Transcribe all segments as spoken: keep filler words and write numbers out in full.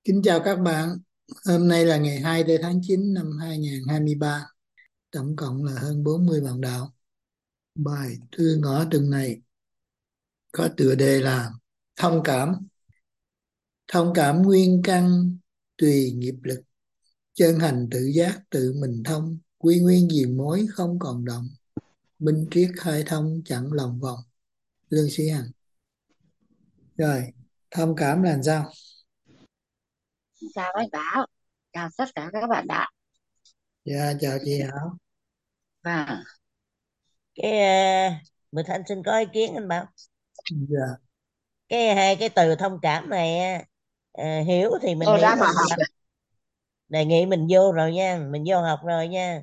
Kính chào các bạn. Hôm nay là ngày hai tháng chín năm hai nghìn không trăm hai mươi ba. Tổng cộng là hơn bốn mươi bạn đạo. Bài thư ngõ tuần này có tựa đề là Thông cảm. Thông cảm nguyên căn tùy nghiệp lực. Chân hành tự giác tự mình thông. Quy nguyên diền mối không còn động. Minh triết khai thông chẳng lòng vòng. Lương Sĩ Hằng. Rồi, thông cảm là làm sao? Chào anh Bảo, chào tất cả các bạn đã. Dạ, chào chị Hảo. Và cái à, Mười Thanh xin có ý kiến anh Bảo. Dạ, Cái hai cái từ thông cảm này á, à, hiểu thì mình tôi hiểu đã vào anh học Bảo. rồi. Đề nghị mình vô rồi nha, mình vô học rồi nha.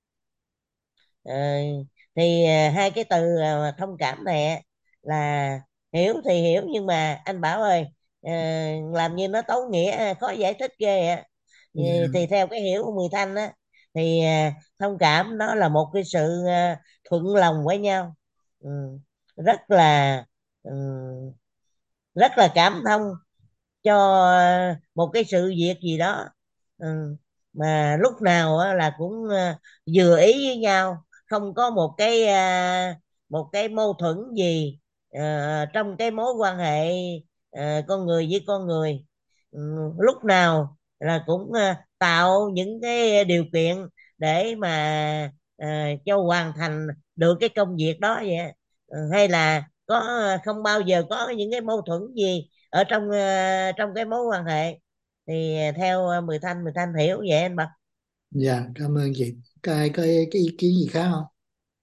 Ờ, thì à, hai cái từ à, thông cảm này á, là hiểu thì hiểu, nhưng mà anh Bảo ơi, à, làm như nó tấu nghĩa, à, khó giải thích ghê ạ. thì, dạ, thì theo cái hiểu của Mười Thanh á, thì à, thông cảm nó là một cái sự à, thuận lòng với nhau. Ừ, rất là ừ, rất là cảm thông cho một cái sự việc gì đó. Ừ. Mà lúc nào á là cũng ờ, vừa ý với nhau, không có một cái à, một cái mâu thuẫn gì ờ, trong cái mối quan hệ ờ, con người với con người. Ừ, lúc nào là cũng ờ, tạo những cái điều kiện để mà ờ, cho hoàn thành được cái công việc đó vậy á. Ừ, hay là có không bao giờ có những cái mâu thuẫn gì ở trong ờ, trong cái mối quan hệ. Thì theo ờ, Mười Thanh Mười Thanh hiểu vậy anh Bật. dạ, cảm ơn chị. Các ai có cái ý kiến gì khác không?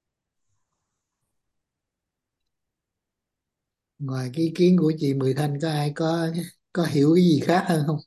Ngoài cái ý kiến của chị Mười Thanh, có ai có có hiểu cái gì khác hơn không?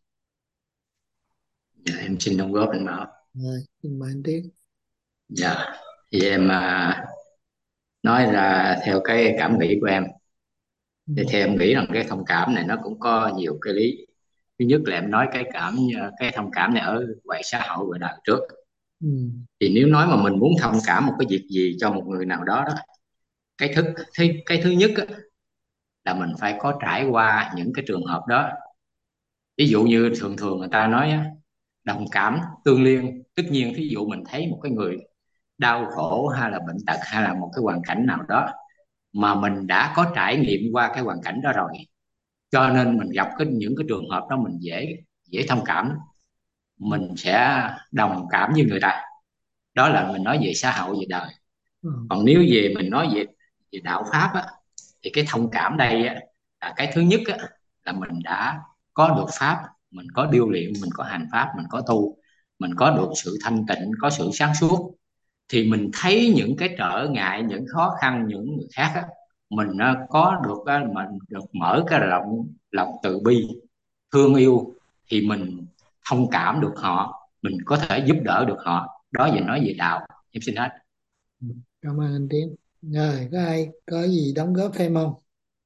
Dạ, em xin đóng góp anh Bảo. Rồi, xin mời anh Tiến. Dạ, thì em à, nói ra theo cái cảm nghĩ của em. Ừ. Thì theo em nghĩ rằng cái thông cảm này nó cũng có nhiều cái lý. Thứ nhất là em nói cái cảm cái thông cảm này ở ngoài xã hội ngoài đời trước. Ừ. Thì nếu nói mà mình muốn thông cảm một cái việc gì cho một người nào đó đó, cái thứ thứ cái thứ nhất á, là mình phải có trải qua những cái trường hợp đó. Ví dụ như thường thường người ta nói á, đồng cảm tương liên. Tất nhiên ví dụ mình thấy một cái người đau khổ hay là bệnh tật hay là một cái hoàn cảnh nào đó mà mình đã có trải nghiệm qua cái hoàn cảnh đó rồi, cho nên mình gặp cái những cái trường hợp đó mình dễ dễ thông cảm, mình sẽ đồng cảm với người ta. Đó là mình nói về xã hội về đời. Ừ. Còn nếu về mình nói về về đạo pháp á, thì cái thông cảm đây á, là cái thứ nhất á, là mình đã có được pháp, mình có điêu luyện, mình có hành pháp, mình có tu, mình có được sự thanh tịnh, có sự sáng suốt, thì mình thấy những cái trở ngại, những khó khăn những người khác á, mình á, có được á, mình được mở cái lòng lòng từ bi, thương yêu, thì mình thông cảm được họ, mình có thể giúp đỡ được họ. Đó giờ nói về đạo. Em xin hết. Ừ. Cảm ơn anh Tiến. Rồi, có ai có gì đóng góp thêm không?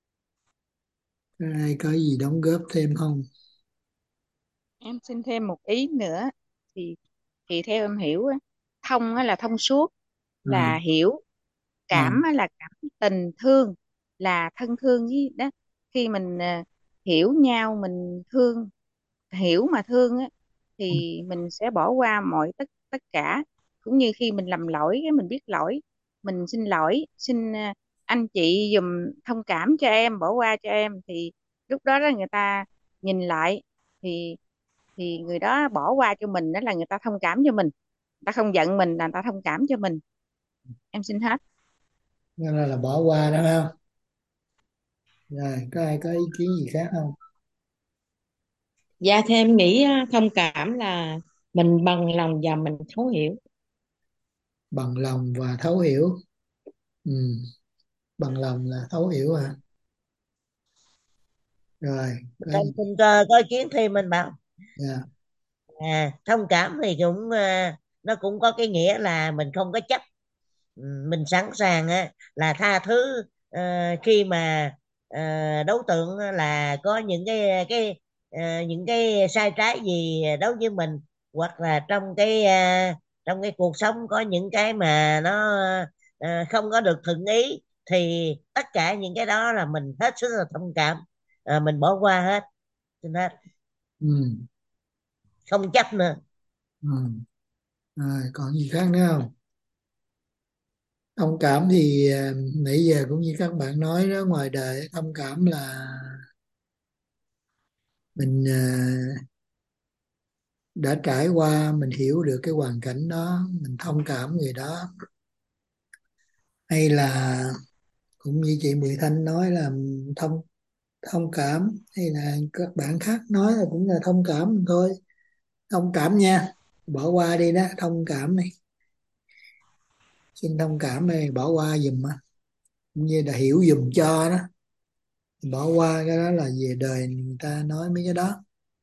Có ai có gì đóng góp thêm không? Em xin thêm một ý nữa. Thì thì theo em hiểu á, thông á là thông suốt, À, là hiểu. à, Cảm á là cảm tình, thương là thân thương với đó. Khi mình à, hiểu nhau, mình thương, hiểu mà thương á, thì mình sẽ bỏ qua mọi tất tất cả. Cũng như khi mình lầm lỗi, cái mình biết lỗi, mình xin lỗi, xin à, anh chị dùm thông cảm cho em, bỏ qua cho em, thì lúc đó đó người ta nhìn lại, thì thì người đó bỏ qua cho mình, đó là người ta thông cảm cho mình, người ta không giận mình là người ta thông cảm cho mình. Em xin hết. nên là, là bỏ qua đó phải không? Rồi, có ai có ý kiến gì khác không? Dạ, theo em nghĩ á, thông cảm là mình bằng lòng và mình thấu hiểu. Bằng lòng và thấu hiểu. Ừ. Bằng lòng là thấu hiểu hả? Rồi, có Anh gì? xin có, có ý kiến thêm anh Bảo. Dạ. À, thông cảm thì cũng à, nó cũng có cái nghĩa là mình không có chấp. Ừ, mình sẵn sàng á, là tha thứ ờ, khi mà ờ, đối tượng á là có những cái cái ờ, những cái sai trái gì đối với mình, hoặc là trong cái à, trong cái cuộc sống có những cái mà nó ờ, không có được thuận ý, thì tất cả những cái đó là mình hết sức là thông cảm. Ờ, mình bỏ qua hết. Xin hết. Ừ. không chấp nữa. Ừ. Rồi, còn gì khác nữa không? Thông cảm thì à, nãy giờ cũng như các bạn nói đó, ngoài đời thông cảm là mình à, đã trải qua, mình hiểu được cái hoàn cảnh đó, mình thông cảm người đó. Hay là cũng như chị Mười Thanh nói là thông thông cảm, hay là các bạn khác nói là cũng là thông cảm thôi. Thông cảm nha, bỏ qua đi đó, thông cảm đi, xin thông cảm đi, bỏ qua giùm á, cũng như là hiểu giùm cho đó. Bỏ qua cái đó là về đời người ta nói mấy cái đó.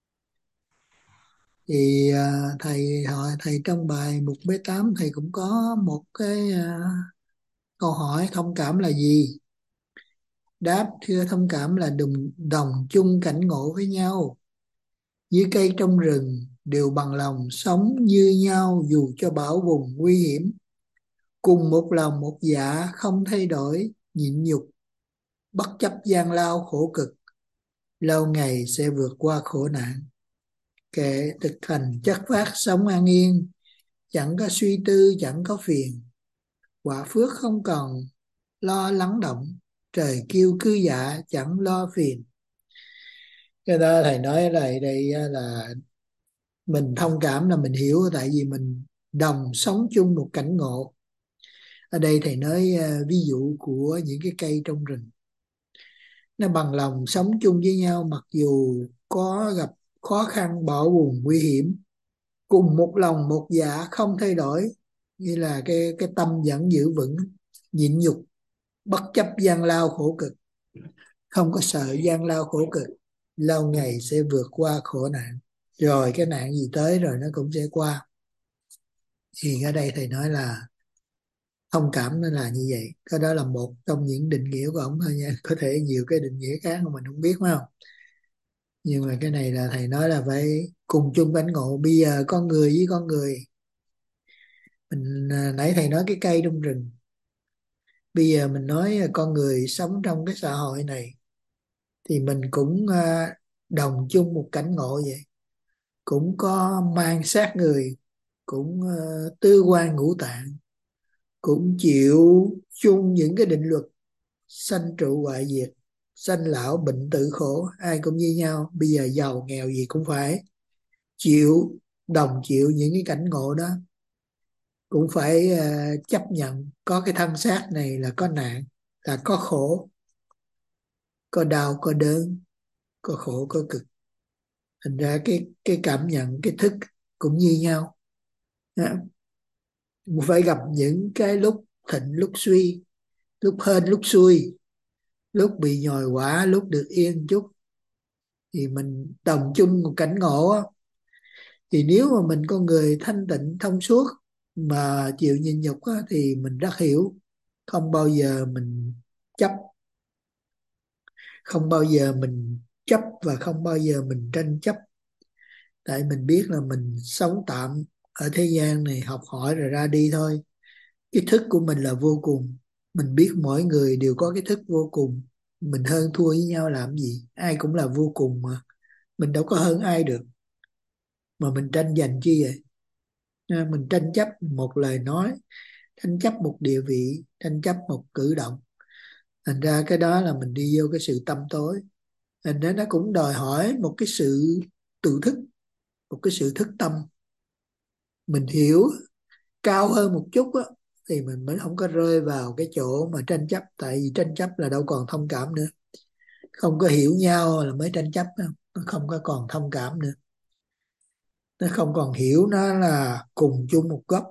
Thì à, thầy hỏi thầy trong bài mục b tám thầy cũng có một cái à, câu hỏi thông cảm là gì. Đáp: thưa, thông cảm là đồng, đồng chung cảnh ngộ với nhau, như cây trong rừng, đều bằng lòng sống như nhau dù cho bão bùng nguy hiểm, cùng một lòng một dạ không thay đổi, nhịn nhục bất chấp gian lao khổ cực, lâu ngày sẽ vượt qua khổ nạn. Kệ thực hành chất phát sống an yên, chẳng có suy tư chẳng có phiền, quả phước không còn lo lắng động, trời kêu cứ dạ chẳng lo phiền. Cái đó thầy nói lại đây á, là mình thông cảm là mình hiểu, tại vì mình đồng sống chung một cảnh ngộ. Ở đây thầy nói à, ví dụ của những cái cây trong rừng, nó bằng lòng sống chung với nhau mặc dù có gặp khó khăn bão bùng nguy hiểm, cùng một lòng một dạ không thay đổi, như là cái cái tâm vẫn giữ vững, nhịn nhục bất chấp gian lao khổ cực, không có sợ gian lao khổ cực, lâu ngày sẽ vượt qua khổ nạn. Rồi cái nạn gì tới rồi nó cũng sẽ qua. Thì ở đây thầy nói là thông cảm nó là như vậy. Cái đó là một trong những định nghĩa của ông thôi nha, có thể nhiều cái định nghĩa khác mà mình không biết, phải không? Nhưng mà cái này là thầy nói là phải cùng chung cảnh ngộ. Bây giờ con người với con người, mình à, nãy thầy nói cái cây trong rừng, bây giờ mình nói à, con người sống trong cái xã hội này thì mình cũng à, đồng chung một cảnh ngộ vậy, cũng có mang xác người, cũng uh, tứ quan ngũ tạng, cũng chịu chung những cái định luật sanh trụ hoại diệt, sanh lão bệnh tử khổ, ai cũng như nhau. Bây giờ giàu nghèo gì cũng phải chịu, đồng chịu những cái cảnh ngộ đó, cũng phải uh, chấp nhận có cái thân xác này là có nạn, là có khổ, có đau có đớn, có khổ có cực. Thành ra cái cái cảm nhận, cái thức cũng như nhau. Đó. Phải gặp những cái lúc thịnh lúc suy, lúc hên lúc xui, lúc bị nhồi quả lúc được yên chút, thì mình đồng chung một cảnh ngộ á. Thì nếu mà mình con người thanh tịnh thông suốt mà chịu nhịn nhục á, thì mình rất hiểu, không bao giờ mình chấp, không bao giờ mình chấp và không bao giờ mình tranh chấp. Tại mình biết là mình sống tạm ở thế gian này, học hỏi rồi ra đi thôi. Cái thức của mình là vô cùng, mình biết mỗi người đều có cái thức vô cùng, mình hơn thua với nhau làm gì, ai cũng là vô cùng mà, mình đâu có hơn ai được mà mình tranh giành chi vậy. À, mình tranh chấp một lời nói, tranh chấp một địa vị, tranh chấp một cử động, thành ra cái đó là mình đi vô cái sự tâm tối. Thành ra nó cũng đòi hỏi một cái sự tự thức, một cái sự thức tâm. Mình hiểu cao hơn một chút á, thì mình mới không có rơi vào cái chỗ mà tranh chấp. Tại vì tranh chấp là đâu còn thông cảm nữa, không có hiểu nhau là mới tranh chấp đâu. Nó không có còn thông cảm nữa, nó không còn hiểu nó là cùng chung một gốc,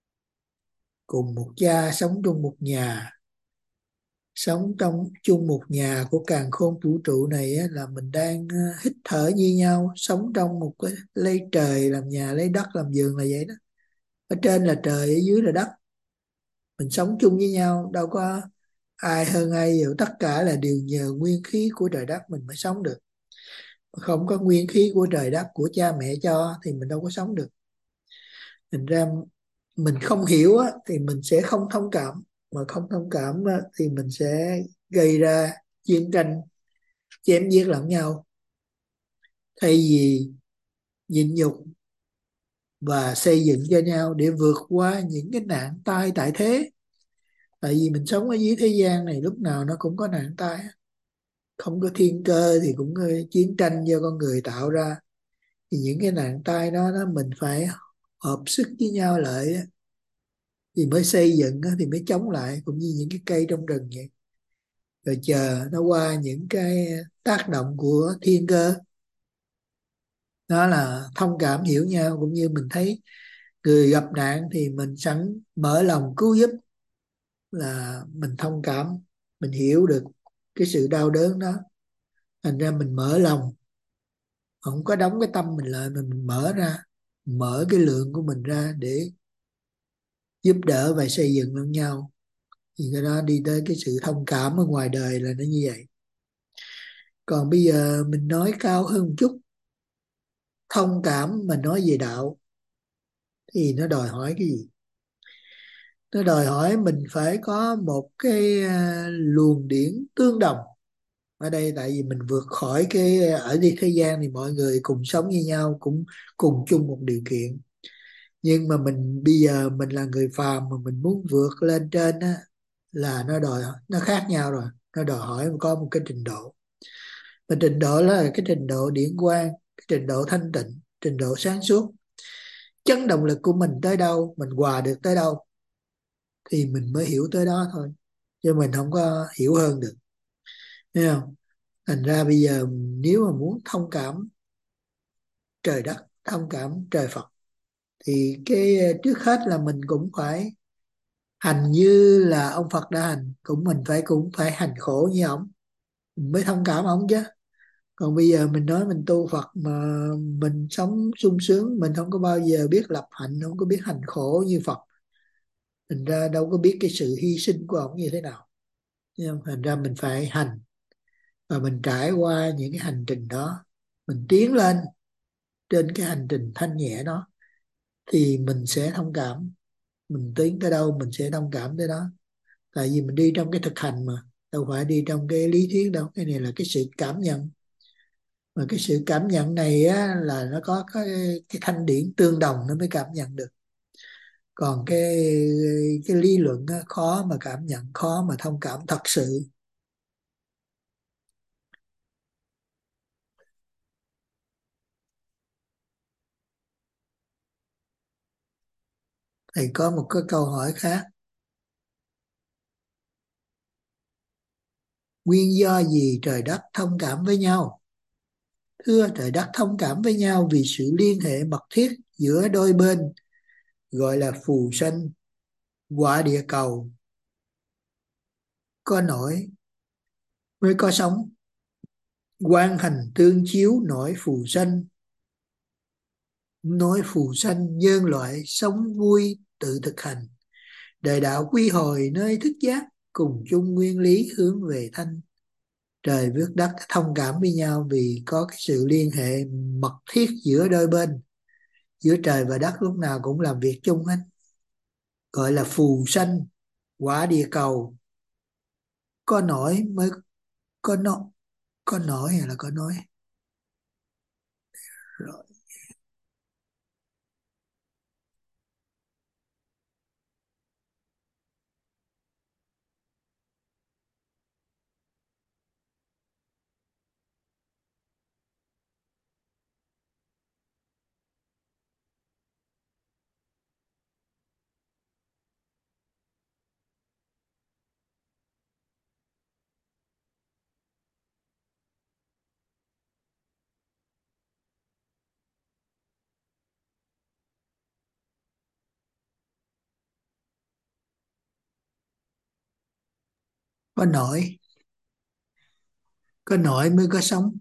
cùng một cha, sống chung một nhà, sống trong chung một nhà của càn khôn vũ trụ này á, là mình đang ờ, hít thở như nhau, sống trong một cái lấy trời làm nhà, lấy đất làm giường là vậy đó. Ở trên là trời, ở dưới là đất, mình sống chung với nhau, đâu có ai hơn ai nhiều, tất cả là đều nhờ nguyên khí của trời đất mình mới sống được. Không có nguyên khí của trời đất, của cha mẹ cho, thì mình đâu có sống được. Thành ra mình không hiểu á, thì mình sẽ không thông cảm, mà không thông cảm á, thì mình sẽ gây ra chiến tranh, chém giết lẫn nhau. Thay vì nhịn nhục và xây dựng cho nhau để vượt qua những cái nạn tai tại thế. Tại vì mình sống ở dưới thế gian này lúc nào nó cũng có nạn tai, không có thiên cơ thì cũng có chiến tranh do con người tạo ra. Thì những cái nạn tai đó, đó mình phải hợp sức với nhau lại á, thì mới xây dựng á, thì mới chống lại, cũng như những cái cây trong rừng vậy. Rồi chờ nó qua những cái tác động của thiên cơ, đó là thông cảm hiểu nhau. Cũng như mình thấy người gặp nạn thì mình sẵn mở lòng cứu giúp, là mình thông cảm, mình hiểu được cái sự đau đớn đó, thành ra mình mở lòng, không có đóng cái tâm mình lại mà mình mở ra, mở cái lượng của mình ra để giúp đỡ và xây dựng lẫn nhau. Thì cái đó đi tới cái sự thông cảm ở ngoài đời là nó như vậy. Còn bây giờ mình nói cao hơn một chút, thông cảm mà nói về đạo thì nó đòi hỏi cái gì? Nó đòi hỏi mình phải có một cái à, luồng điển tương đồng. Ở đây tại vì mình vượt khỏi cái, ở đi thế gian thì mọi người cùng sống với nhau, cũng cùng chung một điều kiện. Nhưng mà mình bây giờ mình là người phàm mà mình muốn vượt lên trên á, là nó đòi nó khác nhau rồi. Nó đòi hỏi có một cái trình độ. Và trình độ đó là cái trình độ điển quang, cái trình độ thanh tịnh, trình độ sáng suốt. Chấn động lực của mình tới đâu, mình hòa được tới đâu thì mình mới hiểu tới đó thôi, chứ mình không có hiểu hơn được, thấy không? Thành ra bây giờ nếu mà muốn thông cảm trời đất, thông cảm trời Phật, thì cái trước hết là mình cũng phải hành như là ông Phật đã hành, cũng mình phải cũng phải hành khổ như ông, mình mới thông cảm ông chứ. Còn bây giờ mình nói mình tu Phật mà mình sống sung sướng, mình không có bao giờ biết lập hạnh, không có biết hành khổ như Phật, thành ra đâu có biết cái sự hy sinh của ông như thế nào. Thấy không? Thành ra mình phải hành, và mình trải qua những cái hành trình đó, mình tiến lên trên cái hành trình thanh nhẹ đó, thì mình sẽ thông cảm. Mình tiến tới đâu mình sẽ thông cảm tới đó. Tại vì mình đi trong cái thực hành mà, đâu phải đi trong cái lý thuyết đâu. Cái này là cái sự cảm nhận, mà cái sự cảm nhận này á, là nó có cái, cái thanh điển tương đồng nó mới cảm nhận được. Còn cái cái lý luận á, khó mà cảm nhận, khó mà thông cảm thật sự. Thầy có một cái câu hỏi khác. Nguyên do gì trời đất thông cảm với nhau? Thưa, trời đất thông cảm với nhau vì sự liên hệ mật thiết giữa đôi bên, gọi là phù sanh, quả địa cầu. Có nổi mới có sống, quang hành tương chiếu nổi phù sanh, nổi phù sanh nhân loại sống vui tự thực hành. Đời đạo quy hồi nơi thức giác, cùng chung nguyên lý hướng về thanh. Trời với đất thông cảm với nhau vì có cái sự liên hệ mật thiết giữa đôi bên, giữa trời và đất lúc nào cũng làm việc chung hết, gọi là phù sanh, quả địa cầu. Có nổi mới có nó, có nổi hay là có nói rồi. Có nổi, có nổi mới có sống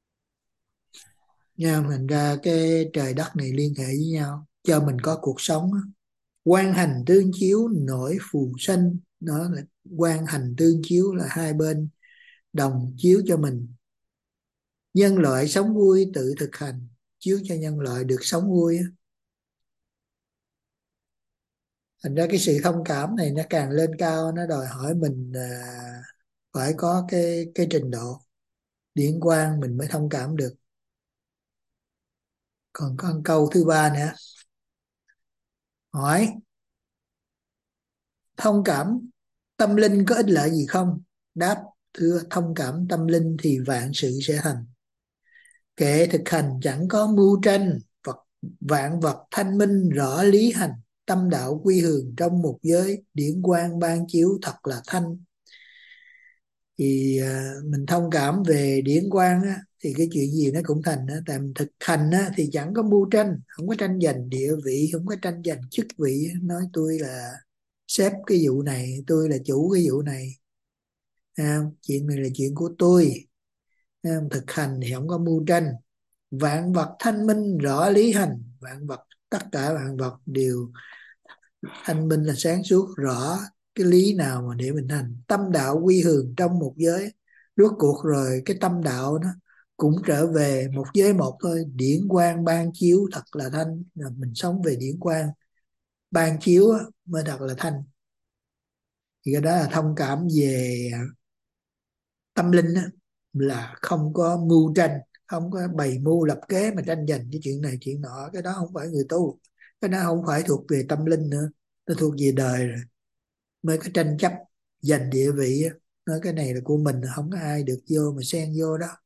nha. Thành ra cái trời đất này liên hệ với nhau cho mình có cuộc sống á. Quang hành tương chiếu nổi phù sanh, đó là quang hành tương chiếu, là hai bên đồng chiếu cho mình. Nhân loại sống vui tự thực hành, chiếu cho nhân loại được sống vui á. Thành ra cái sự thông cảm này nó càng lên cao, nó đòi hỏi mình à, phải có cái cái trình độ điển quang mình mới thông cảm được. Còn có câu thứ ba nữa. Hỏi: thông cảm tâm linh có ích lợi gì không? Đáp: thưa, thông cảm tâm linh thì vạn sự sẽ thành. Kệ thực hành chẳng có mưu tranh, vật vạn vật thanh minh rõ lý hành. Tâm đạo quy hường trong một giới, điển quang ban chiếu thật là thanh. Thì à, mình thông cảm về điển quang á, thì cái chuyện gì nó cũng thành á. Tại mình thực hành á, thì chẳng có mưu tranh, không có tranh giành địa vị, không có tranh giành chức vị, nói tôi là sếp cái vụ này, tôi là chủ cái vụ này. À, chuyện này là chuyện của tôi. À, thực hành thì không có mưu tranh. Vạn vật thanh minh rõ lý hành. Vạn vật, tất cả vạn vật đều thanh minh là sáng suốt, rõ cái lý nào mà để mình hành. Tâm đạo quy hường trong một giới. Rốt cuộc rồi cái tâm đạo nó cũng trở về một giới một thôi. Điển quang ban chiếu thật là thanh. Là mình sống về điển quang ban chiếu á, mới thật là thanh. Thì cái đó là thông cảm về tâm linh á, là không có mưu tranh, không có bày mưu lập kế mà tranh giành cái chuyện này chuyện nọ. Cái đó không phải người tu, cái đó không phải thuộc về tâm linh nữa, nó thuộc về đời rồi. Mới có tranh chấp giành địa vị á. Nói cái này là của mình, không có ai được vô mà xen vô đó.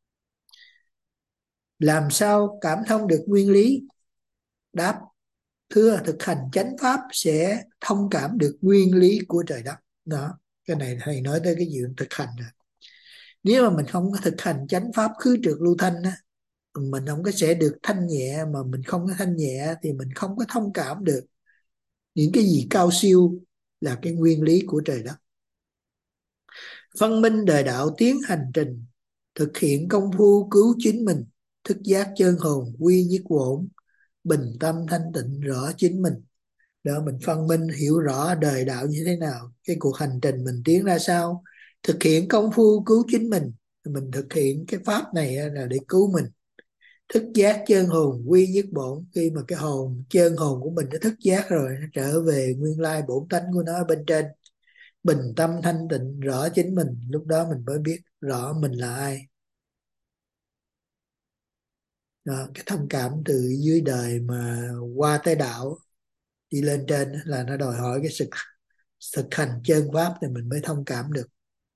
Làm sao cảm thông được nguyên lý? Đáp: thưa, thực hành chánh pháp sẽ thông cảm được nguyên lý của trời đất. Đó, cái này thầy nói tới cái chuyện thực hành rồi. Nếu mà mình không có thực hành chánh pháp khứ trượt lưu thanh á, mình không có sẽ được thanh nhẹ. Mà mình không có thanh nhẹ thì mình không có thông cảm được những cái gì cao siêu là cái nguyên lý của trời đất. Phân minh đời đạo tiến hành trình, thực hiện công phu cứu chính mình. Thức giác chân hồn quy nhất bổn, bình tâm thanh tịnh rõ chính mình. Đó, mình phân minh hiểu rõ đời đạo như thế nào, cái cuộc hành trình mình tiến ra sao. Thực hiện công phu cứu chính mình, mình thực hiện cái pháp này là để cứu mình. Thức giác chân hồn quy nhất bổn, khi mà cái hồn chân hồn của mình nó thức giác rồi, nó trở về nguyên lai bổn tánh của nó ở bên trên. Bình tâm thanh tịnh rõ chính mình, lúc đó mình mới biết rõ mình là ai. Đó, cái thông cảm từ dưới đời mà qua tới đạo đi lên trên là nó đòi hỏi cái sự thực hành chân pháp thì mình mới thông cảm được.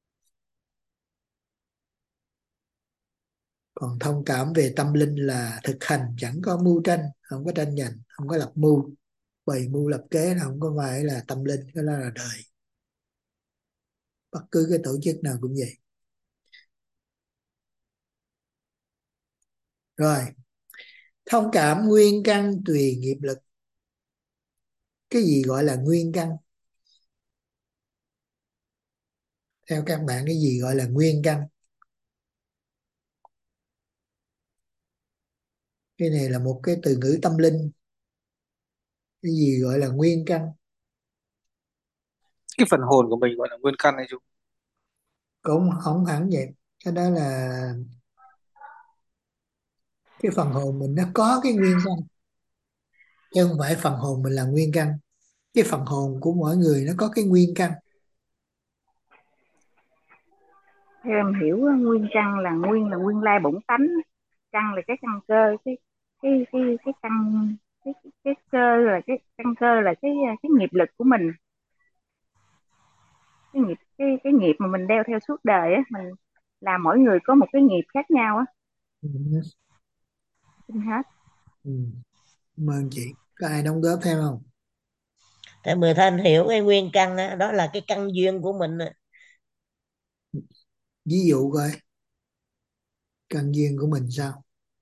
Còn thông cảm về tâm linh là thực hành chẳng có mưu tranh, không có tranh giành, không có lập mưu bày mưu lập kế, là không có phải là tâm linh, cái đó là đời. Bất cứ cái tổ chức nào cũng vậy. Rồi, thông cảm nguyên căn tùy nghiệp lực. Cái gì gọi là nguyên căn? Theo các bạn, cái gì gọi là nguyên căn? Cái này là một cái từ ngữ tâm linh. Cái gì gọi là nguyên căn? Cái phần hồn của mình gọi là nguyên căn hay chú? Cũng không hẳn vậy. Cái đó là cái phần hồn mình nó có cái nguyên căn, chứ không phải phần hồn mình là nguyên căn. Cái phần hồn của mỗi người nó có cái nguyên căn. Theo em hiểu á, nguyên căn là nguyên là nguyên lai bổn tánh, căn là cái căn cơ, cái cái cái cái căn cái cái cơ là cái căn cơ là cái cái nghiệp lực của mình, cái nghiệp cái cái nghiệp mà mình đeo theo suốt đời á, mình làm mỗi người có một cái nghiệp khác nhau á. Ừ. Xin hết. Ừ. Cảm ơn chị. Có ai đóng góp thêm không? Tại Mười Thanh hiểu cái nguyên căn á, đó là cái căn duyên của mình á. Ví dụ coi, căn duyên của mình sao?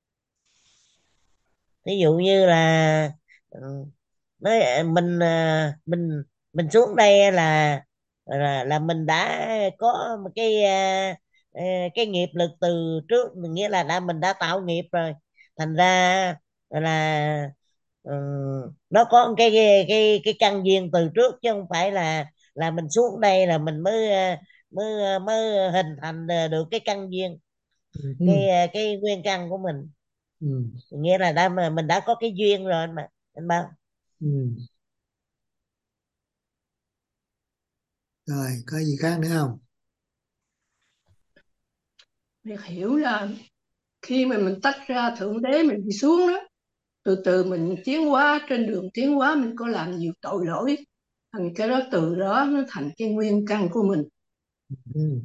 Ví dụ như là ừ, nói mình à, mình mình xuống đây là là là mình đã có một cái à, à, cái nghiệp lực từ trước, nghĩa là đã mình đã tạo nghiệp rồi, thành ra là ừ, nó có một cái cái cái cái căn duyên từ trước, chứ không phải là là mình xuống đây là mình mới à, mới à, mới hình thành được cái căn duyên, Ừ. Ừ. cái à, cái nguyên căn của mình. Ừ. Nghĩa là đã mà mình đã có cái duyên rồi mà anh ba. Ừ. Rồi, có gì khác nữa không? Việc hiểu là khi mà mình tách ra thượng đế mình đi xuống đó, từ từ mình tiến hóa, trên đường tiến hóa mình có làm nhiều tội lỗi, thành cái đó từ đó nó thành cái nguyên căn của mình. Ừ.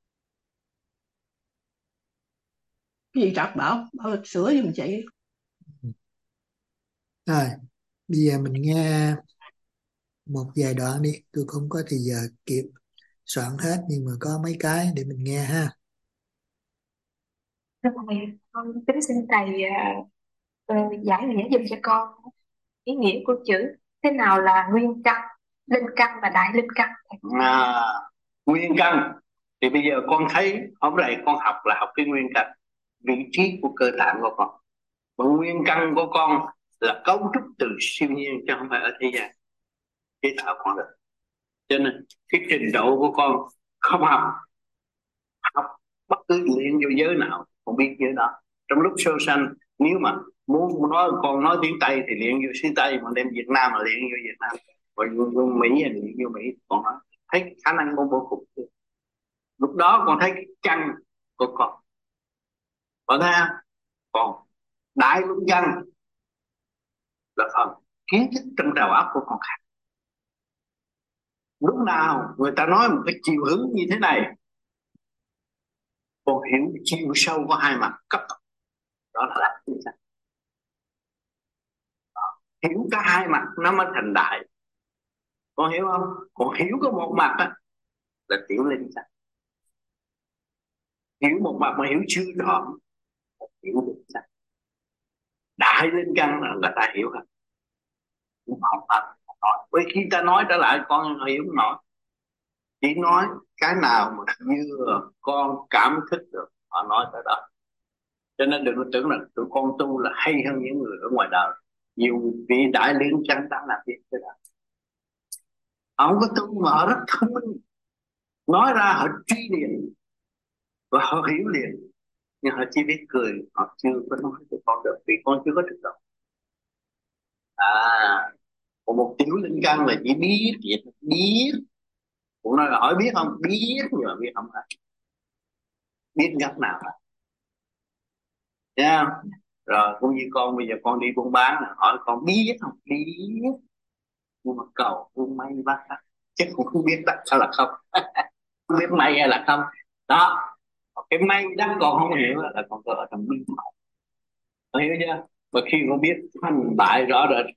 Cái gì Trạc bảo, bảo sửa giùm chị. Rồi, bây giờ mình nghe một vài đoạn đi. Tôi không có thì giờ kịp soạn hết, nhưng mà có mấy cái để mình nghe ha. Thưa thầy, con kính xin thầy à, ờ, giải nghĩa giùm cho con ý nghĩa của chữ thế nào là nguyên căn, linh căn và đại linh căn. À, nguyên căn thì bây giờ con thấy hôm nay con học là học cái nguyên căn, vị trí của cơ tạng của con. Mà nguyên căn của con là cấu trúc từ siêu nhiên chứ không phải ở thế gian chế tạo con được. Cho nên cái trình độ của con không học học bất cứ luyện vô giới nào con biết giới đó. Trong lúc sơ sanh nếu mà muốn nói con nói tiếng Tây thì luyện vô xứ Tây, mà đem Việt Nam mà luyện vô Việt Nam, rồi vô Mỹ thì luyện vô Mỹ. Con nói thấy khả năng con vô cùng. Lúc đó con thấy cái căn của con, con thấy không? Còn đại luân căn là phần kiến thức trong đầu óc của con khác. Lúc nào người ta nói một cái chiều hướng như thế này, con hiểu chiều sâu có hai mặt cấp tốc, đó là đại luân căn. Hiểu cả hai mặt nó mới thành đại, con hiểu không? Còn hiểu có một mặt đó, là tiểu linh căn. Hiểu một mặt mà hiểu chưa trọn là tiểu linh căn. Đại linh căn là người ta hiểu không? Không học nói. Bởi khi ta nói trở lại con hiểu không nổi, chỉ nói cái nào mà như con cảm thức được họ nói tới đó. Cho nên đừng có tưởng là tụi con tu là hay hơn những người ở ngoài đời. Nhiều vị đại liên căn đã làm việc cái đó, họ không có tu mà họ rất thông minh, nói ra họ truy liền và họ hiểu liền, nhưng họ chỉ biết cười, họ chưa có nói cho con được vì con chưa có thực tập. À, còn một tiểu linh căn là chỉ biết biết biết, cũng nói là hỏi biết không, biết nhưng mà biết không hết, biết gấp nào hết. Thấy không? Rồi cũng như con bây giờ con đi buôn bán là hỏi con biết không, biết, nhưng mà cầu buôn may bắt đó, chứ cũng không biết đặt sao là không. Không biết may hay là không đó. Cái may đó con không hiểu là con có ở trong bí mật, con hiểu chưa? Và khi con biết thành bại rõ rệt.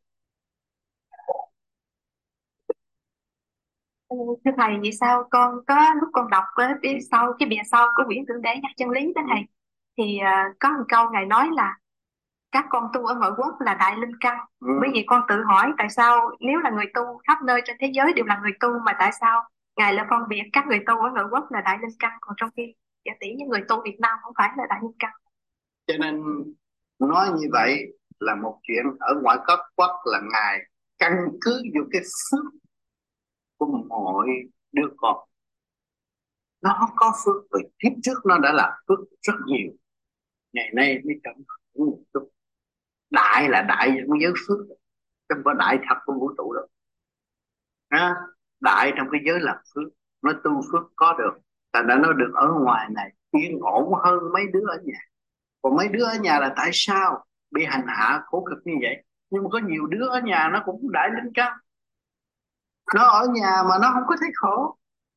Ừ, thưa thầy, vì sao con có lúc con đọc ở phía sau cái bìa sau của quyển Thượng Đế Nhắc Chân Lý đó thầy, thì uh, có một câu ngài nói là các con tu ở ngoại quốc là đại linh căn. Ừ. Bởi vì con tự hỏi tại sao nếu là người tu khắp nơi trên thế giới đều là người tu, mà tại sao ngài lại phân biệt các người tu ở ngoại quốc là đại linh căn, còn trong khi giả tỷ những người tu Việt Nam không phải là đại linh căn. Cho nên nói như vậy là một chuyện ở ngoại quốc quốc là ngài căn cứ vô cái phước của mọi đứa con. Nó có phước vì kiếp trước nó đã làm phước rất nhiều, ngày nay mới cảm thấy một chút. Đại là đại trong giới phước, không có đại thật của vũ trụ đâu. À, đại trong cái giới làm phước, nó tu phước có được, ta đã nói được ở ngoài này yên ổn hơn mấy đứa ở nhà. Còn mấy đứa ở nhà là tại sao bị hành hạ khổ cực như vậy? Nhưng mà có nhiều đứa ở nhà nó cũng đại linh căn, nó ở nhà mà nó không có thấy khổ,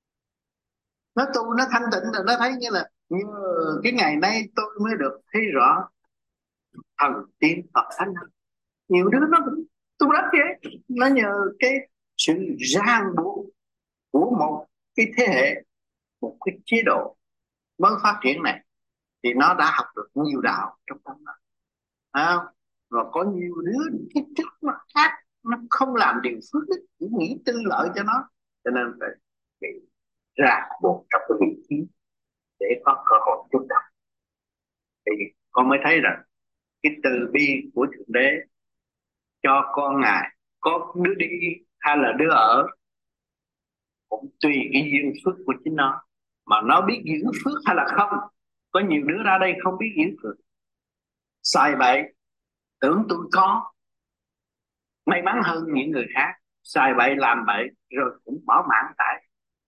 nó tu nó thanh tịnh rồi nó thấy như là như cái ngày nay tôi mới được thấy rõ thần tiên Phật thánh. Nhiều đứa nó cũng tu rất vậy, nó nhờ cái sự ràng buộc của một cái thế hệ, một cái chế độ mới phát triển này, thì nó đã học được nhiều đạo trong tâm đó. À, và có nhiều đứa cái chất nó khác, nó không làm điều phước đức, chỉ nghĩ tư lợi cho nó, cho nên phải ràng buộc trong cái vị trí để có cơ hội chút đọc. Thì con mới thấy rằng cái từ bi của Thượng Đế cho con ngài có đứa đi hay là đứa ở cũng tùy cái duyên phước của chính nó, mà nó biết giữ phước hay là không. Có nhiều đứa ra đây không biết giữ phước, sai bậy, tưởng tôi có may mắn hơn những người khác, sai bậy làm bậy rồi cũng bỏ mạng tại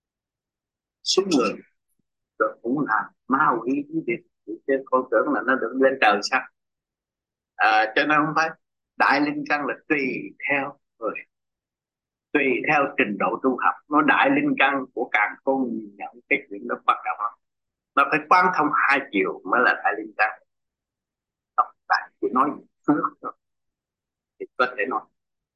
xứ người, rồi cũng làm ma quỷ cái việc. Chứ con tưởng là nó được lên trời sao? À, cho nên không phải Đại linh căn là tùy theo người, tùy theo trình độ tu học. Nó đại linh căn của càng khôn nhìn nhận cái chuyện nó bắt đầu, nó phải quán thông hai chiều mới là đại linh căn. Không tại chỉ nói phước thôi thì có thể nói.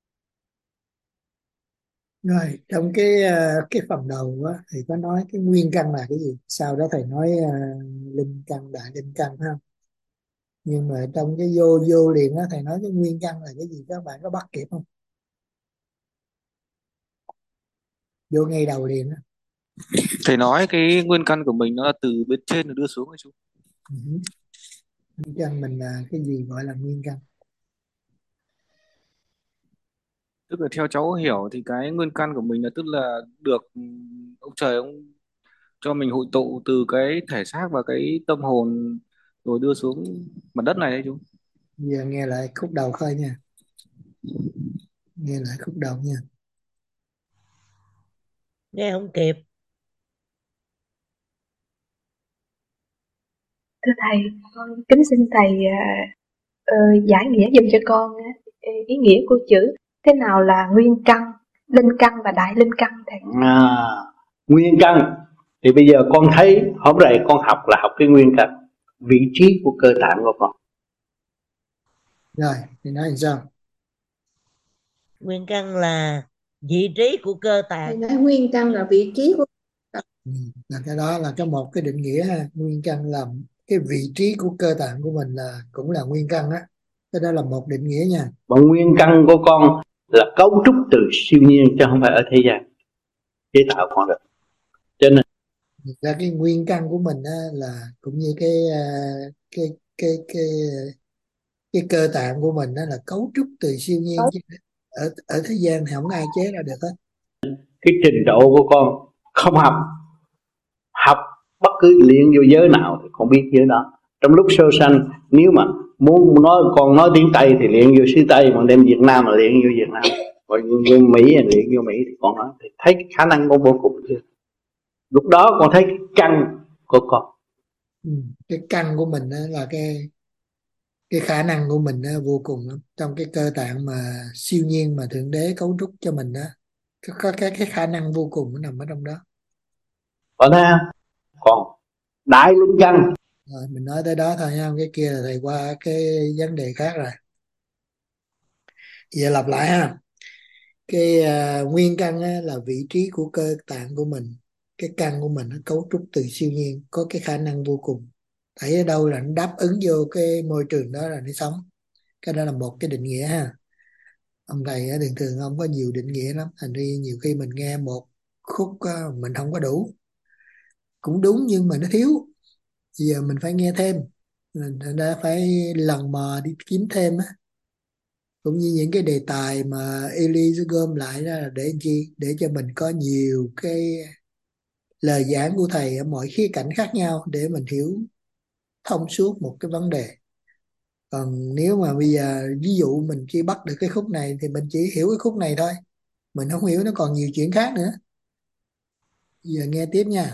Rồi trong cái ờ, cái phần đầu á, thì có nói cái nguyên căn là cái gì, sau đó thầy nói ờ, linh căn, đại linh căn ha. Nhưng mà trong cái vô vô liền á, thầy nói cái nguyên căn là cái gì, các bạn có bắt kịp không? Vô ngay đầu liền á. Thầy nói cái nguyên căn của mình nó là từ bên trên nó đưa xuống ấy chú. Ừ. Nguyên căn mình là cái gì gọi là nguyên căn? Tức là theo cháu hiểu thì cái nguyên căn của mình là tức là được ông trời ông cho mình hội tụ từ cái thể xác và cái tâm hồn rồi đưa xuống mặt đất này đấy chú. Giờ nghe lại khúc đầu thôi nha, nghe lại khúc đầu nha. Nghe không kịp. Thưa thầy, con kính xin thầy uh, giải nghĩa dùm cho con uh, ý nghĩa của chữ thế nào là nguyên căn, linh căn và đại linh căn thầy. À, nguyên căn thì bây giờ con thấy hôm nay con học là học cái nguyên căn, vị trí của cơ tạng của con. Rồi thì nói làm sao? Nguyên căn là vị trí của cơ Thầy tạng. nói nguyên căn là vị trí của Ừ, là cái đó là cái một cái định nghĩa ha. Nguyên căn là cái vị trí của cơ tạng của mình là cũng là nguyên căn á. Cái đó là một định nghĩa nha. Mà nguyên căn của con là cấu trúc từ siêu nhiên chứ không phải ở thế gian chế tạo con được. Cho nên Thực ra cái nguyên căn của mình á, là cũng như cái à, cái cái cái cái cơ tạng của mình đó là cấu trúc từ siêu nhiên, chứ ở ở thế gian thì không ai chế ra được hết. cái trình độ của con không học, học bất cứ luyện vô giới nào thì con biết giới đó. Trong lúc sơ sanh nếu mà muốn nói con nói tiếng Tây thì luyện vô xứ Tây, còn đem Việt Nam mà luyện vô Việt Nam, còn vô Mỹ thì luyện vô Mỹ thì con nói thì thấy cái khả năng con vô cùng chưa. Lúc đó con thấy cái căn của con. Ừ, cái căn của mình đó là cái cái khả năng của mình đó vô cùng lắm. Trong cái cơ tạng mà siêu nhiên mà thượng đế cấu trúc cho mình đó, có cái cái khả năng vô cùng nó nằm ở trong đó. Còn thấy không? Còn đại linh căn Rồi mình nói tới đó thôi nha, cái kia là thầy qua cái vấn đề khác rồi. Giờ lặp lại ha. Cái à, nguyên căn á, là vị trí của cơ tạng của mình. Cái căn của mình nó cấu trúc từ siêu nhiên, có cái khả năng vô cùng. Thấy ở đâu là nó đáp ứng vô cái môi trường đó là nó sống. Cái đó là một cái định nghĩa ha. Ông thầy á, thường thường ông có nhiều định nghĩa lắm, thành ra nhiều khi mình nghe một khúc á, mình không có đủ, cũng đúng nhưng mà nó thiếu. Bây giờ mình phải nghe thêm, mình đã phải lần mò đi kiếm thêm á. Cũng như những cái đề tài mà Eli sẽ gom lại ra là để làm chi, để cho mình có nhiều cái lời giảng của thầy ở mọi khía cạnh khác nhau để mình hiểu thông suốt một cái vấn đề. Còn nếu mà bây giờ ví dụ mình chỉ bắt được cái khúc này thì mình chỉ hiểu cái khúc này thôi, mình không hiểu nó còn nhiều chuyện khác nữa. Giờ nghe tiếp nha.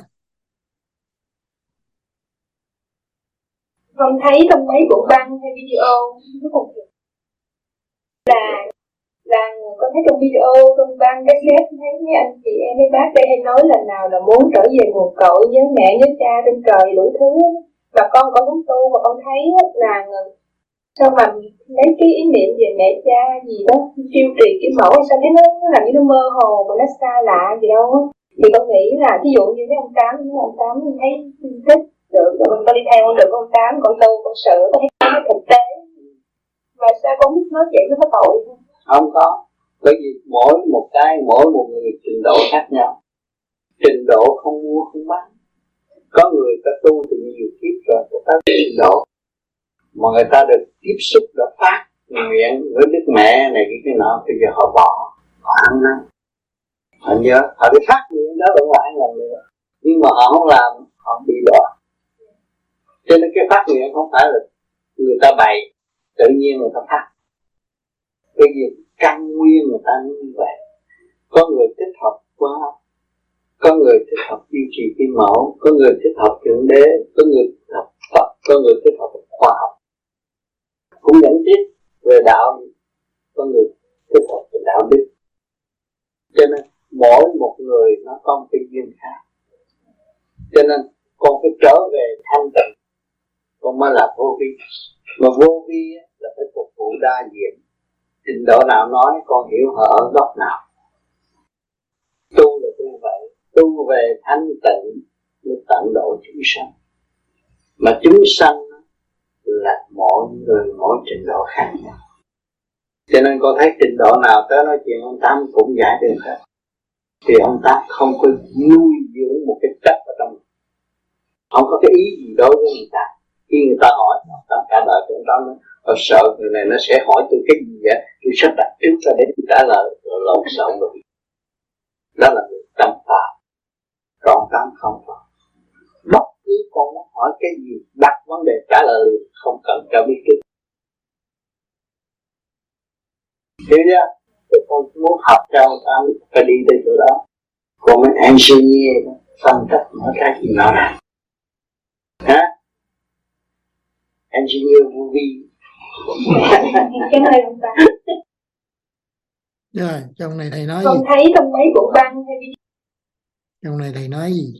Con thấy trong mấy bộ băng hay video nó còn là là con thấy trong video, trong băng cassette thấy mấy anh chị em mấy bác đây hay nói lần nào là muốn trở về nguồn cội, nhớ mẹ nhớ cha trên trời đủ thứ. Và con có muốn tu mà con thấy là sao mà lấy cái ý niệm về mẹ cha gì đó siêu trì cái mẫu, sao thấy nó, nó làm như nó mơ hồ mà nó xa lạ gì đâu. Thì con nghĩ là ví dụ như mấy ông Tám, mấy ông Tám thấy thích được rồi mình có đi theo được ông Tám, con tu con sự con thấy nó thực tế. Mà sao con biết nói chuyện nó có tội không? không có, bởi vì mỗi một cái mỗi một người trình độ khác nhau, trình độ không mua không bán. Có người ta tu từ nhiều kiếp rồi người ta trình độ mà người ta được tiếp xúc, được phát nguyện với Đức Mẹ này cái cái nọ, bây giờ họ bỏ, họ ăn năn, họ nhớ, họ đi phát nguyện đó vẫn lại lần nữa, nhưng mà họ không làm, họ bị đọa. Cho nên cái phát nguyện không phải là người ta bày, tự nhiên người ta phát. Bởi vì căn nguyên người ta như vậy. Có người thích hợp quá, có người thích hợp duy trì cái mẫu, có người thích hợp thượng đế, có người thích hợp Phật, có người thích hợp khoa học. Cũng dẫn tiếp về đạo Cho nên mỗi một người nó có một cái duyên khác. Cho nên con phải trở về thanh tịnh, con mới là vô vi. Mà vô vi là phải phục vụ đa diện. Trình độ nào nói con hiểu họ ở góc nào. Tu là tu vậy, tu về thanh tịnh mới tận độ chúng sanh. Mà chúng sanh là mỗi người mỗi trình độ khác nhau. Cho nên con thấy trình độ nào tới nói chuyện ông Tám cũng giải được hết. Thì ông Tám không có nuôi dưỡng một cái chất ở trong, không có cái ý gì đối với người ta. Khi người ta hỏi, ông Tám trả lời cho ông Tám, tôi sợ người này nó sẽ hỏi tôi cái gì vậy, tôi sắp đặt trước ra để tôi trả lời, rồi lộn xộn rồi. Đó là người tâm phạm. Còn ông Tám không phải. Bất cứ con muốn hỏi cái gì, đặt vấn đề trả lời liền, không cần cho biết trước. Hiểu chưa? Thì con muốn học cho ông Tám phải đi tới chỗ đó. Còn mấy engineer phân tích nói cái gì nó làm. Hả? Engineer vô vi. Cái này ông ta. Rồi, trong này thầy nói con gì? thấy trong mấy bộ băng hay gì? Trong này thầy nói gì?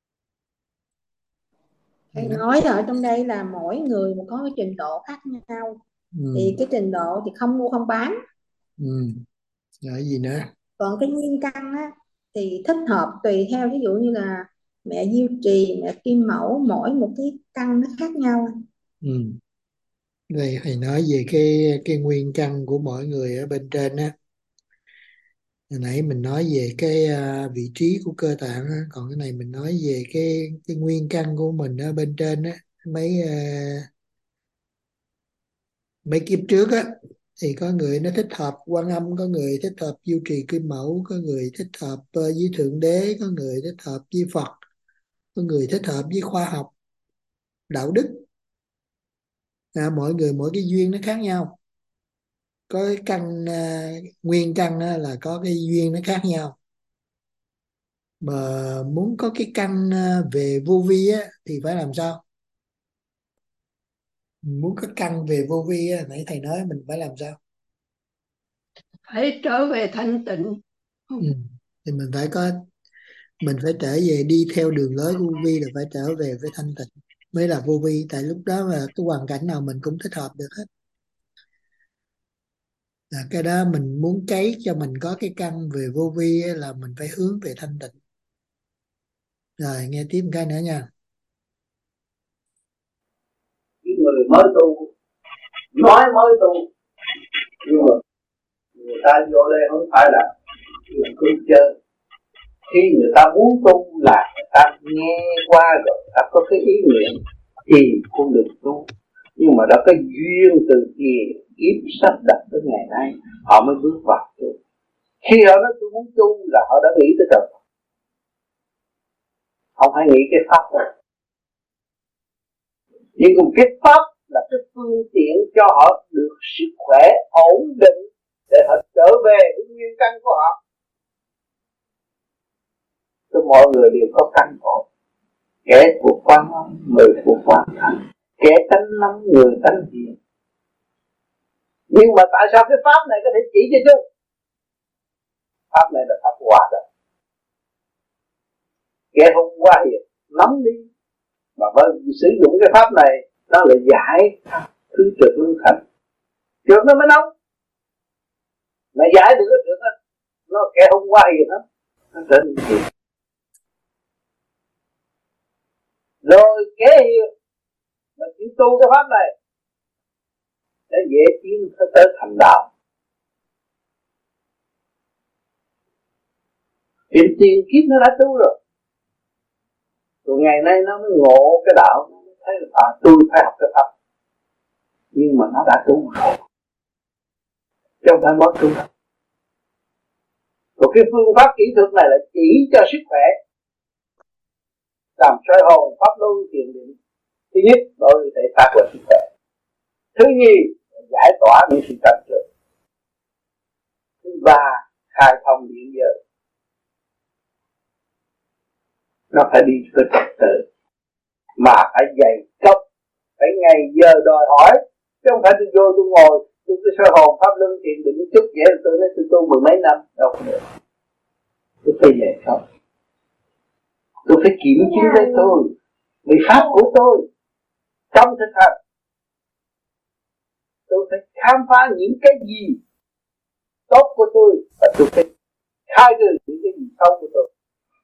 Thầy nói ở trong đây là mỗi người có cái trình độ khác nhau. Ừ. Thì cái trình độ thì không mua không bán. Ừ. Rồi gì nữa? Còn cái nguyên căn á, thì thích hợp tùy theo, ví dụ như là mẹ Diêu Trì, mẹ Kim Mẫu, mỗi một cái căn nó khác nhau. Ừ. Đây thầy nói về cái cái nguyên căn của mỗi người ở bên trên á. Hồi nãy mình nói về cái uh, vị trí của cơ tạng á, còn cái này mình nói về cái cái nguyên căn của mình ở bên trên á, mấy uh, mấy kiếp trước á thì có người nó thích hợp Quan Âm, có người thích hợp Diêu Trì Kim Mẫu, có người thích hợp uh, với Thượng Đế, có người thích hợp với Phật, có người thích hợp với khoa học, đạo đức. À, mỗi người mỗi cái duyên nó khác nhau. Có cái căn uh, nguyên căn á, là có cái duyên nó khác nhau. Mà muốn có cái căn uh, về vô vi á, thì phải làm sao? Muốn có căn về vô vi á, nãy thầy nói mình phải làm sao? Phải trở về thanh tịnh. Ừ. Thì mình phải có mình phải trở về đi theo đường lối vô vi, là phải trở về với thanh tịnh mới là vô vi. Tại lúc đó mà cái hoàn cảnh nào mình cũng thích hợp được hết. À, cái đó mình muốn cấy cho mình có cái căn về vô vi á, là mình phải hướng về thanh tịnh. Rồi nghe tiếp một cái nữa nha. Những người mới tu nói mới tu, nhưng mà người ta vô đây không phải là người cứ chơi. Khi người ta muốn tu là người ta nghe qua rồi người ta có cái ý nguyện thì cũng được tu. Nhưng mà đã có duyên từ kia kiếp sắp đặt tới ngày nay họ mới bước vào tu. Khi họ nói tôi muốn tu là họ đã nghĩ tới trời, không phải nghĩ cái pháp đâu. Nhưng cùng cái pháp là cái phương tiện cho họ được sức khỏe ổn định để họ trở về với nguyên căn của họ. Cho mọi người đều có căn ổn. Kẻ thuộc quan âm, người thuộc quan thành, kẻ tánh nắm, người tánh hiền. Nhưng mà tại sao cái pháp này có thể chỉ cho chứ? Pháp này là pháp hòa đồng. Kẻ không qua hiền nắm đi, mà bởi vì sử dụng cái pháp này nó là giải thứ trượt lương thành. Trượt nó mới nóng, mà giải được cái trượt đó, nó kẻ không qua hiền đó, nó trở nên hiền. Rồi kẻ hiền mà chịu tu cái pháp này sẽ dễ tiến tới thành đạo. Hiện tiền kiếp nó đã tu rồi, rồi ngày nay nó mới ngộ cái đạo, nó mới thấy là à, tôi phải học cái pháp. Nhưng mà nó đã tu rồi, chứ không phải mới tu. Rồi cái phương pháp kỹ thuật này là chỉ cho sức khỏe, làm soi hồn, pháp luân, thiền định. Thứ nhất, đối với phát triển sức khỏe. Thứ nhì, giải tỏa những sự trần trừ. Thứ ba, khai thông điện giới. Nó phải đi với trật tự, mà phải dày công, phải ngày giờ đòi hỏi. Chứ không phải tôi vô tôi ngồi, tôi cứ soi hồn, pháp luân, thiền định chút vậy, tôi nói tôi tu mười mấy năm, đâu có được. tôi phải dạy không? Tôi phải kiểm chứng lấy tôi, vì pháp của tôi trong thực hành. Tôi phải khám phá những cái gì tốt của tôi và tôi phải khai trừ những cái gì xấu của tôi,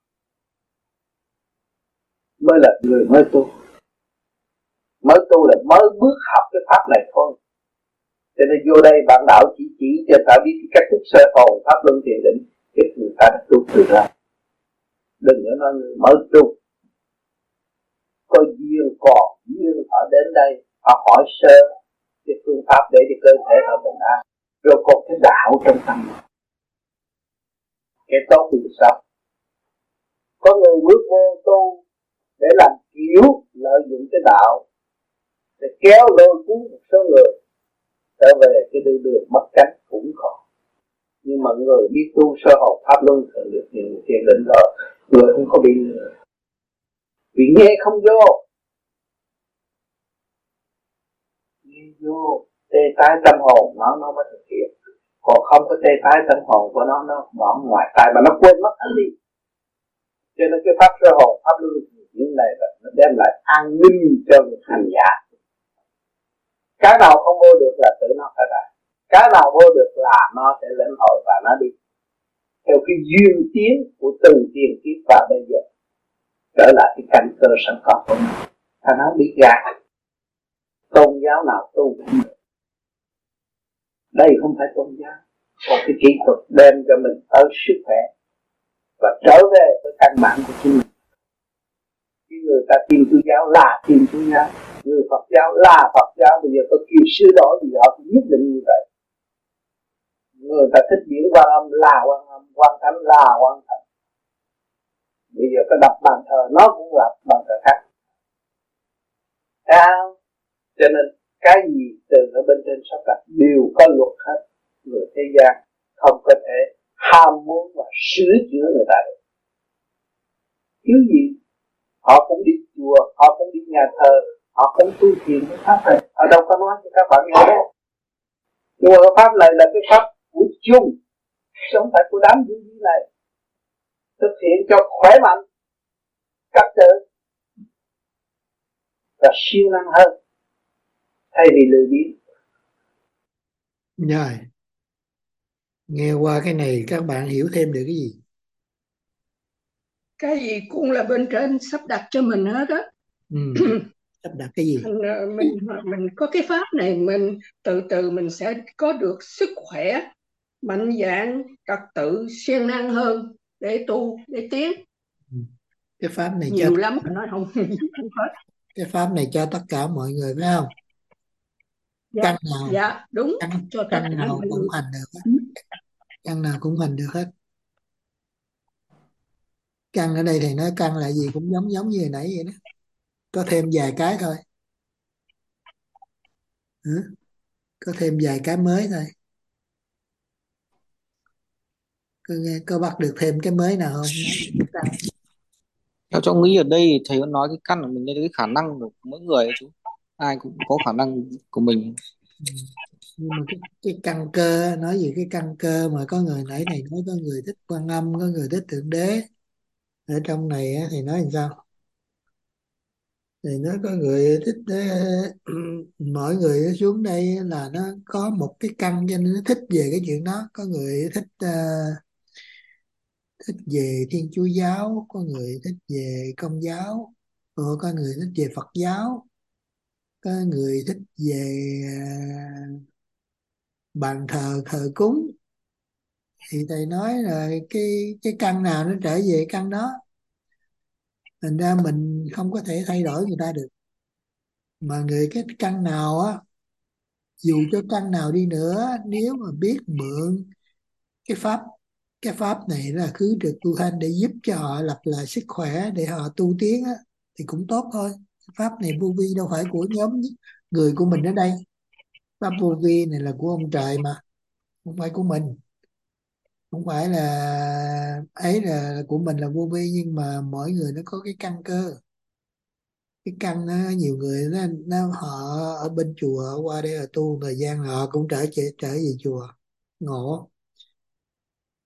mới là người mới tu. Mới tu là mới bước học cái pháp này thôi. Cho nên vô đây bạn đạo chỉ chỉ cho ta biết cái cách thức sơ hồn pháp luân thiền định, cái người ta đã tu từ ra. Đừng có nói người mới tu. Có duyên còn duyên họ đến đây, họ hỏi sơ cái phương pháp để cho cơ thể họ bình an, rồi còn cái đạo trong tâm. Cái tốt thì sao? Có người bước vô tu để làm kiểu lợi dụng cái đạo để kéo lôi cuốn một số người trở về cái đường đường mất cánh cũng còn. Nhưng mà người biết tu sơ hồn pháp luân thường được nhiều thiền định rồi, người không có bị lừa. Vì nghe không vô, nghe vô tê tái tâm hồn nó nó mới thực hiện. Còn không có tê tái tâm hồn của nó nó bỏ ngoài tai mà nó quên mất anh đi. Cho nên cái pháp sơ hồn pháp luân những này là nó đem lại an ninh cho người hành giả. Cái nào không vô được là tự nó phải ra, cái nào vô được là nó sẽ lĩnh hội và nó đi theo cái duyên tiến của từng tiền kiếp và bây giờ trở lại cái cảnh cơ sẵn có của nó. Thằng nó biết gạt tôn giáo nào tu cũng được. Đây không phải tôn giáo, còn cái kỹ thuật đem cho mình tới sức khỏe và trở về với căn bản của chính mình. Cái người ta tin Chúa giáo là tin Chúa giáo, người Phật giáo là Phật giáo. Bây giờ có kêu sửa đổi gì họ cũng nhất định như vậy. Người ta thích diễn Quan Âm là Quan Âm, Quan Thánh là Quan Thánh. Bây giờ có đập bàn thờ nó cũng lập bàn thờ khác. Sao? Cho nên cái gì từ ở bên trên sắp đặt đều có luật hết. Người thế gian không có thể ham muốn và sửa chữa người ta được. Thiếu gì? Họ cũng đi chùa, họ cũng đi nhà thờ, họ cũng tu thiền cái pháp này. Họ đâu có nói cho các bạn nghe đâu. Nhưng mà cái pháp này là cái pháp của chung, chứ không phải của đám duy duy này. Thực hiện cho khỏe mạnh, cắt tử và siêu năng hơn, thay vì lười biếng. Rồi, nghe qua cái này các bạn hiểu thêm được cái gì? Cái gì cũng là bên trên sắp đặt cho mình hết á. Ừ. Sắp đặt cái gì? Mình, mình mình có cái pháp này, mình từ từ mình sẽ có được sức khỏe, mạnh dạn, trật tự, siêng năng hơn để tu, để tiến. Ừ. Cái pháp này Nhiều cho lắm, mình nói không không hết. cái pháp này cho tất cả mọi người phải không? Dạ, Căn nào dạ đúng, căn, cho tất căn cả nào mọi cũng người. hành được hết. Căn nào cũng hành được hết. Căn ở đây thì nói căn là gì cũng giống giống như hồi nãy vậy đó, có thêm vài cái thôi. Ừ? Có thêm vài cái mới thôi. Có, nghe, có bắt được thêm cái mới nào không? Nói Theo cháu nghĩ ở đây thầy vẫn nói cái căn của mình là cái khả năng của mỗi người ấy chú. Ai cũng có khả năng của mình. Ừ. Nhưng mà cái, cái căn cơ, nói về cái căn cơ mà có người nãy này nói có người thích Quan Âm, có người thích Thượng Đế. Ở trong này á, thì nói làm sao? Thì nó có người thích uh, mọi người xuống đây là nó có một cái căn cho nên nó thích về cái chuyện đó. Có người thích uh, thích về Thiên Chúa giáo, có người thích về Công giáo, có người thích về Phật giáo, có người thích về uh, bàn thờ thờ cúng. Thì thầy nói là cái cái căn nào nó trở về căn đó, thành ra mình không có thể thay đổi người ta được. Mà người cái căn nào á, dù cho căn nào đi nữa, nếu mà biết mượn cái pháp cái pháp này là cứ được tu hành để giúp cho họ lập lại sức khỏe để họ tu tiến á, thì cũng tốt thôi. Pháp này vô vi đâu phải của nhóm người của mình ở đây. Pháp vô vi này là của ông trời mà, không phải của mình. Không phải là ấy là của mình là vô vi, nhưng mà mỗi người nó có cái căn cơ. Cái căn nó, nhiều người nó, nó họ ở bên chùa qua đây là tu thời gian họ cũng trở trở trở về chùa ngộ.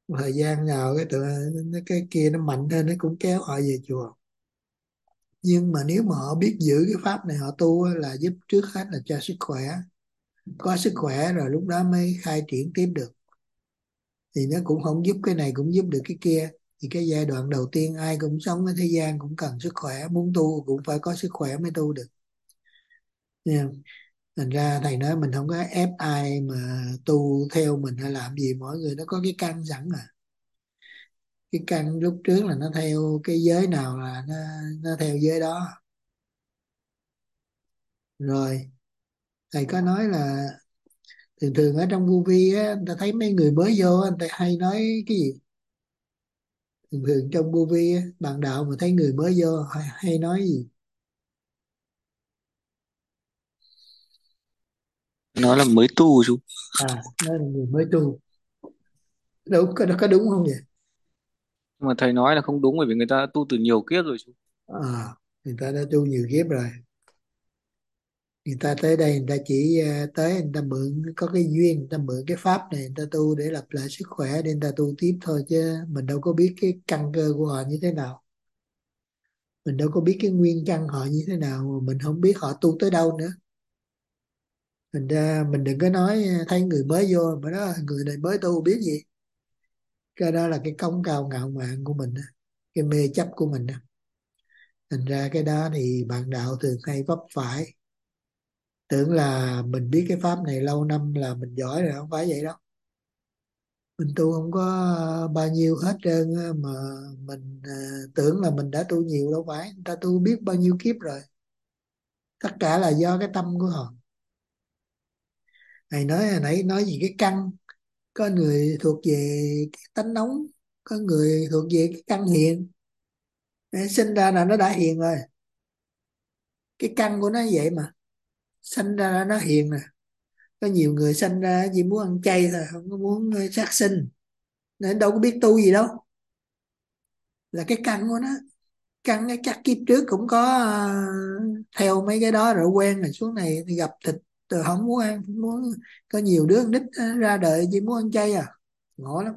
Thời gian nào cái tụi nó- cái kia nó mạnh hơn, nó cũng kéo họ về chùa. Nhưng mà nếu mà họ biết giữ cái pháp này họ tu á, là giúp trước hết là cho sức khỏe. Có sức khỏe rồi lúc đó mới khai triển tiếp được. Thì nó cũng không giúp cái này cũng giúp được cái kia. Thì cái giai đoạn đầu tiên ai cũng sống ở thế gian cũng cần sức khỏe, muốn tu cũng phải có sức khỏe mới tu được nha. Thành ra thầy nói mình không có ép ai mà tu theo mình hay làm gì, mỗi người nó có cái căn sẵn à. Cái căn lúc trước là nó theo cái giới nào là nó, nó theo giới đó. Rồi thầy có nói là thường thường ở trong vô vi á, người ta thấy mấy người mới vô á, người ta hay nói cái gì. Thường thường trong vô vi á, bạn đạo mà thấy người mới vô hay, hay nói gì. Nó là mới tu chú. À, nói là người mới tu. Đúng, có, có đúng không vậy? Nhưng mà thầy nói là không đúng, bởi vì người ta tu từ nhiều kiếp rồi chú. À, người ta đã tu nhiều kiếp rồi. Người ta tới đây người ta chỉ ờ, tới người ta mượn, có cái duyên người ta mượn cái pháp này người ta tu để lập lại sức khỏe để người ta tu tiếp thôi, chứ mình đâu có biết cái căn cơ của họ như thế nào. Mình đâu có biết cái nguyên căn họ như thế nào, mình không biết họ tu tới đâu nữa. Mình ra mình đừng có nói ờ, thấy người mới vô mà đó người này mới tu biết gì. Cái đó là cái cống cao ngạo mạn của mình đó, cái mê chấp của mình đó. Thành ra cái đó thì bạn đạo thường hay vấp phải, tưởng là mình biết cái pháp này lâu năm là mình giỏi rồi, không phải vậy đâu. Mình tu không có bao nhiêu hết trơn á, mà mình ờ, tưởng là mình đã tu nhiều, đâu phải, người ta tu biết bao nhiêu kiếp rồi. Tất cả là do cái tâm của họ. Thầy nói hồi nãy nói gì cái căn, có người thuộc về cái tánh nóng, có người thuộc về cái căn hiền. Để sinh ra là nó đã hiền rồi, cái căn của nó vậy mà, sinh ra là nó hiền nè. Có nhiều người sinh ra chỉ muốn ăn chay thôi, không có muốn ờ, sát sinh, nên đâu có biết tu gì đâu, là cái căn của nó. Căn cái chắc kiếp trước cũng có ờ, theo mấy cái đó rồi quen rồi, xuống này thì gặp thịt rồi không muốn ăn, không muốn. Có nhiều đứa con nít ờ, ra đời chỉ muốn ăn chay à, ngộ lắm.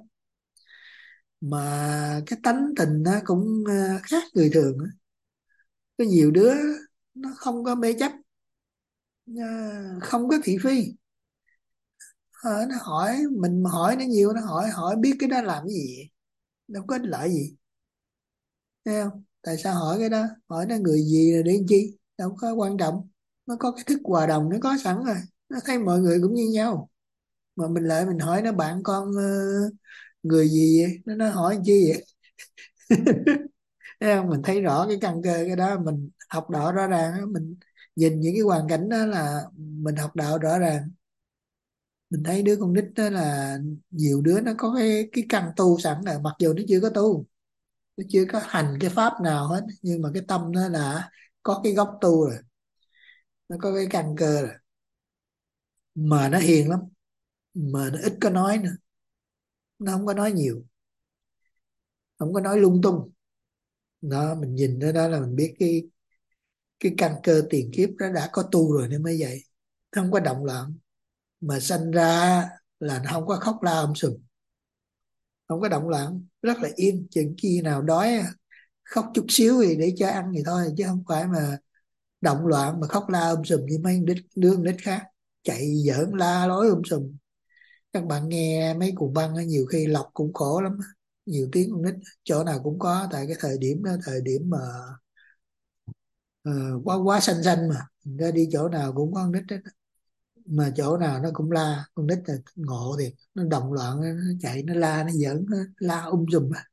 Mà cái tánh tình nó cũng ờ, khác người thường á. Có nhiều đứa nó không có mê chấp, ờ, không có thị phi. Ờ, nó hỏi mình mà hỏi nó nhiều, nó hỏi hỏi biết cái đó làm cái gì, đâu có ích lợi gì. Thấy không? Tại sao hỏi cái đó, hỏi nó người gì rồi để làm chi, đâu có quan trọng. Nó có cái thức hòa đồng nó có sẵn rồi, nó thấy mọi người cũng như nhau. Mà mình lại mình hỏi nó bạn con ờ, người gì vậy, nó nói hỏi làm chi vậy. Thấy không? Mình thấy rõ cái căn cơ cái đó, mình học đạo rõ ràng á, mình nhìn những cái hoàn cảnh đó là mình học đạo rõ ràng. Mình thấy đứa con nít đó là nhiều đứa nó có cái cái căn tu sẵn rồi, mặc dù nó chưa có tu, nó chưa có hành cái pháp nào hết, nhưng mà cái tâm nó là có cái gốc tu rồi, nó có cái căn cơ rồi. Mà nó hiền lắm, mà nó ít có nói nữa, nó không có nói nhiều, không có nói lung tung. Đó, mình nhìn đó, đó là mình biết cái cái căn cơ tiền kiếp nó đã có tu rồi nên mới vậy. Nó không có động loạn, mà sanh ra là nó không có khóc la um sùm, không có động loạn, rất là yên. Chừng khi nào đói khóc chút xíu thì để cho ăn thì thôi, chứ không phải mà động loạn mà khóc la um sùm như mấy đứa, đứa con nít khác chạy giỡn la lối um sùm. Các bạn nghe mấy cụ băng á, nhiều khi lọc cũng khổ lắm á. Nhiều tiếng con nít chỗ nào cũng có, tại cái thời điểm đó thời điểm mà ờ, quá quá xanh xanh mà ra đi chỗ nào cũng có con nít hết á. Mà chỗ nào nó cũng la, con nít là ngộ thì nó động loạn, nó chạy nó la nó giỡn nó la um sùm á.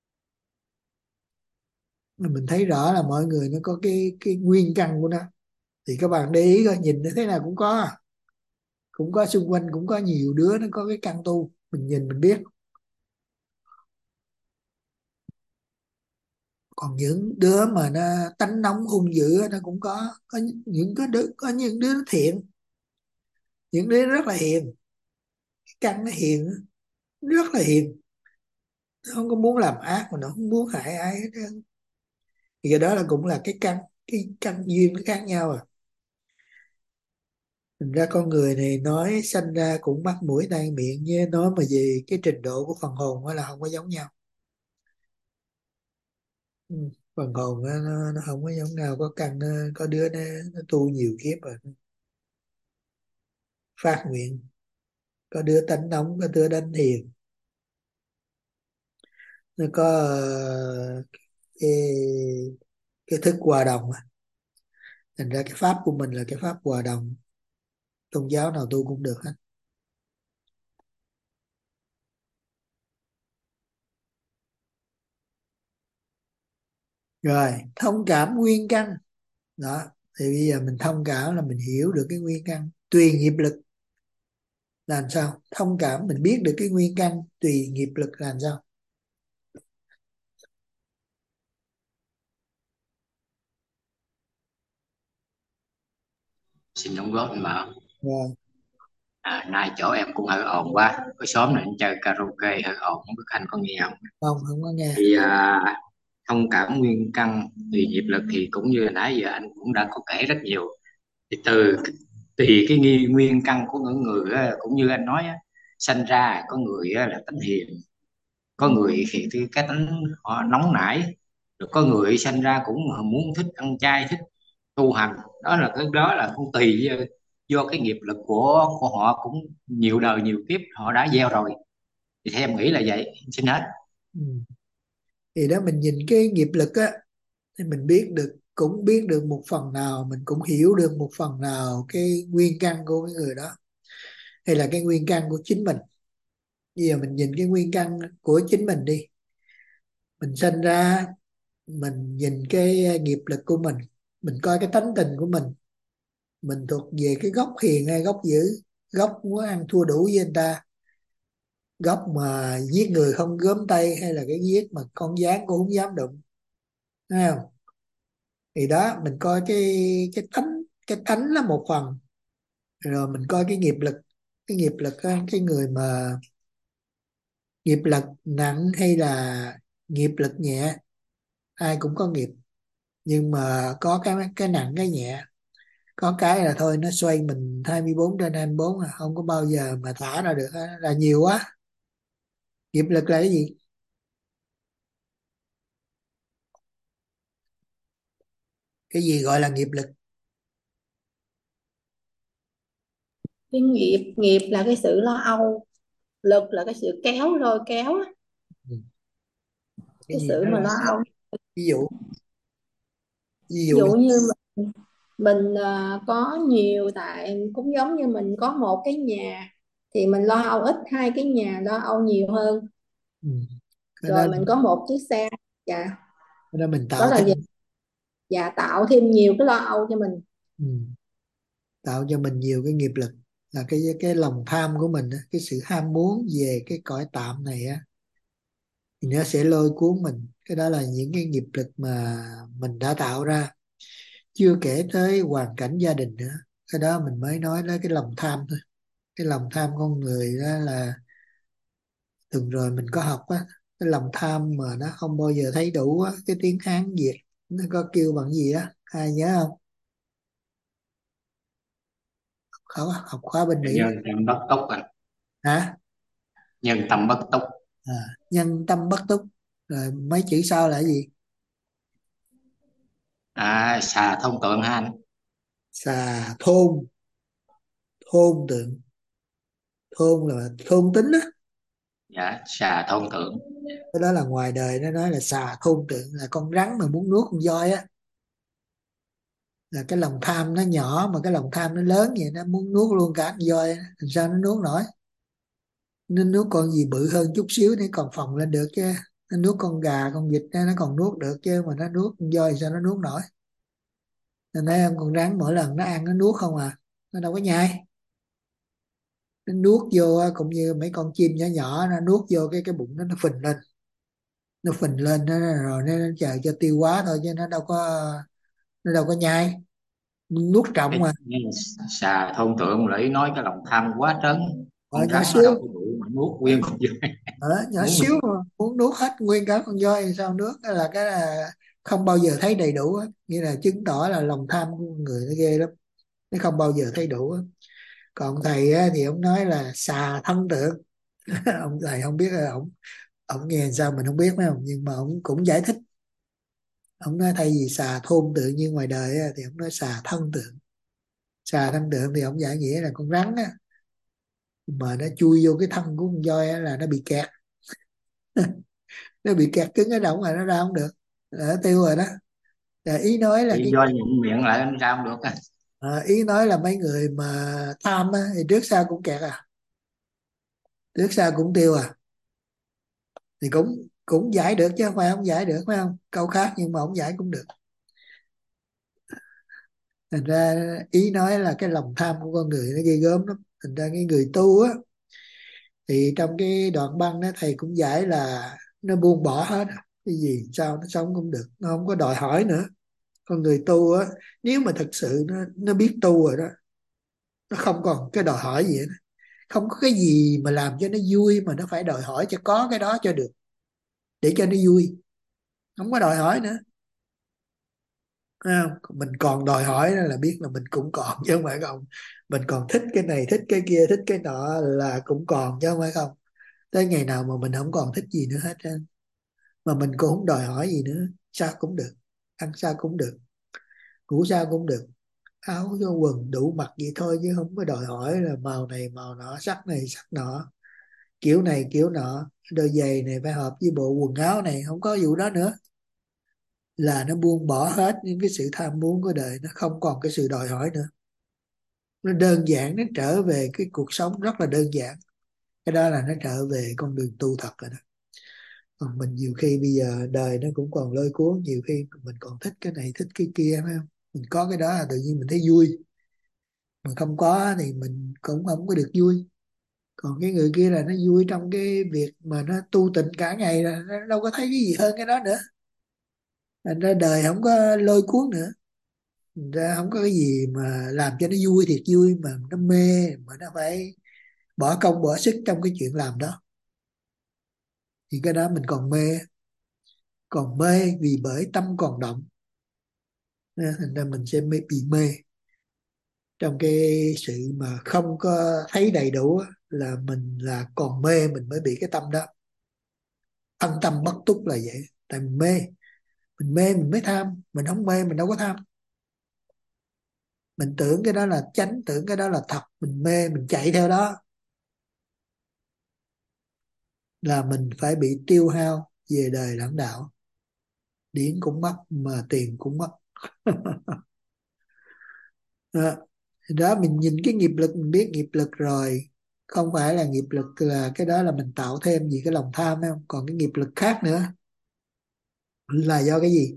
Mà mình thấy rõ là mọi người nó có cái cái nguyên căn của nó. Thì các bạn để ý coi, nhìn nó thế nào cũng có, cũng có xung quanh cũng có nhiều đứa nó có cái căn tu, mình nhìn mình biết. Còn những đứa mà nó tánh nóng hung dữ á, nó cũng có có những cái đứa, có những đứa nó thiện, những đứa rất là hiền. Cái căn nó hiền á, rất là hiền, nó không có muốn làm ác mà nó không muốn hại ai hết trơn. Thì cái đó là cũng là cái căn, cái căn duyên nó khác nhau à. Thành ra con người này nói sanh ra cũng mắt mũi tai miệng, như nói mà về cái trình độ của phần hồn đó là không có giống nhau. Ừ. Phần hồn đó, nó, nó không có giống nhau. Có căn nó, có đứa nó, nó tu nhiều kiếp rồi phát nguyện, có đứa tánh nóng, có đứa đánh thiền, nó có ờ, cái, cái thức hòa đồng. Thành ra cái pháp của mình là cái pháp hòa đồng, tôn giáo nào tu cũng được hết. Rồi thông cảm nguyên căn đó, thì bây giờ mình thông cảm là mình hiểu được cái nguyên căn tùy nghiệp lực. Làm sao thông cảm mình biết được cái nguyên căn tùy nghiệp lực? Làm sao? Xin đóng góp anh Bảo. Rồi À, nay chỗ em cũng hơi ồn quá, cái xóm này anh chơi karaoke hơi ồn, không biết anh có nghe không? không không có nghe. Thì à, thông cảm nguyên căn tùy nghiệp lực thì cũng như nãy giờ anh cũng đã có kể rất nhiều. Thì từ tùy cái nghi nguyên căn của những người á, cũng như anh nói á, sanh ra có người á, là tánh hiền, có người thì cái cái tánh họ nóng nảy, rồi có người sanh ra cũng muốn thích ăn chay, thích tu hành. Đó là cái đó là cũng tùy do, do cái nghiệp lực của của họ, cũng nhiều đời nhiều kiếp họ đã gieo rồi. Thì theo em nghĩ là vậy. Xin hết. Ừ. Thì đó mình nhìn cái nghiệp lực á, thì mình biết được, cũng biết được một phần nào, mình cũng hiểu được một phần nào cái nguyên căn của cái người đó, hay là cái nguyên căn của chính mình. Bây giờ mình nhìn cái nguyên căn của chính mình đi. Mình sinh ra, mình nhìn cái nghiệp lực của mình mình coi cái tánh tình của mình mình thuộc về cái góc hiền hay góc dữ, góc muốn ăn thua đủ với người ta, góc mà giết người không gớm tay, hay là cái giết mà con gián cũng không dám đụng, thấy không? Thì đó mình coi cái cái tánh cái tánh là một phần, rồi mình coi cái nghiệp lực. Cái nghiệp lực á, cái người mà nghiệp lực nặng hay là nghiệp lực nhẹ, ai cũng có nghiệp, nhưng mà có cái cái nặng cái nhẹ. Có cái là thôi nó xoay mình hai mươi bốn trên hai mươi bốn, à không có bao giờ mà thả ra được á, là nhiều quá. Nghiệp lực là cái gì? Cái gì gọi là nghiệp lực? Cái nghiệp nghiệp là cái sự lo âu, lực là cái sự kéo, lôi kéo á. Ừ. Cái Cái gì sự nó mà là? lo âu, Ví dụ ví ví dụ đi. dụ như mình, mình à, có nhiều, tại cũng giống như mình có một cái nhà thì mình lo âu ít, hai cái nhà lo âu nhiều hơn. Ừ. Cái đó Rồi là, mình có một chiếc xe, dạ, cái đó mình đó tạo là gì? thêm. Dạ, tạo thêm nhiều cái lo âu cho mình. Ừ. Tạo cho mình nhiều cái nghiệp lực, là cái cái lòng tham của mình á, cái sự ham muốn về cái cõi tạm này á, thì nó sẽ lôi cuốn mình. Cái đó là những cái nghiệp lực mà mình đã tạo ra, chưa kể tới hoàn cảnh gia đình nữa. Cái đó mình mới nói tới cái lòng tham thôi. Cái lòng tham con người đó là từng rồi mình có học á, cái lòng tham mà nó không bao giờ thấy đủ á, cái tiếng Hán Việt nó có kêu bằng gì á, ai nhớ không? Khó học khóa bên Mỹ. Nhân tâm bất túc anh. Hả? Nhân tâm bất túc. À, nhân tâm bất túc. Rồi mấy chữ sau là cái gì? À, xà thông tượng ha anh. Xà thôn. Thôn tượng. Thôn là thôn tính á. Dạ, xà thông tượng. Cái đó là ngoài đời nó nói là xà thôn tượng, là con rắn mà muốn nuốt con voi á. Là cái lòng tham nó nhỏ mà cái lòng tham nó lớn vậy, nó muốn nuốt luôn cả con voi á. Làm sao nó nuốt nổi? Nó nuốt con gì bự hơn chút xíu thì còn phồng lên được chứ. Nó nuốt con gà con vịt nó còn nuốt được, chứ mà nó nuốt con voi sao nó nuốt nổi? Nên thấy không, con rắn mỗi lần nó ăn nó nuốt không à, nó đâu có nhai. Nó nuốt vô á, cũng như mấy con chim nhỏ nhỏ, nó nuốt vô cái cái bụng nó nó phình lên. Nó phình lên nó, rồi nó, nó chờ cho tiêu hóa thôi, chứ nó đâu có nó đâu có nhai. Nuốt trọng Cái mà. xà thông tượng lấy nói cái lòng tham quá trớn. Ở Con nhỏ rắn nó đâu xíu. có bự mà nuốt nguyên con voi. Ở nhỏ Muốn xíu mà muốn nuốt hết nguyên cả con voi thì sao nuốt? Cái là cái là không bao giờ thấy đầy đủ á. Nghĩa là chứng tỏ là lòng tham của người nó ghê lắm, nó không bao giờ thấy đủ á. Còn thầy á, thì ông nói là xà thân tượng. Ông thầy không biết là ông ông nghe sao mình không biết, phải không, nhưng mà ông cũng giải thích. Ông nói thay vì xà thôn tượng như ngoài đời á, thì ông nói xà thân tượng. Xà thân tượng thì ông giải nghĩa là con rắn á, mà nó chui vô cái thân của con voi á, là nó bị kẹt. Nó bị kẹt cứng ở động mà nó ra không được, là nó tiêu rồi đó. Là ý nói là Bị cái do nhịn miệng lại anh ra không được á. à, ý nói là mấy người mà tham á, thì trước sau cũng kẹt à, trước sau cũng tiêu à. Thì cũng cũng giải được chứ không phải không giải được, phải không, câu khác nhưng mà không giải cũng được. Thành ra ý nói là cái lòng tham của con người nó ghê gớm lắm. Thành ra cái người tu á, thì trong cái đoạn băng đó thầy cũng giải là nó buông bỏ hết à. Cái gì sao nó sống cũng được, nó không có đòi hỏi nữa. Con người tu á, nếu mà thật sự nó nó biết tu rồi đó, nó không còn cái đòi hỏi gì nữa. Không có cái gì mà làm cho nó vui mà nó phải đòi hỏi cho có cái đó cho được, để cho nó vui. Không có đòi hỏi nữa. Thấy không? Mình còn đòi hỏi là biết là mình cũng còn chứ không phải không. Mình còn thích cái này thích cái kia thích cái nọ là cũng còn chứ không phải không. Tới ngày nào mà mình không còn thích gì nữa hết trơn, mà mình cũng không đòi hỏi gì nữa, sao cũng được. Ăn sao cũng được, ngủ sao cũng được, áo cho quần đủ mặc vậy thôi, chứ không có đòi hỏi là màu này màu nọ, sắc này sắc nọ, kiểu này kiểu nọ, đôi giày này phải hợp với bộ quần áo này, không có vụ đó nữa. Là nó buông bỏ hết những cái sự tham muốn của đời, nó không còn cái sự đòi hỏi nữa. Nó đơn giản, nó trở về cái cuộc sống rất là đơn giản. Cái đó là nó trở về con đường tu thật rồi đó. Còn mình nhiều khi bây giờ đời nó cũng còn lôi cuốn, nhiều khi mình còn thích cái này thích cái kia, phải không. Mình có cái đó là tự nhiên mình thấy vui, mà không có thì mình cũng không có được vui. Còn cái người kia là nó vui trong cái việc mà nó tu tịnh cả ngày, là nó đâu có thấy cái gì hơn cái đó nữa. Thành ra đời không có lôi cuốn nữa. Thành ra không có cái gì mà làm cho nó vui thiệt vui, mà nó mê mà nó phải bỏ công bỏ sức trong cái chuyện làm đó. Thì cái đó mình còn mê, còn mê vì bởi tâm còn động. Nên thành ra mình sẽ mê, bị mê trong cái sự mà không có thấy đầy đủ á, là mình là còn mê, mình mới bị cái tâm đó. Thân tâm bất túc là vậy, tại mình mê. Mình mê mình mới tham, mình không mê mình đâu có tham. Mình tưởng cái đó là chánh, tưởng cái đó là thật, mình mê mình chạy theo đó, là mình phải bị tiêu hao về đời lẫn đạo. Điển cũng mất mà tiền cũng mất. đó. đó mình nhìn cái nghiệp lực, mình biết nghiệp lực rồi. Không phải là nghiệp lực là cái đó là mình tạo thêm gì cái lòng tham, phải không. Còn cái nghiệp lực khác nữa là do cái gì?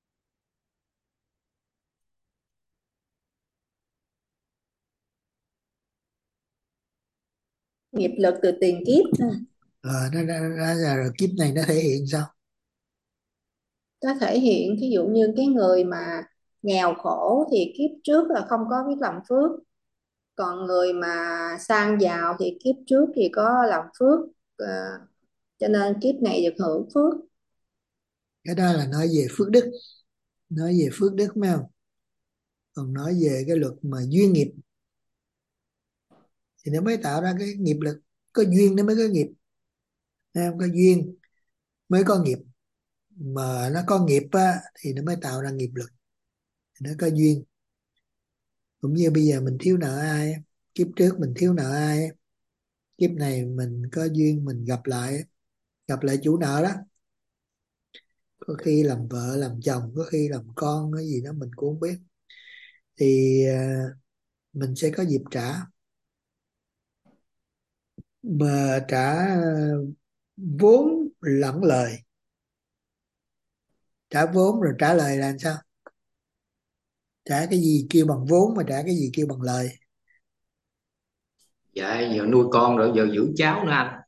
Nghiệp lực từ tiền kiếp thôi. Ờ, nó, nó, nó là rồi kiếp này nó thể hiện sao? Có thể hiện ví dụ như cái người mà nghèo khổ thì kiếp trước là không có biết làm phước, còn người mà sang giàu thì kiếp trước thì có làm phước. Ờ, cho nên kiếp này được hưởng phước. Cái đó là nói về phước đức, nói về phước đức, phải không. Còn nói về cái luật mà duyên nghiệp thì nó mới tạo ra cái nghiệp lực. Có duyên nó mới có nghiệp, thấy không? Có duyên mới có nghiệp, mà nó có nghiệp á, thì nó mới tạo ra nghiệp lực. Nó có duyên. Cũng như bây giờ mình thiếu nợ ai, kiếp trước mình thiếu nợ ai, kiếp này mình có duyên mình gặp lại, gặp lại chủ nợ đó. Có khi làm vợ làm chồng, có khi làm con, cái gì đó mình cũng không biết. Thì à, mình sẽ có dịp trả. Mà trả à, vốn lẫn lời. Trả vốn rồi trả lời là làm sao? Trả cái gì kêu bằng vốn, mà trả cái gì kêu bằng lời? Dạ giờ nuôi con rồi giờ giữ cháu nữa anh.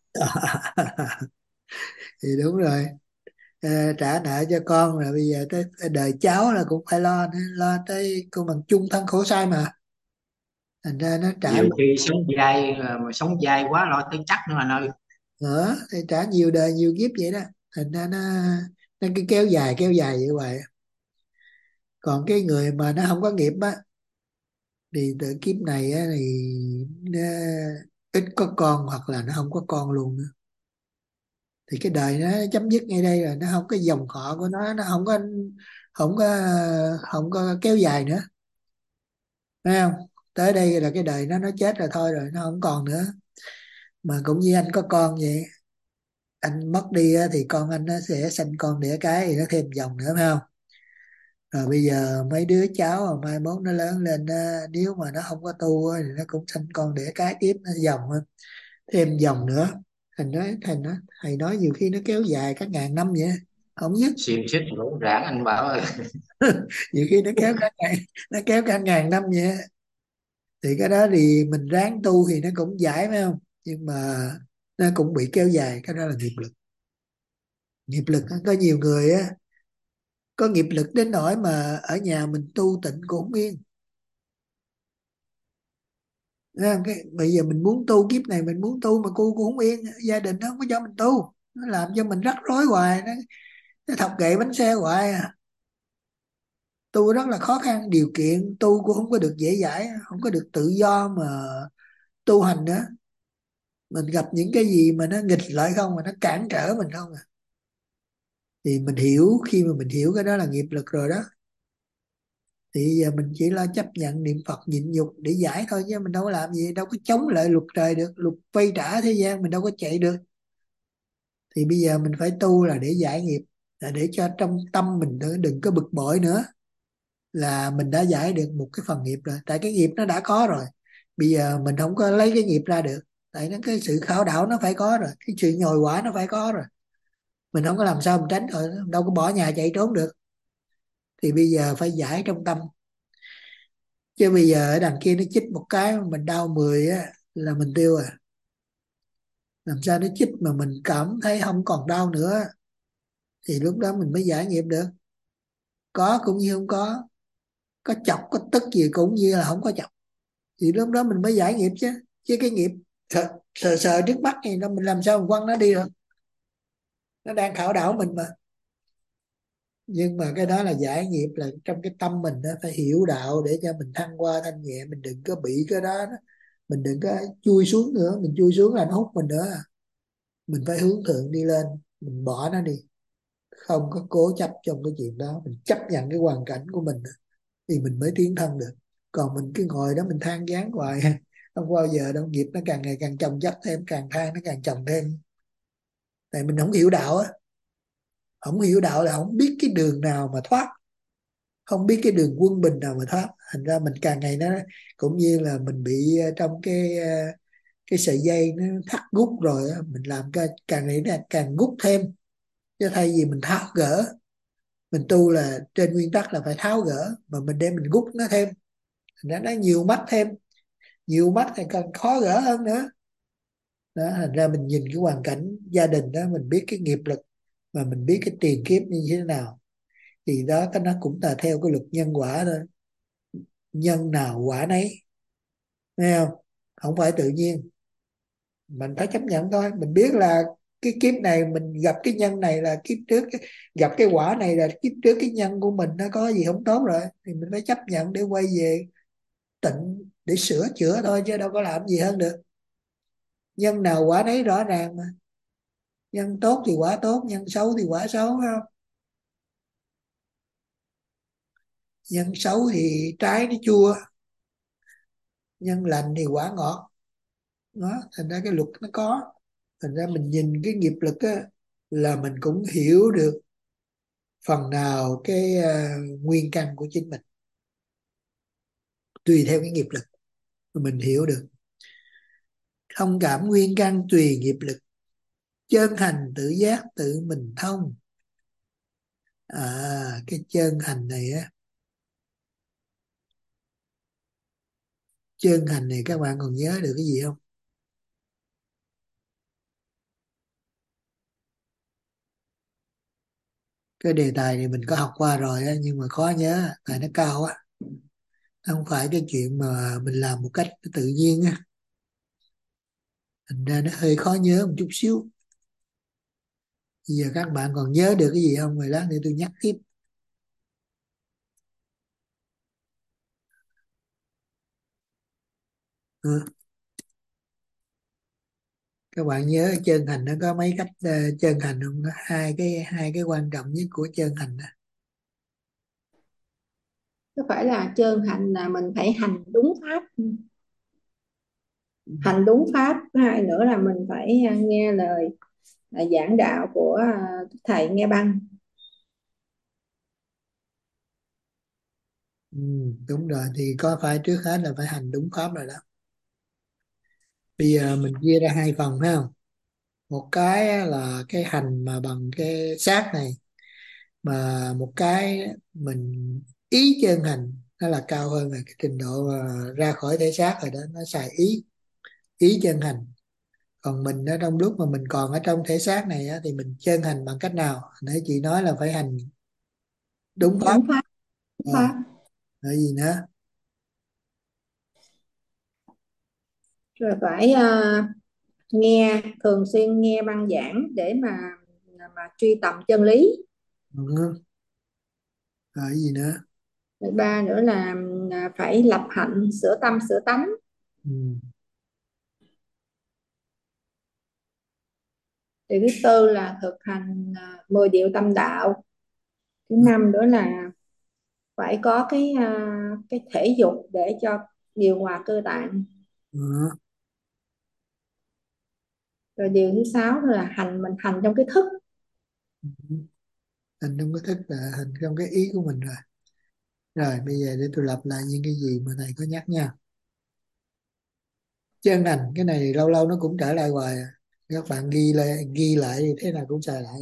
Thì đúng rồi. Ờ, trả nợ cho con rồi bây giờ tới đời cháu là cũng phải lo nữa, lo tới con bằng chung thân khổ sai mà. Thành ra nó trả Nhiều khi sống dai mà sống dai quá lo tới chắc nữa anh ơi. nữa thì trả nhiều đời nhiều kiếp vậy đó. Thành ra nó nó cứ kéo dài kéo dài vậy vậy. Còn cái người mà nó không có nghiệp á, Thì từ kiếp này á, thì nó ít có con hoặc là nó không có con luôn nữa. Thì cái đời nó chấm dứt ngay đây rồi, nó không có dòng họ của nó nó không có không có không có kéo dài nữa, thấy không? Tới đây là cái đời nó nó chết rồi, thôi rồi, nó không còn nữa. Mà cũng như anh có con vậy, anh mất đi á, thì con anh nó sẽ sanh con đẻ cái thì nó thêm dòng nữa, phải không? Rồi bây giờ mấy đứa cháu mà mai mốt nó lớn lên á, nếu mà nó không có tu á, thì nó cũng sanh con đẻ cái tiếp, nó dòng á, thêm dòng nữa. Thành nói thành nói thầy nói nhiều khi nó kéo dài cả ngàn năm vậy, không dứt. Xiên xích rỗng rãng anh Bảo ơi. Nhiều khi nó kéo cả ngàn nó kéo cả ngàn năm vậy. Thì cái đó thì mình ráng tu thì nó cũng giải, phải không? Nhưng mà nó cũng bị kéo dài, cái đó là nghiệp lực. Nghiệp lực á, có nhiều người á, có nghiệp lực đến nỗi mà ở nhà mình tu tịnh cũng không yên. Thấy không? Cái, bây giờ mình muốn tu kiếp này mình muốn tu mà cô cũng không yên, gia đình nó không có cho mình tu, nó làm cho mình rắc rối hoài, nó, nó thọc gậy bánh xe hoài à. Tu rất là khó khăn, điều kiện tu cũng không có được dễ dãi, không có được tự do mà tu hành nữa. Mình gặp những cái gì mà nó nghịch lại không, mà nó cản trở mình không à. Thì mình hiểu, khi mà mình hiểu cái đó là nghiệp lực rồi đó, thì giờ mình chỉ lo chấp nhận niệm Phật nhịn nhục để giải thôi, chứ mình đâu có làm gì, đâu có chống lại luật trời được, luật vay trả thế gian mình đâu có chạy được. Thì bây giờ mình phải tu là để giải nghiệp, là để cho trong tâm mình đừng, đừng có bực bội nữa, là mình đã giải được một cái phần nghiệp rồi, tại cái nghiệp nó đã có rồi. Bây giờ mình không có lấy cái nghiệp ra được, tại nó cái sự khảo đảo nó phải có rồi, cái sự nhồi quả nó phải có rồi, mình không có làm sao mình tránh rồi, đâu có bỏ nhà chạy trốn được. Thì bây giờ phải giải trong tâm, chứ bây giờ ở đằng kia nó chích một cái mà mình đau mười á là mình tiêu à. Làm sao nó chích mà mình cảm thấy không còn đau nữa, thì lúc đó mình mới giải nghiệp được. Có cũng như không có, có chọc có tức gì cũng như là không có chọc, thì lúc đó mình mới giải nghiệp chứ. Chứ cái nghiệp sờ sờ, sờ trước mắt này nó mình làm sao mình quăng nó đi được, nó đang khảo đảo mình mà. Nhưng mà cái đó là giải nghiệp, là trong cái tâm mình nó phải hiểu đạo để cho mình thăng hoa thanh nhẹ, mình đừng có bị cái đó, đó. Mình đừng có chui xuống nữa, mình chui xuống là nó hút mình nữa. Mình phải hướng thượng đi lên, mình bỏ nó đi, không có cố chấp trong cái chuyện đó, mình chấp nhận cái hoàn cảnh của mình thì mình mới tiến thân được. Còn mình cứ ngồi đó mình than vãn hoài không bao giờ đâu, nghiệp nó càng ngày càng chồng chất thêm, càng than nó càng chồng thêm. Tại mình không hiểu đạo á, không hiểu đạo là không biết cái đường nào mà thoát, không biết cái đường quân bình nào mà thoát. Thành ra mình càng ngày nó cũng như là mình bị ờ, trong cái ờ, cái sợi dây nó thắt gút rồi á, mình làm cái càng ngày nó càng gút thêm, chứ thay vì mình tháo gỡ. Mình tu là trên nguyên tắc là phải tháo gỡ, mà mình đem mình gút nó thêm, thành ra nó nhiều mắt thêm, nhiều mắt thì càng khó gỡ hơn nữa. Đó, thành ra mình nhìn cái hoàn cảnh gia đình đó, mình biết cái nghiệp lực, mà mình biết cái tiền kiếp như thế nào, thì đó cái nó cũng là theo cái luật nhân quả thôi. Nhân nào quả nấy, thấy không? Không phải tự nhiên, mình phải chấp nhận thôi. Mình biết là cái kiếp này mình gặp cái nhân này là kiếp trước cái, gặp cái quả này là kiếp trước cái nhân của mình nó có gì không tốt rồi, thì mình phải chấp nhận để quay về tịnh, để sửa chữa thôi, chứ đâu có làm gì hơn được. Nhân nào quả nấy rõ ràng mà, nhân tốt thì quả tốt, nhân xấu thì quả xấu, phải không? Nhân xấu thì trái nó chua, nhân lành thì quả ngọt. Đó, thành ra cái luật nó có. Thành ra mình nhìn cái nghiệp lực á, là mình cũng hiểu được phần nào cái ờ, nguyên căn của chính mình, tùy theo cái nghiệp lực mà mình hiểu được. Thông cảm nguyên căn tùy nghiệp lực, chân hành tự giác tự mình thông. À, cái chân hành này á, chân hành này các bạn còn nhớ được cái gì không? Cái đề tài này mình có học qua rồi á, nhưng mà khó nhớ tại nó cao á, không phải cái chuyện mà mình làm một cách tự nhiên á, thành ra nó hơi khó nhớ một chút xíu. Bây giờ các bạn còn nhớ được cái gì không, rồi lát nữa tôi nhắc tiếp. Ừ. Các bạn nhớ chân thành nó có mấy cách ờ, chân thành không? Nó hai cái hai cái quan trọng nhất của chân thành đó. Có phải là chân thành là mình phải hành đúng pháp, hành đúng pháp. Hai nữa là mình phải à, nghe lời à, giảng đạo của à, thầy nghe băng. Ừ, đúng rồi, thì có phải trước hết là phải hành đúng pháp rồi đó. Bây giờ mình chia ra hai phần phải không? Một cái á là cái hành mà bằng cái xác này, mà một cái mình ý chân hành nó là cao hơn, là cái trình độ mà ra khỏi thể xác rồi đó, nó xài ý ý chân hành. Còn mình ở trong lúc mà mình còn ở trong thể xác này á, thì mình chân hành bằng cách nào? Nãy chị nói là phải hành đúng pháp. Đúng pháp, đúng Rồi, pháp. rồi gì nữa? Rồi phải à, nghe, thường xuyên nghe băng giảng để mà mà truy tầm chân lý. Ừ. Rồi gì nữa? Rồi ba nữa là à, phải lập hạnh, sửa tâm sửa tánh. Ừ. Thì thứ tư là thực hành à, mười điều tâm đạo. Thứ năm nữa là phải có cái à, cái thể dục để cho điều hòa cơ tạng. Ừ. Rồi điều thứ sáu là hành, mình hành trong cái thức. Ừ. Hành trong cái thức là hành trong cái ý của mình rồi. Rồi bây giờ để tôi lặp lại những cái gì mà thầy có nhắc nha. Chân thành cái này lâu lâu nó cũng trở lại hoài à. Các bạn ghi lại ghi lại thì thế nào cũng xài lại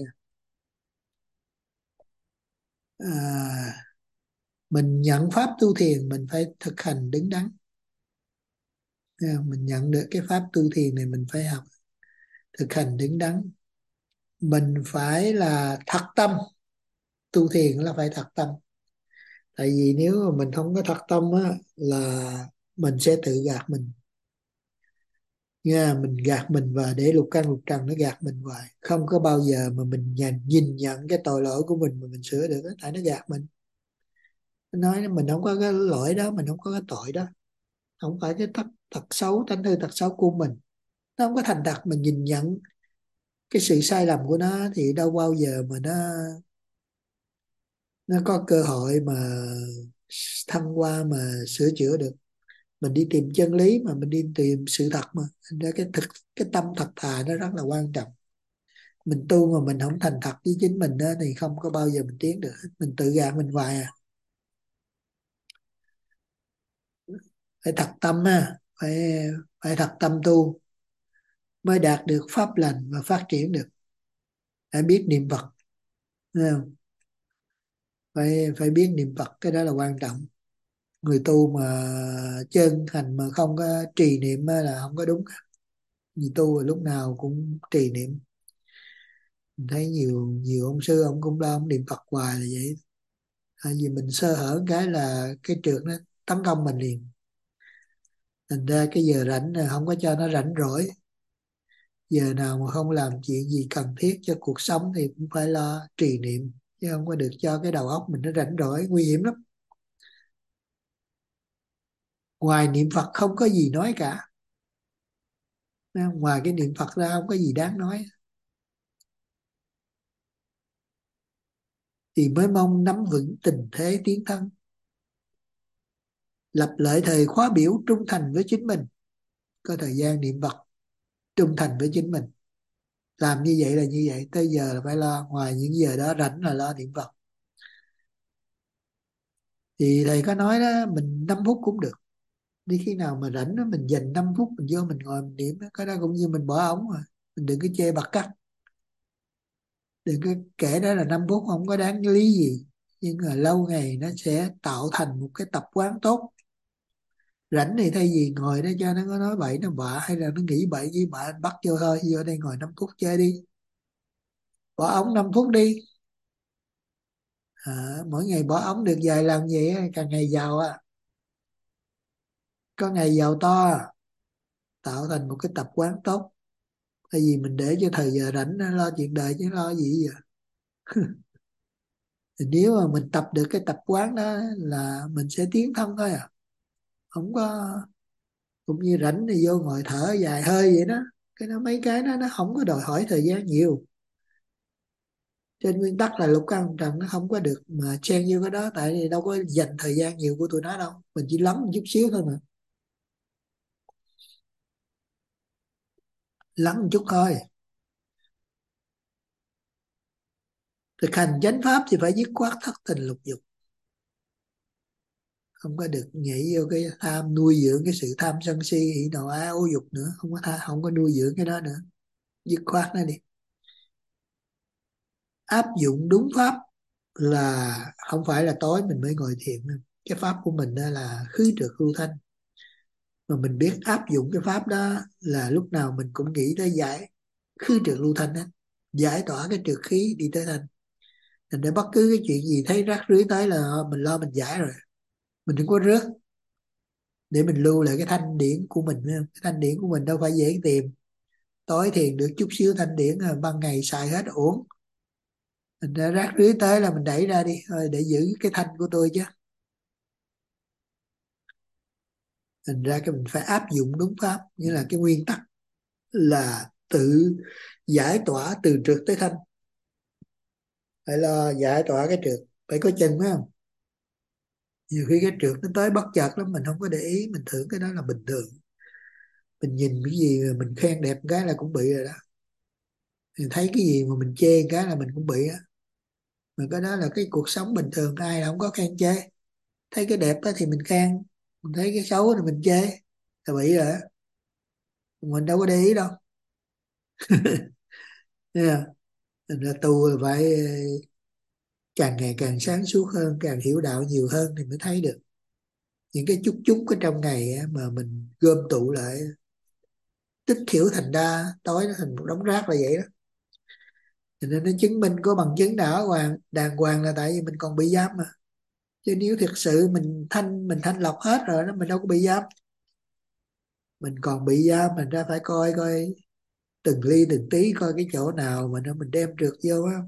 à. À, mình nhận pháp tu thiền mình phải thực hành đứng đắn. Thấy không? Mình nhận được cái pháp tu thiền này mình phải học thực hành đứng đắn. Mình phải là thật tâm, tu thiền là phải thật tâm. Tại vì nếu mà mình không có thật tâm á là mình sẽ tự gạt mình nha. Mình gạt mình và để lục căn lục trần nó gạt mình hoài, không có bao giờ mà mình nhìn, nhìn nhận cái tội lỗi của mình mà mình sửa được á. Tại nó gạt mình, nó nói mình không có cái lỗi đó, mình không có cái tội đó, không phải cái tật tật xấu, tánh hư tật xấu của mình. Nó không có thành thật mình nhìn nhận cái sự sai lầm của nó thì đâu bao giờ mà nó nó có cơ hội mà thăng hoa mà sửa chữa được. Mình đi tìm chân lý mà, mình đi tìm sự thật mà. Thành ra cái thực cái tâm thật thà nó rất là quan trọng. Mình tu mà mình không thành thật với chính mình đó, thì không có bao giờ mình tiến được hết. Mình tự gạt mình hoài à. Phải thật tâm á, phải phải thật tâm tu mới đạt được pháp lành và phát triển được. Phải biết niệm Phật, thấy không? phải phải biết niệm Phật, cái đó là quan trọng. Người tu mà chân thành mà không có trì niệm á là không có đúng. Người tu là lúc nào cũng trì niệm. Mình thấy nhiều nhiều ông sư ông cũng lo ông niệm Phật hoài là vậy. Tại vì mình sơ hở cái là cái trượt nó tấn công mình liền. Thành ra cái giờ rảnh là không có cho nó rảnh rỗi. Giờ nào mà không làm chuyện gì cần thiết cho cuộc sống thì cũng phải lo trì niệm, chứ không có được cho cái đầu óc mình nó rảnh rỗi, nguy hiểm lắm. Ngoài niệm Phật không có gì nói cả. Ngoài cái niệm Phật ra không có gì đáng nói. Thì mới mong nắm vững tình thế tiến thân, lập lợi thời khóa biểu trung thành với chính mình. Có thời gian niệm Phật, trung thành với chính mình. Làm như vậy là như vậy, tới giờ là phải lo. Ngoài những giờ đó rảnh là lo niệm Phật. Thì thầy có nói đó, mình năm phút cũng được. Đi khi nào mà rảnh đó, mình dành năm phút mình vô mình ngồi mình niệm đó. Cái đó cũng như mình bỏ ống mà. Mình đừng có chê bạc cắt. Đừng có kể đó là năm phút không có đáng lý gì. Nhưng mà lâu ngày nó sẽ tạo thành một cái tập quán tốt. Rảnh thì thay vì ngồi đó cho nó có nói bậy nó bạ, hay là nó nghĩ bậy với bạ, bắt vô thôi. Vô đây ngồi năm phút chơi đi. Bỏ ống năm phút đi. À, mỗi ngày bỏ ống được vài lần vậy á, càng ngày giàu á. Có ngày giàu to à. Tạo thành một cái tập quán tốt. Tại vì mình để cho thời giờ rảnh nó lo chuyện đời chứ lo gì vậy. Thì nếu mà mình tập được cái tập quán đó là mình sẽ tiến thân thôi à. Không có cũng như rảnh thì vô ngồi thở dài hơi vậy đó. Cái nó mấy cái đó nó không có đòi hỏi thời gian nhiều. Trên nguyên tắc là Lục Căn Lục Trần nó không có được mà chen vô cái đó, tại vì đâu có dành thời gian nhiều của tụi nó đâu, mình chỉ lắng một chút xíu thôi mà, lắng một chút thôi. Thực hành chánh pháp thì phải dứt khoát thất tình lục dục, không có được nhảy vô cái tham, nuôi dưỡng cái sự tham sân si hỉ nộ ái ố dục nữa, không có tha, không có nuôi dưỡng cái đó nữa, dứt khoát nó đi. Áp dụng đúng pháp là không phải là tối mình mới ngồi thiền đâu. Cái pháp của mình đó là khứ trượt lưu thanh, mà mình biết áp dụng cái pháp đó là lúc nào mình cũng nghĩ tới giải khứ trượt lưu thanh đó, giải tỏa cái trượt khí đi tới thanh. Thành để bất cứ cái chuyện gì thấy rắc rưới tới là mình lo mình giải rồi, mình đừng có rớt, để mình lưu lại cái thanh điển của mình. Cái thanh điển của mình đâu phải dễ tìm, tối thiền được chút xíu thanh điển ban ngày xài hết uổng. Mình ra rác rưới tới là mình đẩy ra đi thôi, để giữ cái thanh của tôi chứ. Thành ra cái mình phải áp dụng đúng pháp, nghĩa là cái nguyên tắc là tự giải tỏa từ trượt tới thanh, phải lo giải tỏa cái trượt, phải có chân phải không. Nhiều khi cái trượt nó tới bất chợt lắm, mình không có để ý, mình tưởng cái đó là bình thường. Mình nhìn cái gì mà mình khen đẹp cái là cũng bị rồi đó, mình thấy cái gì mà mình chê cái là mình cũng bị á. Mà cái đó là cái cuộc sống bình thường, ai là không có khen chê. Thấy cái đẹp á thì mình khen, mình thấy cái xấu thì mình chê, là bị rồi á. Mình đâu có để ý đâu. Yeah. Thành ra tu là phải càng ngày càng sáng suốt hơn, càng hiểu đạo nhiều hơn thì mới thấy được những cái chút chút ở trong ngày á, mà mình gom tụ lại tích thiểu thành đa, tối nó thành một đống rác là vậy đó. Cho nên nó chứng minh có bằng chứng đàng hoàng đàng hoàng là tại vì mình còn bị giam mà. Chứ nếu thực sự mình thanh mình thanh lọc hết rồi đó, mình đâu có bị giam. Mình còn bị giam, mình ra phải coi coi từng ly từng tí, coi cái chỗ nào mà nó mình đem trượt vô á.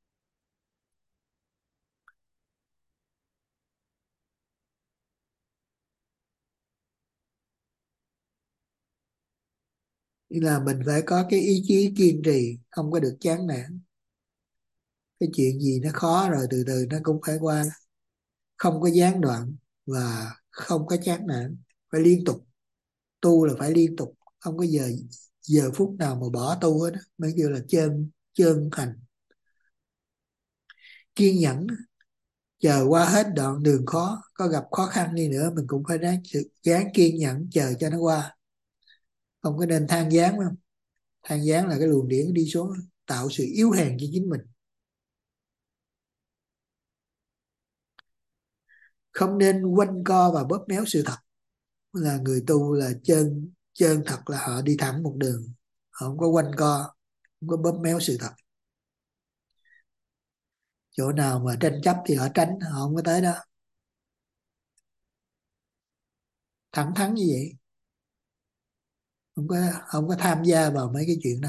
Như là mình phải có cái ý chí kiên trì, không có được chán nản. Cái chuyện gì nó khó rồi từ từ nó cũng phải qua, không có gián đoạn và không có chán nản, phải liên tục. Tu là phải liên tục, không có giờ giờ phút nào mà bỏ tu hết, mới kêu là chân chân thành. Kiên nhẫn, chờ qua hết đoạn đường khó, có gặp khó khăn đi nữa mình cũng phải ráng gắng kiên nhẫn chờ cho nó qua, không có nên than vãn. Không, than vãn là cái luồng điển đi xuống, tạo sự yếu hèn cho chính mình. Không nên quanh co và bóp méo sự thật. Là người tu là chân chân thật là họ đi thẳng một đường, họ không có quanh co, không có bóp méo sự thật. Chỗ nào mà tranh chấp thì họ tránh, họ không có tới đó, thẳng thắn như vậy, không có không có tham gia vào mấy cái chuyện đó.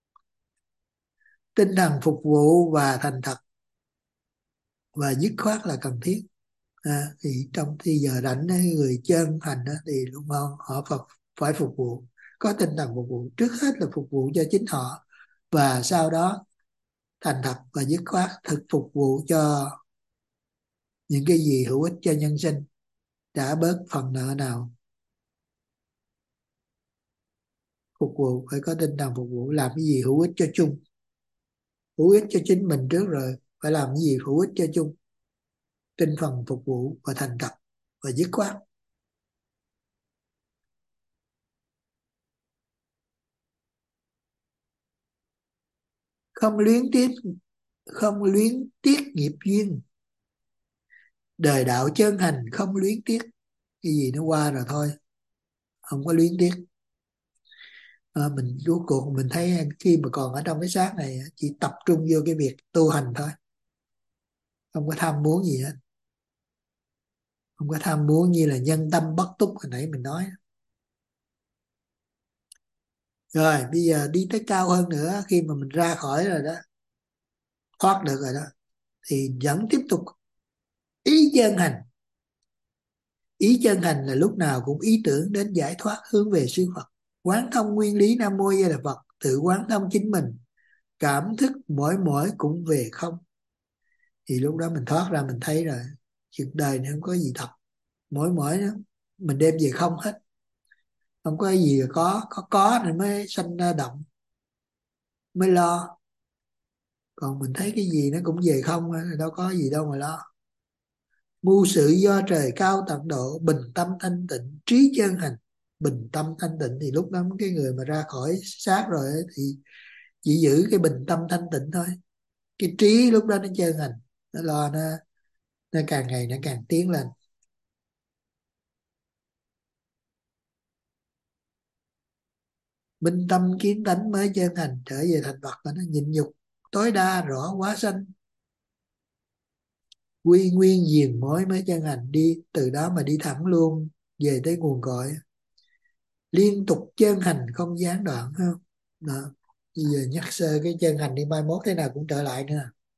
Tinh thần phục vụ và thành thật và dứt khoát là cần thiết. À, thì trong khi giờ rảnh ấy, người chân thành đó, thì lúc đó họ phải, phải phục vụ, có tinh thần phục vụ, trước hết là phục vụ cho chính họ, và sau đó thành thật và dứt khoát thực phục vụ cho những cái gì hữu ích cho nhân sinh, trả bớt phần nợ nào. Phục vụ phải có tinh thần phục vụ, làm cái gì hữu ích cho chung, hữu ích cho chính mình trước rồi phải làm cái gì hữu ích cho chung. Tinh thần phục vụ và thành thật và dứt khoát. Không luyến tiếc, không luyến tiếc nghiệp duyên. Đời đạo chân hành không luyến tiếc, cái gì nó qua rồi thôi, không có luyến tiếc. À, mình rốt cuộc mình thấy khi mà còn ở trong cái xác này chỉ tập trung vô cái việc tu hành thôi, không có tham muốn gì hết, không có tham muốn như là nhân tâm bất túc hồi nãy mình nói. Rồi bây giờ đi tới cao hơn nữa, khi mà mình ra khỏi rồi đó, thoát được rồi đó, thì vẫn tiếp tục ý chân hành. Ý chân thành là lúc nào cũng ý tưởng đến giải thoát hướng về sư Phật. Quán thông nguyên lý Nam Mô Di Đà Phật, tự quán thông chính mình, cảm thức mỏi mỏi cũng về không. Thì lúc đó mình thoát ra, mình thấy rồi chuyện đời này không có gì thật, mỏi mỏi đó mình đem về không hết. Không có gì có, có có thì mới sanh ra động, mới lo. Còn mình thấy cái gì nó cũng về không, đâu có gì đâu mà lo. Mưu sự do trời cao tận độ, bình tâm thanh tịnh, trí chân hành. Bình tâm thanh tịnh thì lúc đó cái người mà ra khỏi xác rồi ấy, thì chỉ giữ cái bình tâm thanh tịnh thôi. Cái trí lúc đó nó chân hành, nó lo, nó, nó càng ngày nó càng tiến lên. Minh tâm kiến tánh mới chân hành, trở về thành Phật và nó nhịn nhục tối đa rõ quá sanh. Quy nguyên diền mối mới chân hành, đi từ đó mà đi thẳng luôn về tới nguồn cội. Liên tục chân hành không gián đoạn, không đó. Bây giờ nhắc sơ cái chân hành đi, mai mốt thế nào cũng trở lại nữa.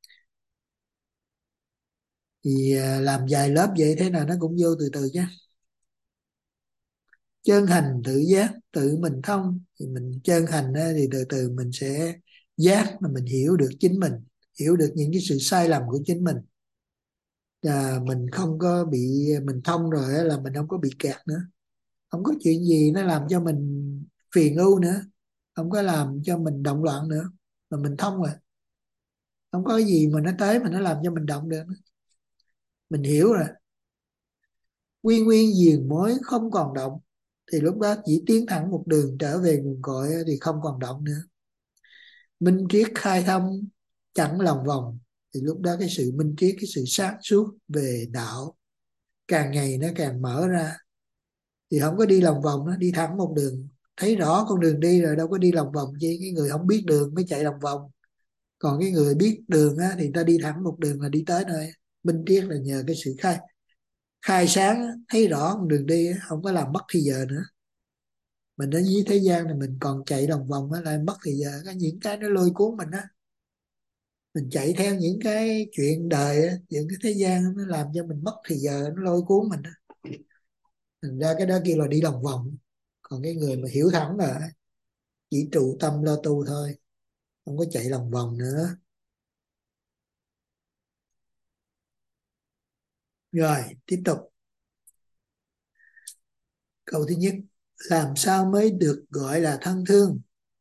Thì à, làm vài lớp vậy thế nào nó cũng vô từ từ chứ. Chân hành tự giác, tự mình thông. Thì mình chân hành á, thì từ từ mình sẽ giác, mà mình hiểu được chính mình, hiểu được những cái sự sai lầm của chính mình. Và mình không có bị, mình thông rồi á, là mình không có bị kẹt nữa. Không có chuyện gì nó làm cho mình phiền ưu nữa, không có làm cho mình động loạn nữa, mà mình thông rồi. Không có cái gì mà nó tới mà nó làm cho mình động được nữa. Mình hiểu rồi. Quy nguyên diền mối không còn động, thì lúc đó chỉ tiến thẳng một đường trở về nguồn cội thì không còn động nữa. Minh triết khai thông chẳng lòng vòng, thì lúc đó cái sự minh triết, cái sự sáng suốt về đạo càng ngày nó càng mở ra. Thì không có đi lòng vòng, nó đi thẳng một đường, thấy rõ con đường đi rồi, đâu có đi lòng vòng chứ. Cái người không biết đường mới chạy lòng vòng, còn cái người biết đường á, thì người ta đi thẳng một đường là đi tới nơi. Minh triết là nhờ cái sự khai khai sáng, thấy rõ con đường đi, không có làm mất thì giờ nữa. Mình ở dưới thế gian này mình còn chạy lòng vòng á, lại mất thì giờ. Có những cái nó lôi cuốn mình á, mình chạy theo những cái chuyện đời á, những cái thế gian nó làm cho mình mất thì giờ, nó lôi cuốn mình á. Thành ra cái đó kêu là đi lòng vòng. Còn cái người mà hiểu thẳng rồi chỉ trụ tâm lo tu thôi, không có chạy lòng vòng nữa. Rồi tiếp tục. Câu thứ nhất, làm sao mới được gọi là thân thương?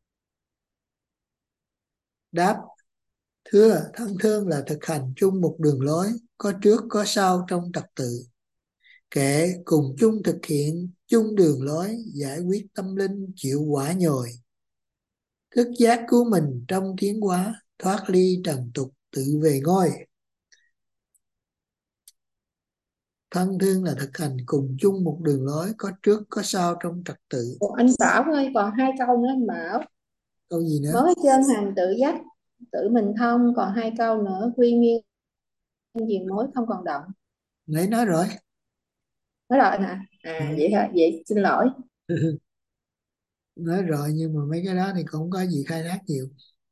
Đáp, thưa, thân thương là thực hành chung một đường lối, có trước có sau trong trật tự, kệ cùng chung thực hiện chung đường lối, giải quyết tâm linh chịu quả nhồi, thức giác cứu mình trong tiến hóa, thoát ly trần tục tự về ngôi. Thân thương là thực hành cùng chung một đường lối, có trước có sau trong trật tự. Ủa, anh Bảo ơi, còn hai câu nữa anh Bảo. Câu gì nữa? Mới chân hành tự giác, tự mình thông, còn hai câu nữa. Quy nguyên diền mối không còn động. Nãy nói rồi. Nói rồi hả? À Ừ. vậy hả? Vậy xin lỗi. Nói rồi, nhưng mà mấy cái đó thì cũng không có gì khai thác nhiều.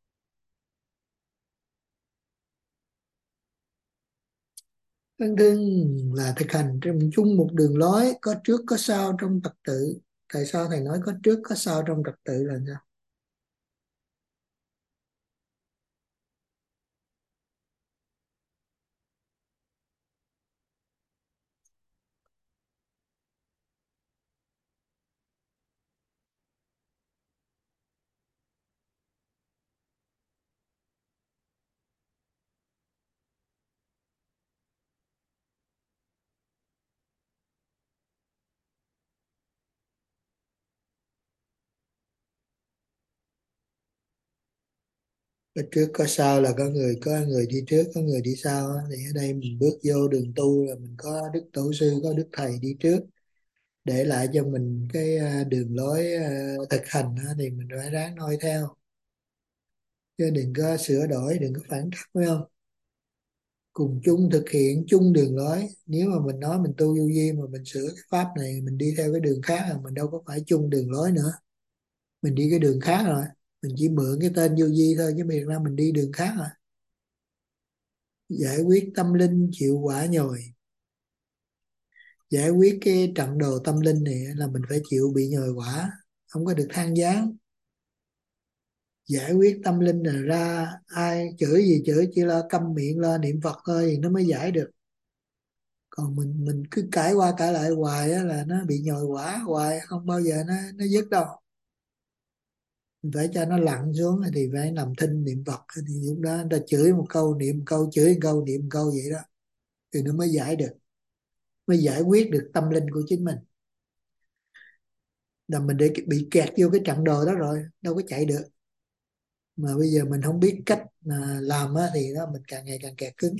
Thân thương là thực hành trong chung một đường lối, có trước có sau trong trật tự. Tại sao thầy nói có trước có sau trong trật tự là sao? Có trước có sau là có người có người đi trước, có người đi sau. Thì ở đây mình bước vô đường tu là mình có đức tổ sư, có đức thầy đi trước, để lại cho mình cái à, đường lối à, thực hành á, thì mình phải ráng noi theo, chứ đừng có sửa đổi, đừng có phản cách, phải không? Cùng chung thực hiện chung đường lối. Nếu mà mình nói mình tu vô vi mà mình sửa cái pháp này, mình đi theo cái đường khác là mình đâu có phải chung đường lối nữa, mình đi cái đường khác rồi. Mình chỉ mượn cái tên vô vi thôi, chứ biệt ra mình đi đường khác rồi. Giải quyết tâm linh chịu quả nhồi. Giải quyết cái trận đồ tâm linh này là mình phải chịu bị nhồi quả, không có được than vãn. Giải quyết tâm linh là ra ai chửi gì chửi, chỉ lo câm miệng lo niệm Phật thôi thì nó mới giải được. Còn mình mình cứ cãi qua cãi lại hoài á, là nó bị nhồi quả hoài, không bao giờ nó nó dứt đâu. Mình phải cho nó lặn xuống thì phải nằm thinh niệm Phật, thì lúc đó người ta chửi một câu niệm một câu, chửi một câu niệm một câu vậy đó, thì nó mới giải được, mới giải quyết được tâm linh của chính mình. Là mình để bị kẹt vô cái trận đồ đó rồi, đâu có chạy được. Mà bây giờ mình không biết cách mà làm á, thì đó mình càng ngày càng kẹt cứng.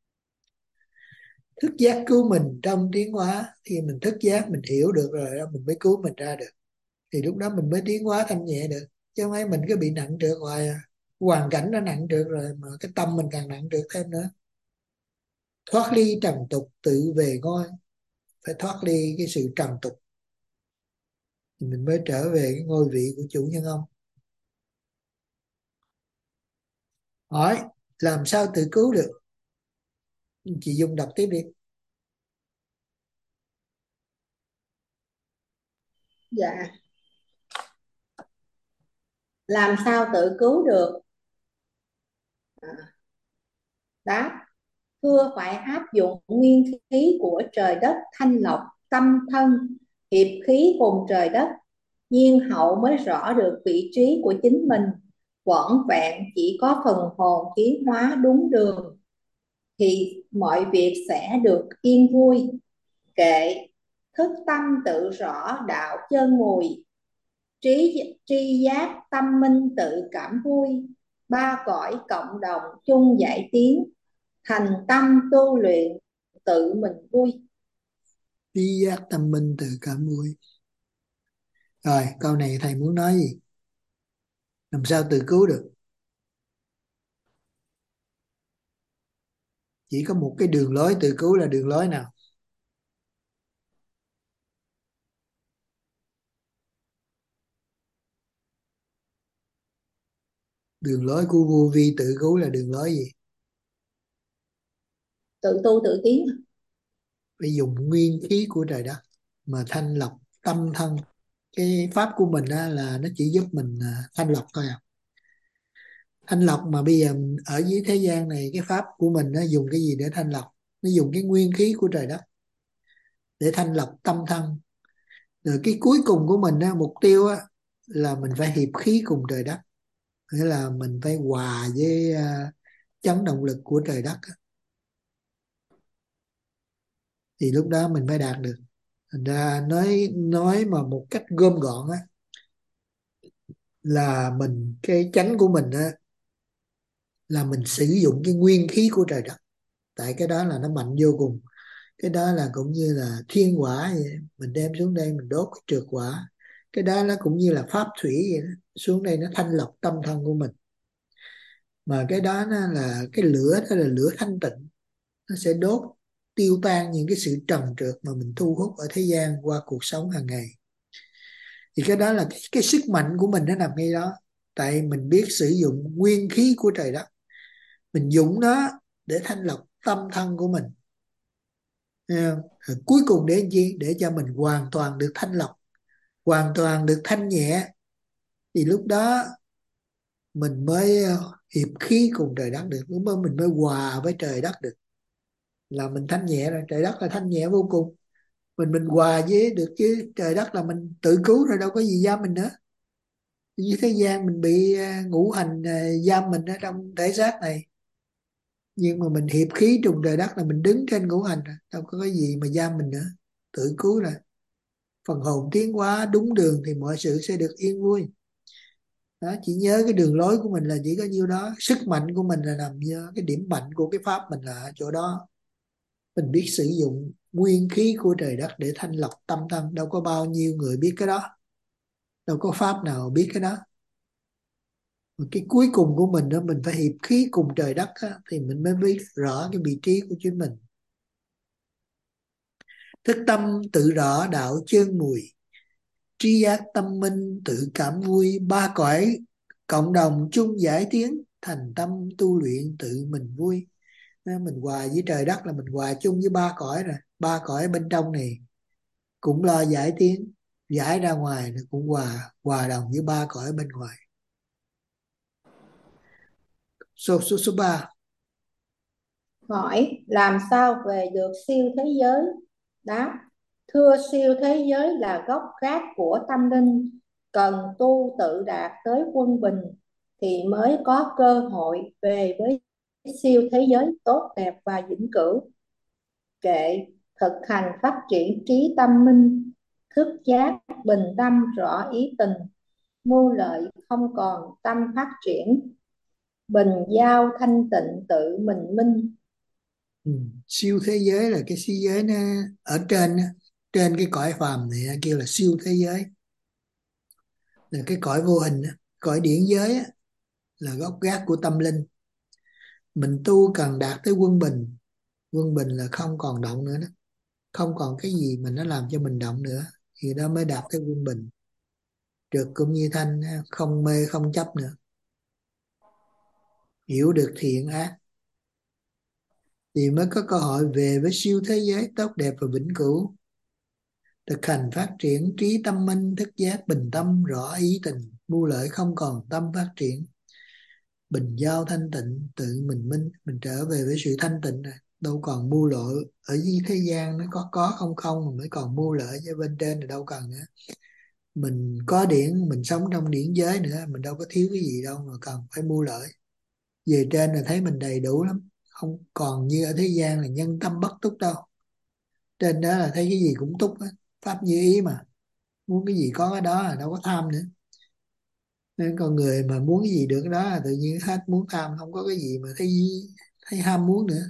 Thức giác cứu mình trong tiến hóa, khi mình thức giác mình hiểu được rồi đó, mình mới cứu mình ra được, thì lúc đó mình mới tiến hóa thanh nhẹ được. Chứ không phải mình cứ bị nặng trược hoài à. Hoàn cảnh nó nặng trược rồi mà cái tâm mình càng nặng trược thêm nữa. Thoát ly trần tục tự về ngôi, phải thoát ly cái sự trần tục thì mình mới trở về cái ngôi vị của chủ nhân ông. Hỏi làm sao tự cứu được? Chị Dung đọc tiếp đi. Dạ, làm sao tự cứu được? À, đáp, thưa phải áp dụng nguyên khí của trời đất thanh lọc tâm thân, hiệp khí cùng trời đất, nhiên hậu mới rõ được vị trí của chính mình. Vỏn vẹn chỉ có phần hồn tiến hóa đúng đường thì mọi việc sẽ được yên vui. Kệ thức tâm tự rõ đạo chân mùi, trí tri giác tâm minh tự cảm vui. Ba cõi cộng đồng chung giải tiến, thành tâm tu luyện tự mình vui. Trí giác tâm minh tự cảm vui. Rồi câu này thầy muốn nói gì? Làm sao tự cứu được? Chỉ có một cái đường lối tự cứu, là đường lối nào? Đường lối của vô vi tự cứu là đường lối gì? Tự tu tự tiến. Phải dùng nguyên khí của trời đất mà thanh lọc tâm thân. Cái pháp của mình á, là nó chỉ giúp mình à, thanh lọc thôi à. Thanh lọc mà bây giờ ở dưới thế gian này, cái pháp của mình nó dùng cái gì để thanh lọc? Nó dùng cái nguyên khí của trời đất để thanh lọc tâm thân. Rồi cái cuối cùng của mình á, mục tiêu á, là mình phải hiệp khí cùng trời đất, nghĩa là mình phải hòa với uh, chấn động lực của trời đất á. Thì lúc đó mình mới đạt được. Thành ra nói nói mà một cách gom gọn á, là mình cái chánh của mình á, là mình sử dụng cái nguyên khí của trời đất. Tại cái đó là nó mạnh vô cùng. Cái đó là cũng như là thiên hỏa vậy. Mình đem xuống đây mình đốt cái trượt hỏa. Cái đó nó cũng như là pháp thủy vậy đó. Xuống đây nó thanh lọc tâm thân của mình. Mà cái đó nó là cái lửa, đó là lửa thanh tịnh. Nó sẽ đốt tiêu tan những cái sự trần trượt mà mình thu hút ở thế gian qua cuộc sống hàng ngày. Thì cái đó là cái, cái sức mạnh của mình nó nằm ngay đó. Tại mình biết sử dụng nguyên khí của trời đất, mình dùng nó để thanh lọc tâm thân của mình. Rồi cuối cùng để làm chi? Để cho mình hoàn toàn được thanh lọc, hoàn toàn được thanh nhẹ. Thì lúc đó mình mới hiệp khí cùng trời đất được. Lúc đó mình mới hòa với trời đất được. Là mình thanh nhẹ rồi, trời đất là thanh nhẹ vô cùng. Mình mình hòa với được chứ trời đất là mình tự cứu rồi, đâu có gì giam mình nữa. Như thế gian mình bị ngũ hành giam mình ở trong thể xác này. Nhưng mà mình hiệp khí trùng trời đất là mình đứng trên ngũ hành rồi, đâu có cái gì mà giam mình nữa. Tự cứu rồi. Phần hồn tiến hóa đúng đường thì mọi sự sẽ được yên vui. Đó, chỉ nhớ cái đường lối của mình là chỉ có nhiêu đó. Sức mạnh của mình là nằm như cái điểm mạnh của cái pháp mình là ở chỗ đó. Mình biết sử dụng nguyên khí của trời đất để thanh lọc tâm thân. Đâu có bao nhiêu người biết cái đó. Đâu có pháp nào biết cái đó. Mà cái cuối cùng của mình đó, mình phải hiệp khí cùng trời đất đó, thì mình mới biết rõ cái vị trí của chính mình. Thức tâm tự rõ đạo chân mùi, tri giác tâm minh tự cảm vui. Ba cõi cộng đồng chung giải tiến, thành tâm tu luyện tự mình vui. Mình hòa với trời đất là mình hòa chung với ba cõi rồi. ba cõi bên trong này cũng lo giải tiến, giải ra ngoài nó cũng hòa hòa đồng với ba cõi bên ngoài. Số số số ba. Hỏi làm sao về được siêu thế giới? Đáp: thưa, siêu thế giới là gốc gác của tâm linh, cần tu tự đạt tới quân bình thì mới có cơ hội về với siêu thế giới tốt đẹp và vĩnh cửu. Kệ thực hành phát triển trí tâm minh, thức giác bình tâm rõ ý tình, mưu lợi không còn tâm phát triển, bình giao thanh tịnh tự mình minh. Ừ. Siêu thế giới là cái thế giới nó ở trên á, trên cái cõi phàm này kêu là siêu thế giới, là cái cõi vô hình á. Cõi điển giới á, là gốc gác của tâm linh. Mình tu cần đạt tới quân bình. Quân bình là không còn động nữa đó, không còn cái gì mà nó làm cho mình động nữa, thì đó mới đạt tới quân bình. Trực cũng như thanh, không mê không chấp nữa, hiểu được thiện ác thì mới có cơ hội về với siêu thế giới tốt đẹp và vĩnh cửu. Thực hành phát triển trí tâm minh, thức giác bình tâm rõ ý tình, mưu lợi không còn tâm phát triển, bình giao thanh tịnh tự mình minh. Mình trở về với sự thanh tịnh rồi, đâu còn mưu lợi. Ở dưới thế gian nó có có không không mà mới còn mưu lợi, chứ bên trên thì đâu cần nữa. Mình có điển, mình sống trong điển giới nữa, mình đâu có thiếu cái gì đâu mà cần phải mưu lợi. Về trên là thấy mình đầy đủ lắm, không còn như ở thế gian là nhân tâm bất túc đâu. Trên đó là thấy cái gì cũng túc á, pháp như ý mà, muốn cái gì có cái đó, là đâu có tham nữa. Nên con người mà muốn cái gì được cái đó là tự nhiên hết muốn tham, không có cái gì mà thấy thấy ham muốn nữa.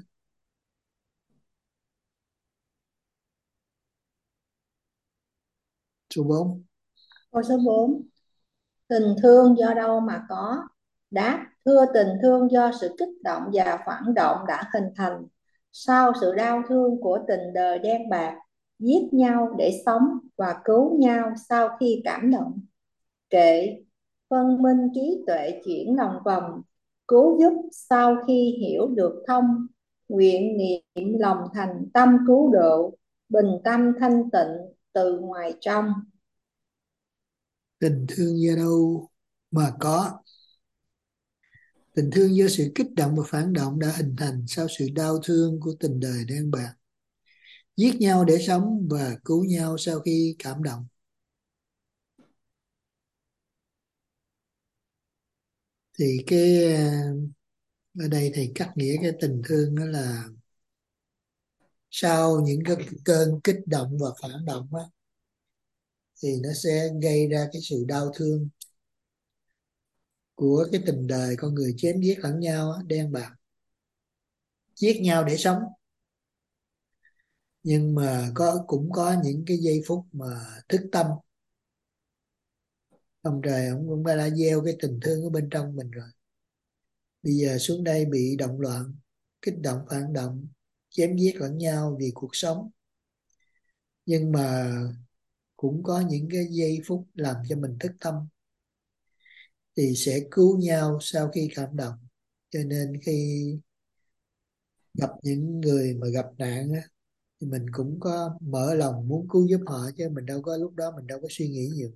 Số bốn. Câu số bốn. Tình thương do đâu mà có? Đáp: thưa, tình thương do sự kích động và phản động đã hình thành sau sự đau thương của tình đời đen bạc, giết nhau để sống và cứu nhau sau khi cảm động. Kệ phân minh trí tuệ chuyển lòng vòng, cứu giúp sau khi hiểu được thông, nguyện niệm lòng thành tâm cứu độ, bình tâm thanh tịnh từ ngoài trong. Tình thương do đâu mà có? Tình thương do sự kích động và phản động đã hình thành sau sự đau thương của tình đời đen bạc, giết nhau để sống và cứu nhau sau khi cảm động. Thì cái ở đây thầy cắt nghĩa cái tình thương đó là sau những cái cơn kích động và phản động á, thì nó sẽ gây ra cái sự đau thương của cái tình đời con người chém giết lẫn nhau á, đen bạc, giết nhau để sống. Nhưng mà có cũng có những cái giây phút mà thức tâm, ông trời ông cũng đã gieo cái tình thương ở bên trong mình rồi, bây giờ xuống đây bị động loạn, kích động phản động, chém giết lẫn nhau vì cuộc sống. Nhưng mà cũng có những cái giây phút làm cho mình thức tâm, thì sẽ cứu nhau sau khi cảm động. Cho nên khi gặp những người mà gặp nạn á, thì mình cũng có mở lòng muốn cứu giúp họ, chứ mình đâu có lúc đó mình đâu có suy nghĩ nhiều.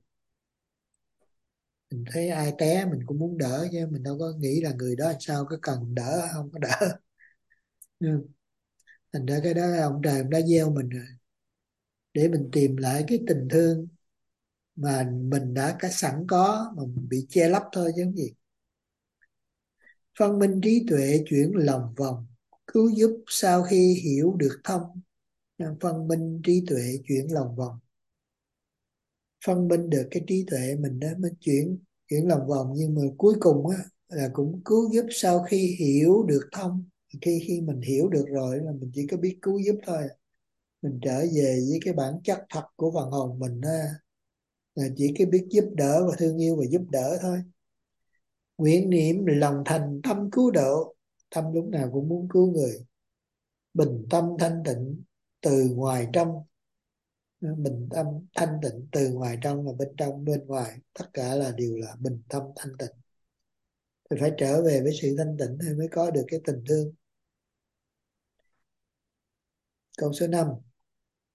Mình thấy ai té mình cũng muốn đỡ, chứ mình đâu có nghĩ là người đó sao có cần đỡ không có đỡ. Ừ. Thành ra cái đó ông trời ông đã gieo mình rồi, để mình tìm lại cái tình thương mà mình đã có sẵn có mà mình bị che lấp thôi chứ gì. Phân minh trí tuệ chuyển lòng vòng, cứu giúp sau khi hiểu được thông. Phân minh trí tuệ chuyển lòng vòng, phân minh được cái trí tuệ mình đó mới chuyển chuyển lòng vòng. Nhưng mà cuối cùng á là cũng cứu giúp sau khi hiểu được thông. Khi khi mình hiểu được rồi là mình chỉ có biết cứu giúp thôi. Mình trở về với cái bản chất thật của phần hồn mình á, là chỉ cái biết giúp đỡ và thương yêu và giúp đỡ thôi. Nguyện niệm lòng thành tâm cứu độ, tâm lúc nào cũng muốn cứu người. Bình tâm thanh tịnh từ ngoài trong, bình tâm thanh tịnh từ ngoài trong, và bên trong bên ngoài tất cả là đều là bình tâm thanh tịnh. Thì phải trở về với sự thanh tịnh thì mới có được cái tình thương. Câu số năm.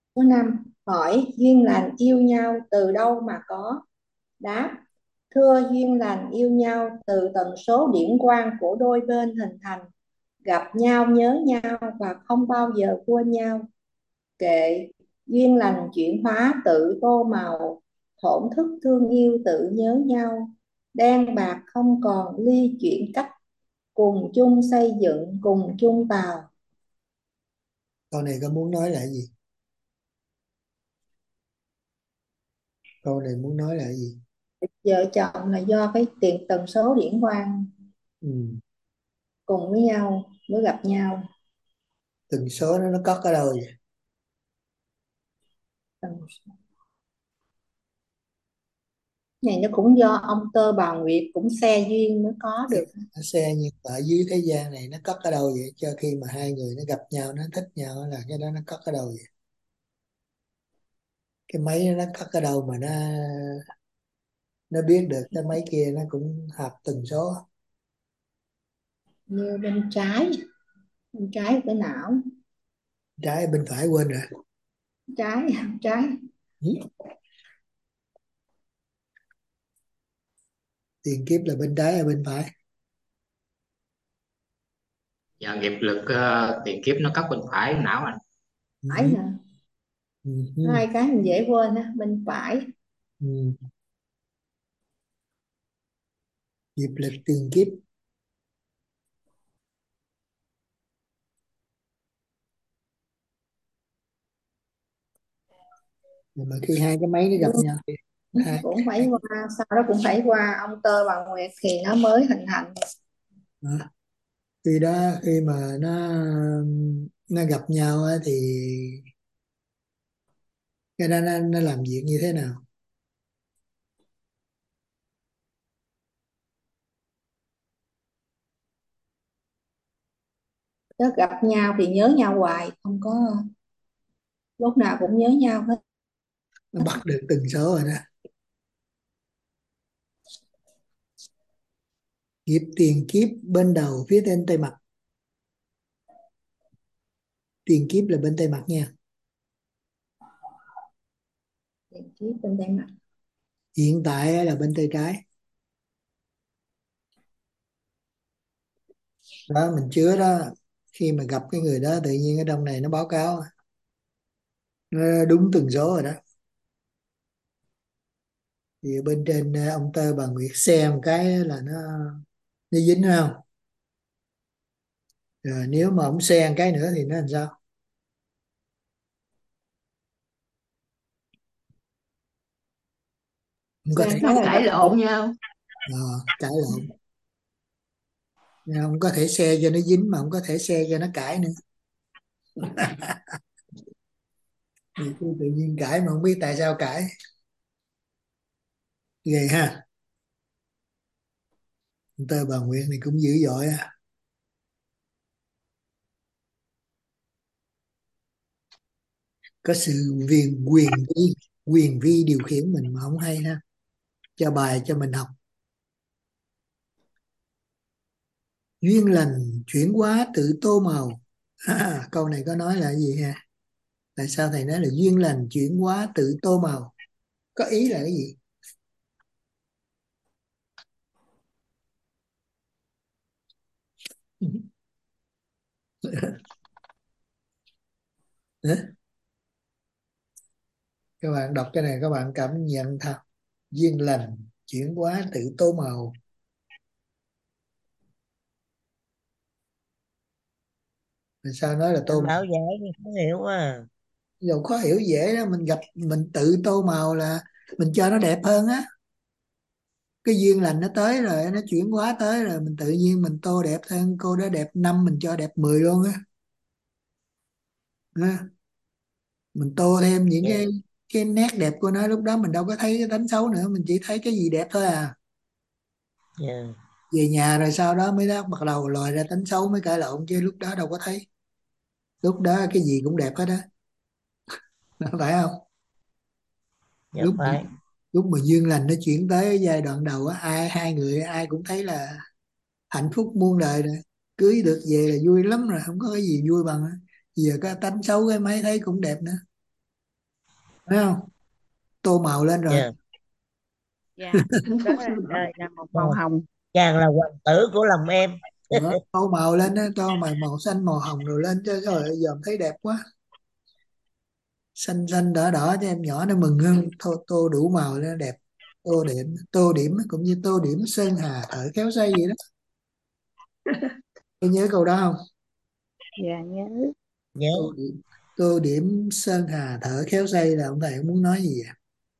Số năm, hỏi duyên lành yêu nhau từ đâu mà có? Đáp, thưa, duyên lành yêu nhau từ tần số điển quang của đôi bên hình thành, gặp nhau nhớ nhau và không bao giờ quên nhau. Kệ, duyên lành chuyển hóa tự tô màu, thổn thức thương yêu tự nhớ nhau, đen bạc không còn ly chuyển cách, cùng chung xây dựng cùng chung tàu. Câu này có muốn nói là gì? Câu này muốn nói là gì? Vợ chồng là do cái tiền tần số điển quang Ừ. cùng với nhau mới gặp nhau. Tần số nó nó cất ở đâu vậy? Tần này nó cũng do ông Tơ bà Nguyệt cũng xe duyên mới có được. Nó xe nhưng mà ở dưới thế gian này nó cất ở đâu vậy? Cho khi mà hai người nó gặp nhau, nó thích nhau là cái đó nó cất ở đâu vậy? Cái máy nó cất ở đâu mà nó nó biết được cái máy kia nó cũng hợp tần số? Như bên trái, bên trái của cái não, Trái bên phải quên rồi. trái trái Ừ. Tiền kiếp là bên trái hay bên phải? Và nghiệp lực ờ, tiền kiếp nó cắt bên phải não anh. phải Ừ. nè. Ừ. Ừ. Hai cái mình dễ quên á, bên phải. Ừ. Nghiệp lực tiền kiếp. Nhưng mà khi hai cái máy nó gặp nhau thì hai Cũng phải qua, sau đó cũng phải qua ông Tơ bà Nguyệt thì nó mới hình thành. đó. Khi đó khi mà nó nó gặp nhau á, thì cái đó nó, nó làm việc như thế nào? Nó gặp nhau thì nhớ nhau hoài, không có lúc nào cũng nhớ nhau hết. Nó bắt được từng số rồi đó. Nghiệp tiền kiếp bên đầu phía trên tay mặt. Tiền kiếp là bên tay mặt nha. Tiền kiếp bên tay mặt. Hiện tại á là bên tay trái. Đó mình chứa đó, khi mà gặp cái người đó tự nhiên ở trong này nó báo cáo nó đúng từng số rồi đó. Thì bên trên ờ, ông Tơ bà Nguyệt xem cái là nó nó dính đúng không? Rồi nếu mà ông xe một cái nữa thì nó làm sao? Không có thể Sang Nó cái là cãi nó lộn nhau. ờ, cãi lộn. Nhưng không có thể xe cho nó dính mà không có thể xe cho nó cãi nữa. Nhiều khi tự nhiên cãi mà không biết tại sao cãi. Ghê ha. Ông Tơ bà Nguyệt này cũng dữ dội á. Có sự quyền quyền vi quyền vi điều khiển mình mà không hay ha. Cho bài cho mình học. Duyên lành chuyển hóa tự tô màu. À, câu này có nói là gì ha? Tại sao thầy nói là duyên lành chuyển hóa tự tô màu? Có ý là cái gì? Hả? Các bạn đọc cái này các bạn cảm nhận thật. Duyên lành chuyển hóa tự tô màu. Tại sao nói là tô Anh màu? bảo dễ thì không hiểu à. Dầu khó hiểu dễ đó, mình gặp mình tự tô màu là mình cho nó đẹp hơn á. Cái duyên lành nó tới rồi, nó chuyển hóa tới rồi, mình tự nhiên mình tô đẹp hơn. Cô đó đẹp năm mình cho đẹp mười luôn á. Ha? Mình tô thêm những Dạ. cái cái nét đẹp của nó, lúc đó mình đâu có thấy cái tánh xấu nữa, mình chỉ thấy cái gì đẹp thôi à. Dạ. Về nhà rồi sau đó mới đó bắt đầu lòi ra tánh xấu mới cãi lộn, chứ lúc đó đâu có thấy. Lúc đó cái gì cũng đẹp hết á. Phải không? Dạ lúc phải. lúc mà duyên lành nó chuyển tới giai đoạn đầu á, ai hai người ai cũng thấy là hạnh phúc muôn đời rồi, cưới được về là vui lắm rồi, không có cái gì vui bằng á. Giờ cái tánh xấu cái mấy thấy cũng đẹp nữa. Thấy không? Tô màu lên rồi. Dạ. Dạ, hạnh đó phúc là rồi. đời là một màu Rồi. hồng. Chàng là hoàng tử của lòng em. Đó, tô màu lên đó, tô màu màu xanh màu hồng rồi lên cho rồi giờ thấy đẹp quá. Xanh xanh đỏ đỏ cho em nhỏ nó mừng hơn. Tô, tô đủ màu nó đẹp. Tô điểm tô điểm cũng như tô điểm sơn hà thợ khéo xây vậy đó. Tôi nhớ câu đó không? Dạ nhớ. Nhớ. Tô điểm tô điểm sơn hà thợ khéo xây là ông thầy ông muốn nói gì vậy?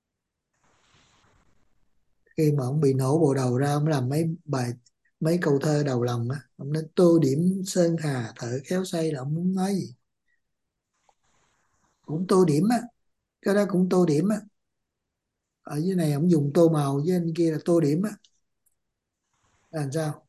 Khi mà ông bị nổ bộ đầu ra ông làm mấy bài mấy câu thơ đầu lòng á, ông nói tô điểm sơn hà thợ khéo xây là ông muốn nói gì? Cũng tô điểm á, cái đó cũng tô điểm á. Ở dưới này ông dùng tô màu, với anh kia là tô điểm á. Là làm sao?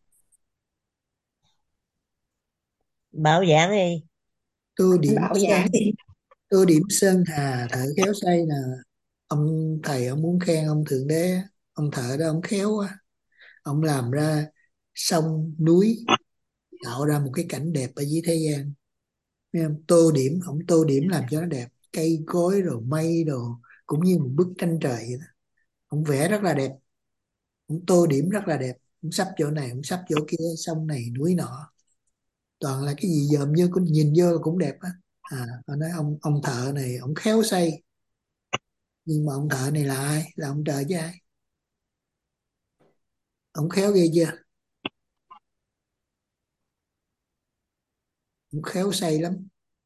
Bảo giảng đi. Tô Anh điểm Bảo sơn giảng đi. tô điểm sơn hà thợ khéo xây là ông thầy ông muốn khen ông thượng đế á. Ông thợ đó ông khéo quá, ông làm ra sông núi, tạo ra một cái cảnh đẹp ở dưới thế gian. Thấy không? Tô điểm, ông tô điểm làm cho nó đẹp, cây cối rồi mây đồ, cũng như một bức tranh trời vậy đó. Ông vẽ rất là đẹp, ông tô điểm rất là đẹp, ông sắp chỗ này ông sắp chỗ kia, sông này núi nọ, toàn là cái gì dòm như cũng nhìn vô là cũng đẹp á. À ông nói ông ông thợ này ông khéo xây, nhưng mà ông thợ này là ai? Là ông trời chứ ai. Ông khéo ghê chưa? Ông khéo xây lắm.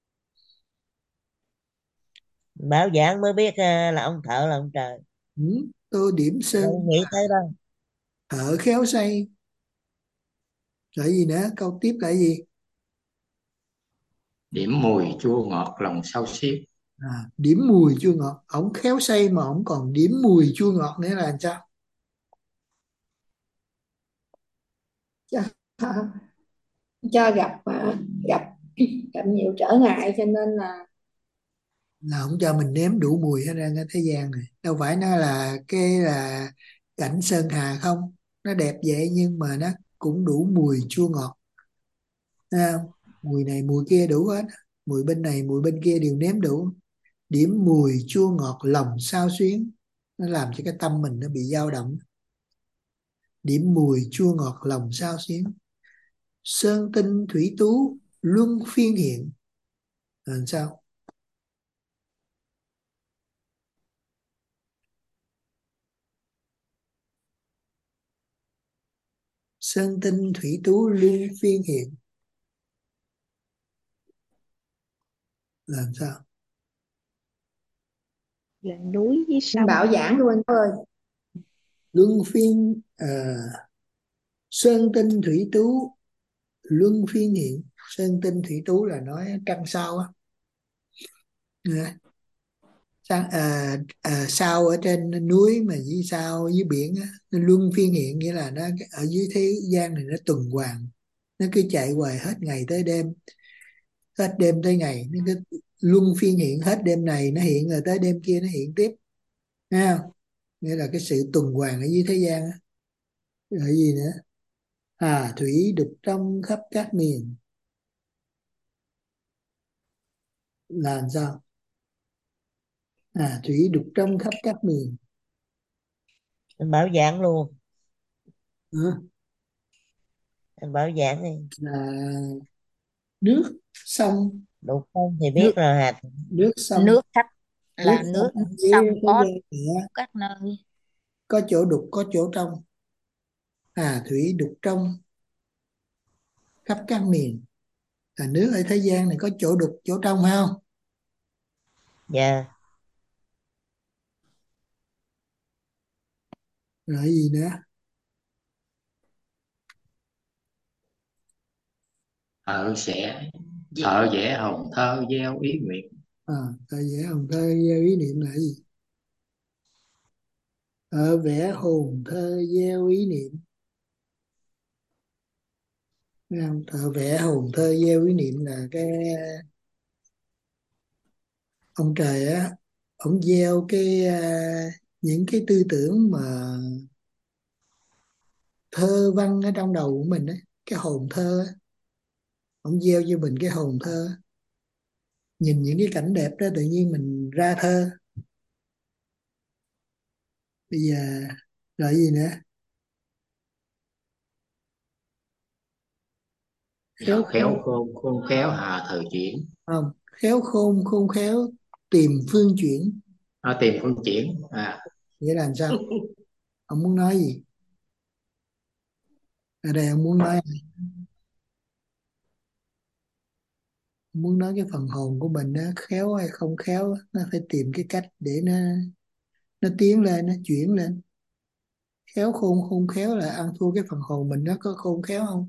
Bảo giảng mới biết à, là ông thợ là ông trời. Ừ. Tô điểm Đâu sơn nghĩ tới đâu. thợ khéo xây. Rồi gì nữa? Câu tiếp là gì? Điểm mùi chua ngọt lòng xao xiết. À, điểm mùi chua ngọt, ổng khéo xây mà ổng còn điểm mùi chua ngọt nữa là làm sao? cho, cho gặp à, gặp gặp nhiều trở ngại cho nên là Là ổng cho mình nếm đủ mùi hết ra cái thế gian này, đâu phải nó là cái là cảnh sơn hà không, nó đẹp vậy nhưng mà nó cũng đủ mùi chua ngọt. Thấy không? Mùi này mùi kia đủ hết, mùi bên này mùi bên kia đều nếm đủ. Điểm mùi chua ngọt lòng xao xuyến, nó làm cho cái tâm mình nó bị dao động. Điểm mùi chua ngọt lòng xao xuyến, sơn tinh thủy tú luân phiên hiện là làm sao? Sơn tinh thủy tú luân phiên hiện là làm sao? Là núi với anh sông. Bảo giảng luôn anh ơi. Luân phiên à, sơn tinh thủy tú luân phiên hiện. Sơn tinh thủy tú là nói trăng sao á. Nè, Trăng, à, à, sao ở trên núi mà dưới sao dưới biển á, nó luân phiên hiện nghĩa là nó ở dưới thế gian này nó tuần hoàn, nó cứ chạy hoài hết ngày tới đêm, hết đêm tới ngày, nó cứ luân phiên hiện, hết đêm này nó hiện rồi tới đêm kia nó hiện tiếp. Thấy không? Nghĩa là cái sự tuần hoàn ở dưới thế gian á. Rồi gì nữa? À thủy đục trong khắp các miền là làm sao? À thủy đục trong khắp các miền. Anh bảo giảng luôn. Ừ. Anh bảo giảng đi. Là nước sông. Đục không thì biết nước rồi hả. nước sông Nước khắp nước là sông nước dưới sông thế có gian này á, các nơi. có chỗ đục có chỗ trong. À thủy đục trong khắp các miền là nước ở thế gian này có chỗ đục chỗ trong phải không? Dạ. Rồi gì nữa? Thợ sẽ thợ vẽ hồng thơ gieo ý nguyện. À thợ vẽ hồn thơ gieo ý niệm là gì? Thợ vẽ hồn thơ gieo ý niệm. Thấy không? Thợ vẽ hồn thơ gieo ý niệm là cái ông trời á, ông gieo cái à, những cái tư tưởng mà thơ văn ở trong đầu của mình á, cái hồn thơ á, ông gieo cho mình cái hồn thơ, nhìn những cái cảnh đẹp đó tự nhiên mình ra thơ. Bây giờ rồi gì nữa? Khéo khéo khôn khôn khôn khéo hà thời chuyển. không? Khéo khôn khôn khéo tìm phương chuyển. Nó tìm phương chuyển à. Nghĩa là làm sao? Ông muốn nói gì? Ở đây ông muốn nói ông muốn nói cái phần hồn của mình nó khéo hay không khéo, nó phải tìm cái cách để nó nó tiến lên, nó chuyển lên. Khéo khôn khôn khéo là ăn thua cái phần hồn mình, nó có khôn khéo không?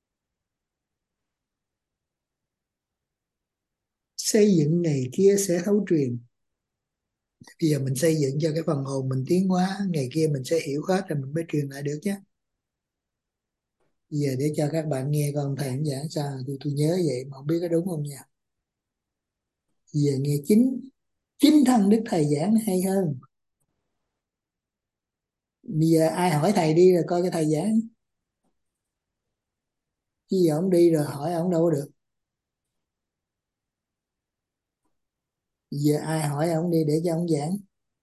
Xây dựng ngày kia sẽ thấu truyền. Bây giờ mình xây dựng cho cái phần hồn mình tiến hóa, ngày kia mình sẽ hiểu hết rồi mình mới truyền lại được chứ. Bây giờ để cho các bạn nghe con thầy giảng sao tôi, tôi nhớ vậy mà không biết có đúng không nha. Bây giờ nghe chính chính thân đức thầy giảng hay hơn. Bây giờ ai hỏi thầy đi rồi coi cái thầy giảng, chứ giờ ông đi rồi hỏi ông đâu có được. Bây giờ ai hỏi ông đi để cho ông giảng.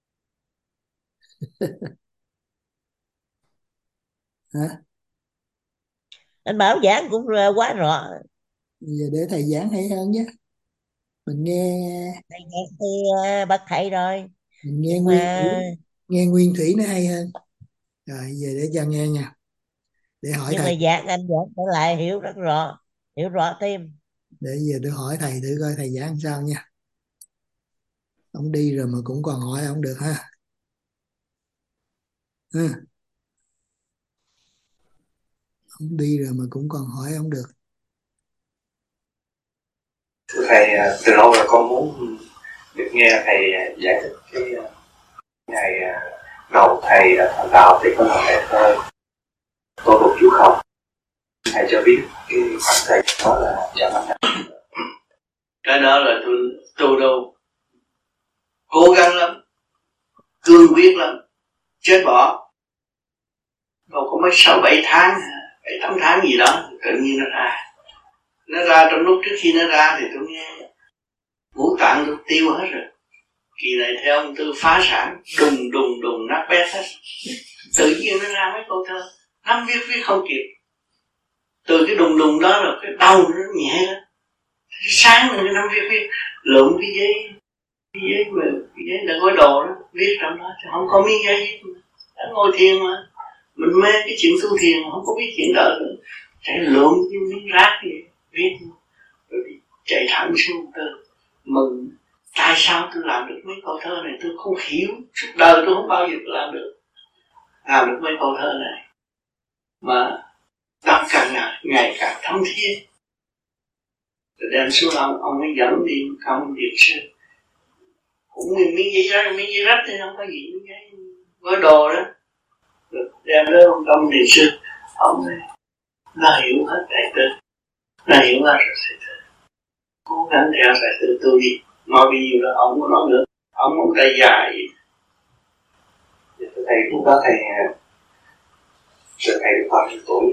Hả? Anh Bảo giảng cũng quá rõ. Bây giờ để thầy giảng hay hơn nhé. Mình nghe Thầy giảng thì uh, bậc thầy rồi, mình nghe nhưng nguyên mà thủy, nghe nguyên thủy nó hay hơn. Rồi giờ để cho nghe nha, để hỏi nhưng mà thầy. giảng anh giảng trở lại hiểu rất rõ, hiểu rõ thêm. Để giờ tôi hỏi thầy thử coi thầy giảng sao nha. Ông đi rồi mà cũng còn hỏi ông được ha. Ha. Ông đi rồi mà cũng còn hỏi ông được. Thưa thầy, từ lâu rồi con muốn được nghe thầy giải thích cái ngày đầu thầy thành đạo thì có một bài thơ Tô Lục Chú Không. Thầy cho biết cái khoảng thời đó là chào năm nào? Cái đó là tôi tôi đâu cố gắng lắm, cương quyết lắm, chết bỏ. Đâu có mấy sáu bảy tháng, bảy tám tháng gì đó tự nhiên nó ra. Nó ra trong lúc trước khi nó ra thì tôi nghe ngũ tạng tôi tiêu hết rồi. Kỳ này theo ông Tư phá sản, đùng đùng đùng nát bét hết. Tự nhiên nó ra mấy câu thơ, năm viết viết không kịp. Từ cái đùng đùng đó là cái đầu nó nhẹ đó. Sáng lên cái năm viết viết, lượm cái giấy, cái giấy mà cái giấy là gói đồ đó, viết trong đó, chứ không có miếng giấy. Đã ngồi thiền mà, mình mê cái chuyện tu thiền mà không có biết chuyện đời nữa. Chạy lượm cái miếng rác gì, viết, rồi đi chạy thẳng xuống Tư, mừng. Tại sao tôi làm được mấy câu thơ này tôi không hiểu, suốt đời tôi không bao giờ tôi làm được làm được mấy câu thơ này mà tâm càng ngày, ngày càng thâm thiết. Rồi đem xuống ông ông mới dẫn đi công việc sư, cũng miếng miếng giấy rách miếng giấy rách thì không có gì, miếng giấy gói đồ đó. Rồi đem đến ông công điện sư, ông này nó hiểu hết đại từ, nó hiểu hết rồi thầy từ, cố gắng theo thầy từ tôi đi. Nói bao nhiêu là ông không nói nữa, ông không tay dài gì. Thầy lúc đó thầy thầy được bao nhiêu tuổi?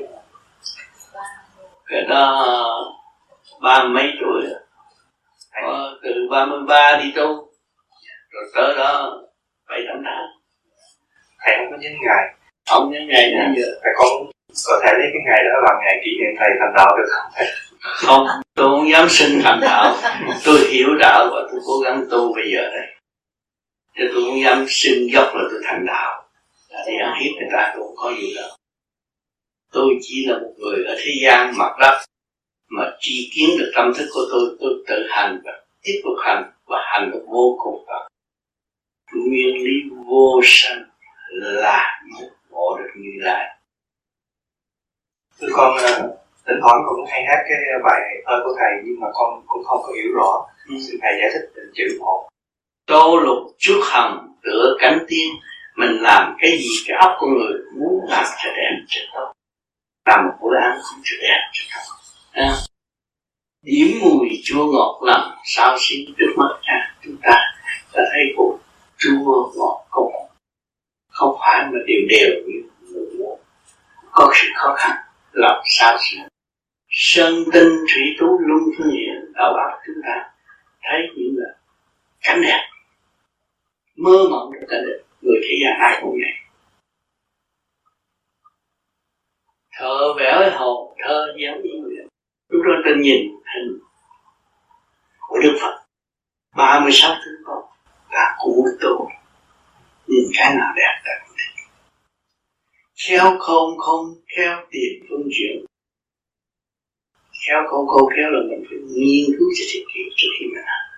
Cái đó ba mấy tuổi rồi. Ờ, từ ba mươi ba đi tu, rồi tới đó bảy tám tháng. Thầy không có nhớ ngày. Không nhớ ngày nào giờ. Thầy con có thể lấy cái ngày đó làm ngày kỷ niệm thầy thành đạo được không thầy? Không, tôi không dám xin thành đạo. Tôi hiểu đạo và tôi cố gắng tu bây giờ đây. Chứ tôi không dám xin dốc là tôi thành đạo. Thì ăn hiếp người ta tôi không có gì đâu. Tôi chỉ là một người ở thế gian mặt đất mà tri kiến được tâm thức của tôi, tôi tự hành và tiếp tục hành và hành được vô cùng tận. Nguyên lý vô sanh là một ngộ được Như Lai. Thưa con, thỉnh thoảng con hay hát cái bài thơ của thầy nhưng mà con cũng không có hiểu rõ. Ừ. Xin thầy giải thích từng chữ một. Tô lục chuốt hồng tựa cánh tiên, mình làm cái gì cái óc của người muốn làm cho đẹp cho tốt, làm một bữa ăn cũng cho đẹp cho tốt. À, yếm mùi chua ngọt lắm sao xin trước mắt à, chúng ta ta thấy cũng chua ngọt không không phải mà đều đều như người muốn, có sự khó khăn làm sao sẽ sơn tinh thủy tú luân phương hiện đầu óc chúng ta thấy những là cảnh đẹp, mơ mộng được cảnh đẹp. người thế gian ai cũng vậy. Thơ vẽ hồn, thơ giống như vậy. Lúc đó tôi nhìn hình của Đức Phật ba mươi sáu thứ con là cụ tổ, nhìn cái nào đẹp ta cũng thích. Khéo không không khéo tiền phương chuyển. Khéo không không khéo là mình phải nghiên cứu cho thiệt kỹ trước khi mình làm.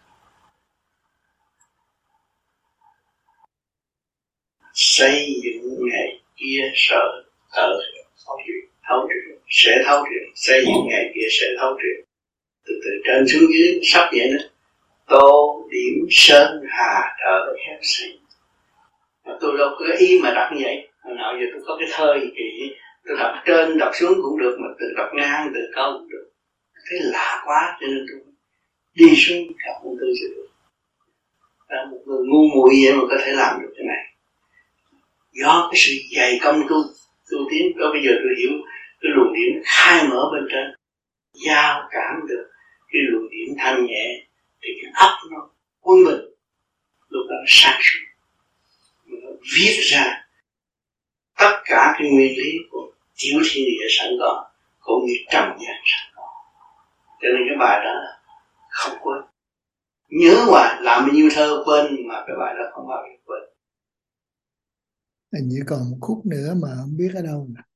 Xây dựng ngày kia sợ thở thấu chuyện, thấu chuyện sẽ thấu chuyện, xây dựng ngày kia sẽ thấu chuyện. Từ từ trên xuống dưới sắp vậy đó. Tô điểm sơn hà thở khéo xây. Tôi đâu có ý mà đặt như vậy. Hồi nào giờ tôi có cái thơ gì kỳ, tôi đọc trên đọc xuống cũng được, mà tự đọc ngang tự câu cũng được. Thấy lạ quá cho nên tôi đi xuống gặp ông Tư sẽ được. Là một người ngu muội vậy mà có thể làm được cái này. Do cái sự dày công tu tu tiến, đó bây giờ tôi hiểu cái luồng điển khai mở bên trên, giao cảm được cái luồng điển thanh nhẹ, thì cái óc nó quân bình, lúc đó nó sáng suốt, nó viết ra tất cả cái nguyên lý của tiểu thiên địa sẵn có, cũng như trần gian sẵn có. Cho nên cái bài đó là không quên, nhớ hoài, làm bao nhiêu thơ quên, mà cái bài đó không bao giờ quên. Hình như còn một khúc nữa mà không biết ở đâu nè.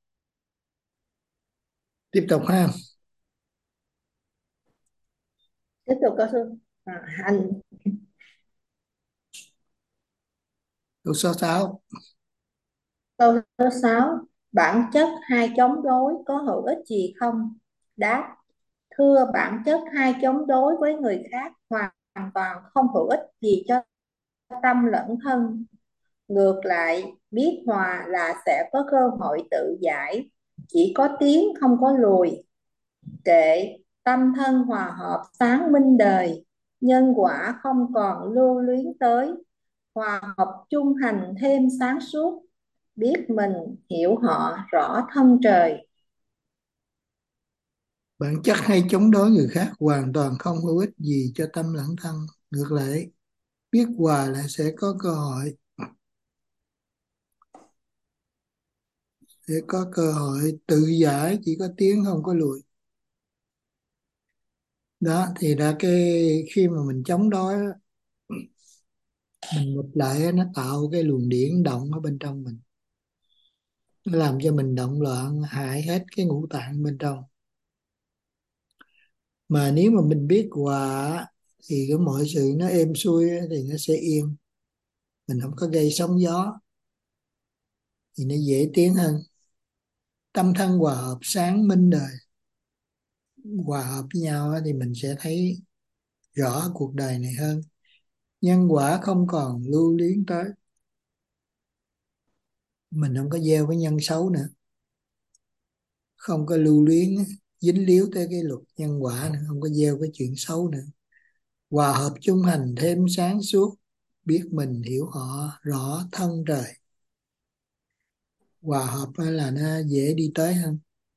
Tiếp tục ha. Tiếp tục câu số à, anh Câu số sáu. câu số sáu. Bản chất hai chống đối có hữu ích gì không? Đáp: thưa, bản chất hai chống đối với người khác hoàn toàn không hữu ích gì cho tâm lẫn thân. Ngược lại, biết hòa là sẽ có cơ hội tự giải, chỉ có tiến không có lùi. Kệ tâm thân hòa hợp sáng minh đời, nhân quả không còn lưu luyến tới. Hòa hợp chung hành thêm sáng suốt, biết mình hiểu họ rõ thân trời. Bản chất hay chống đối người khác hoàn toàn không hữu ích gì cho tâm lẫn thân. Ngược lại, biết hòa là sẽ có cơ hội sẽ có cơ hội tự giải, chỉ có tiến không có lùi. Đó thì là cái khi mà mình chống đối, mình nghịch lại, nó tạo cái luồng điển động ở bên trong mình, nó làm cho mình động loạn, hại hết cái ngũ tạng bên trong. Mà nếu mà mình biết hòa thì cái mọi sự nó êm xuôi thì nó sẽ yên, mình không có gây sóng gió thì nó dễ tiến hơn. Tâm thân hòa hợp sáng minh đời, hòa hợp với nhau thì mình sẽ thấy rõ cuộc đời này hơn. Nhân quả không còn lưu luyến tới, mình không có gieo cái nhân xấu nữa, không có lưu luyến dính líu tới cái luật nhân quả nữa, không có gieo cái chuyện xấu nữa. Hòa hợp chung hành thêm sáng suốt, biết mình hiểu họ rõ thân trời. Hòa hợp là nó dễ đi tới hơn.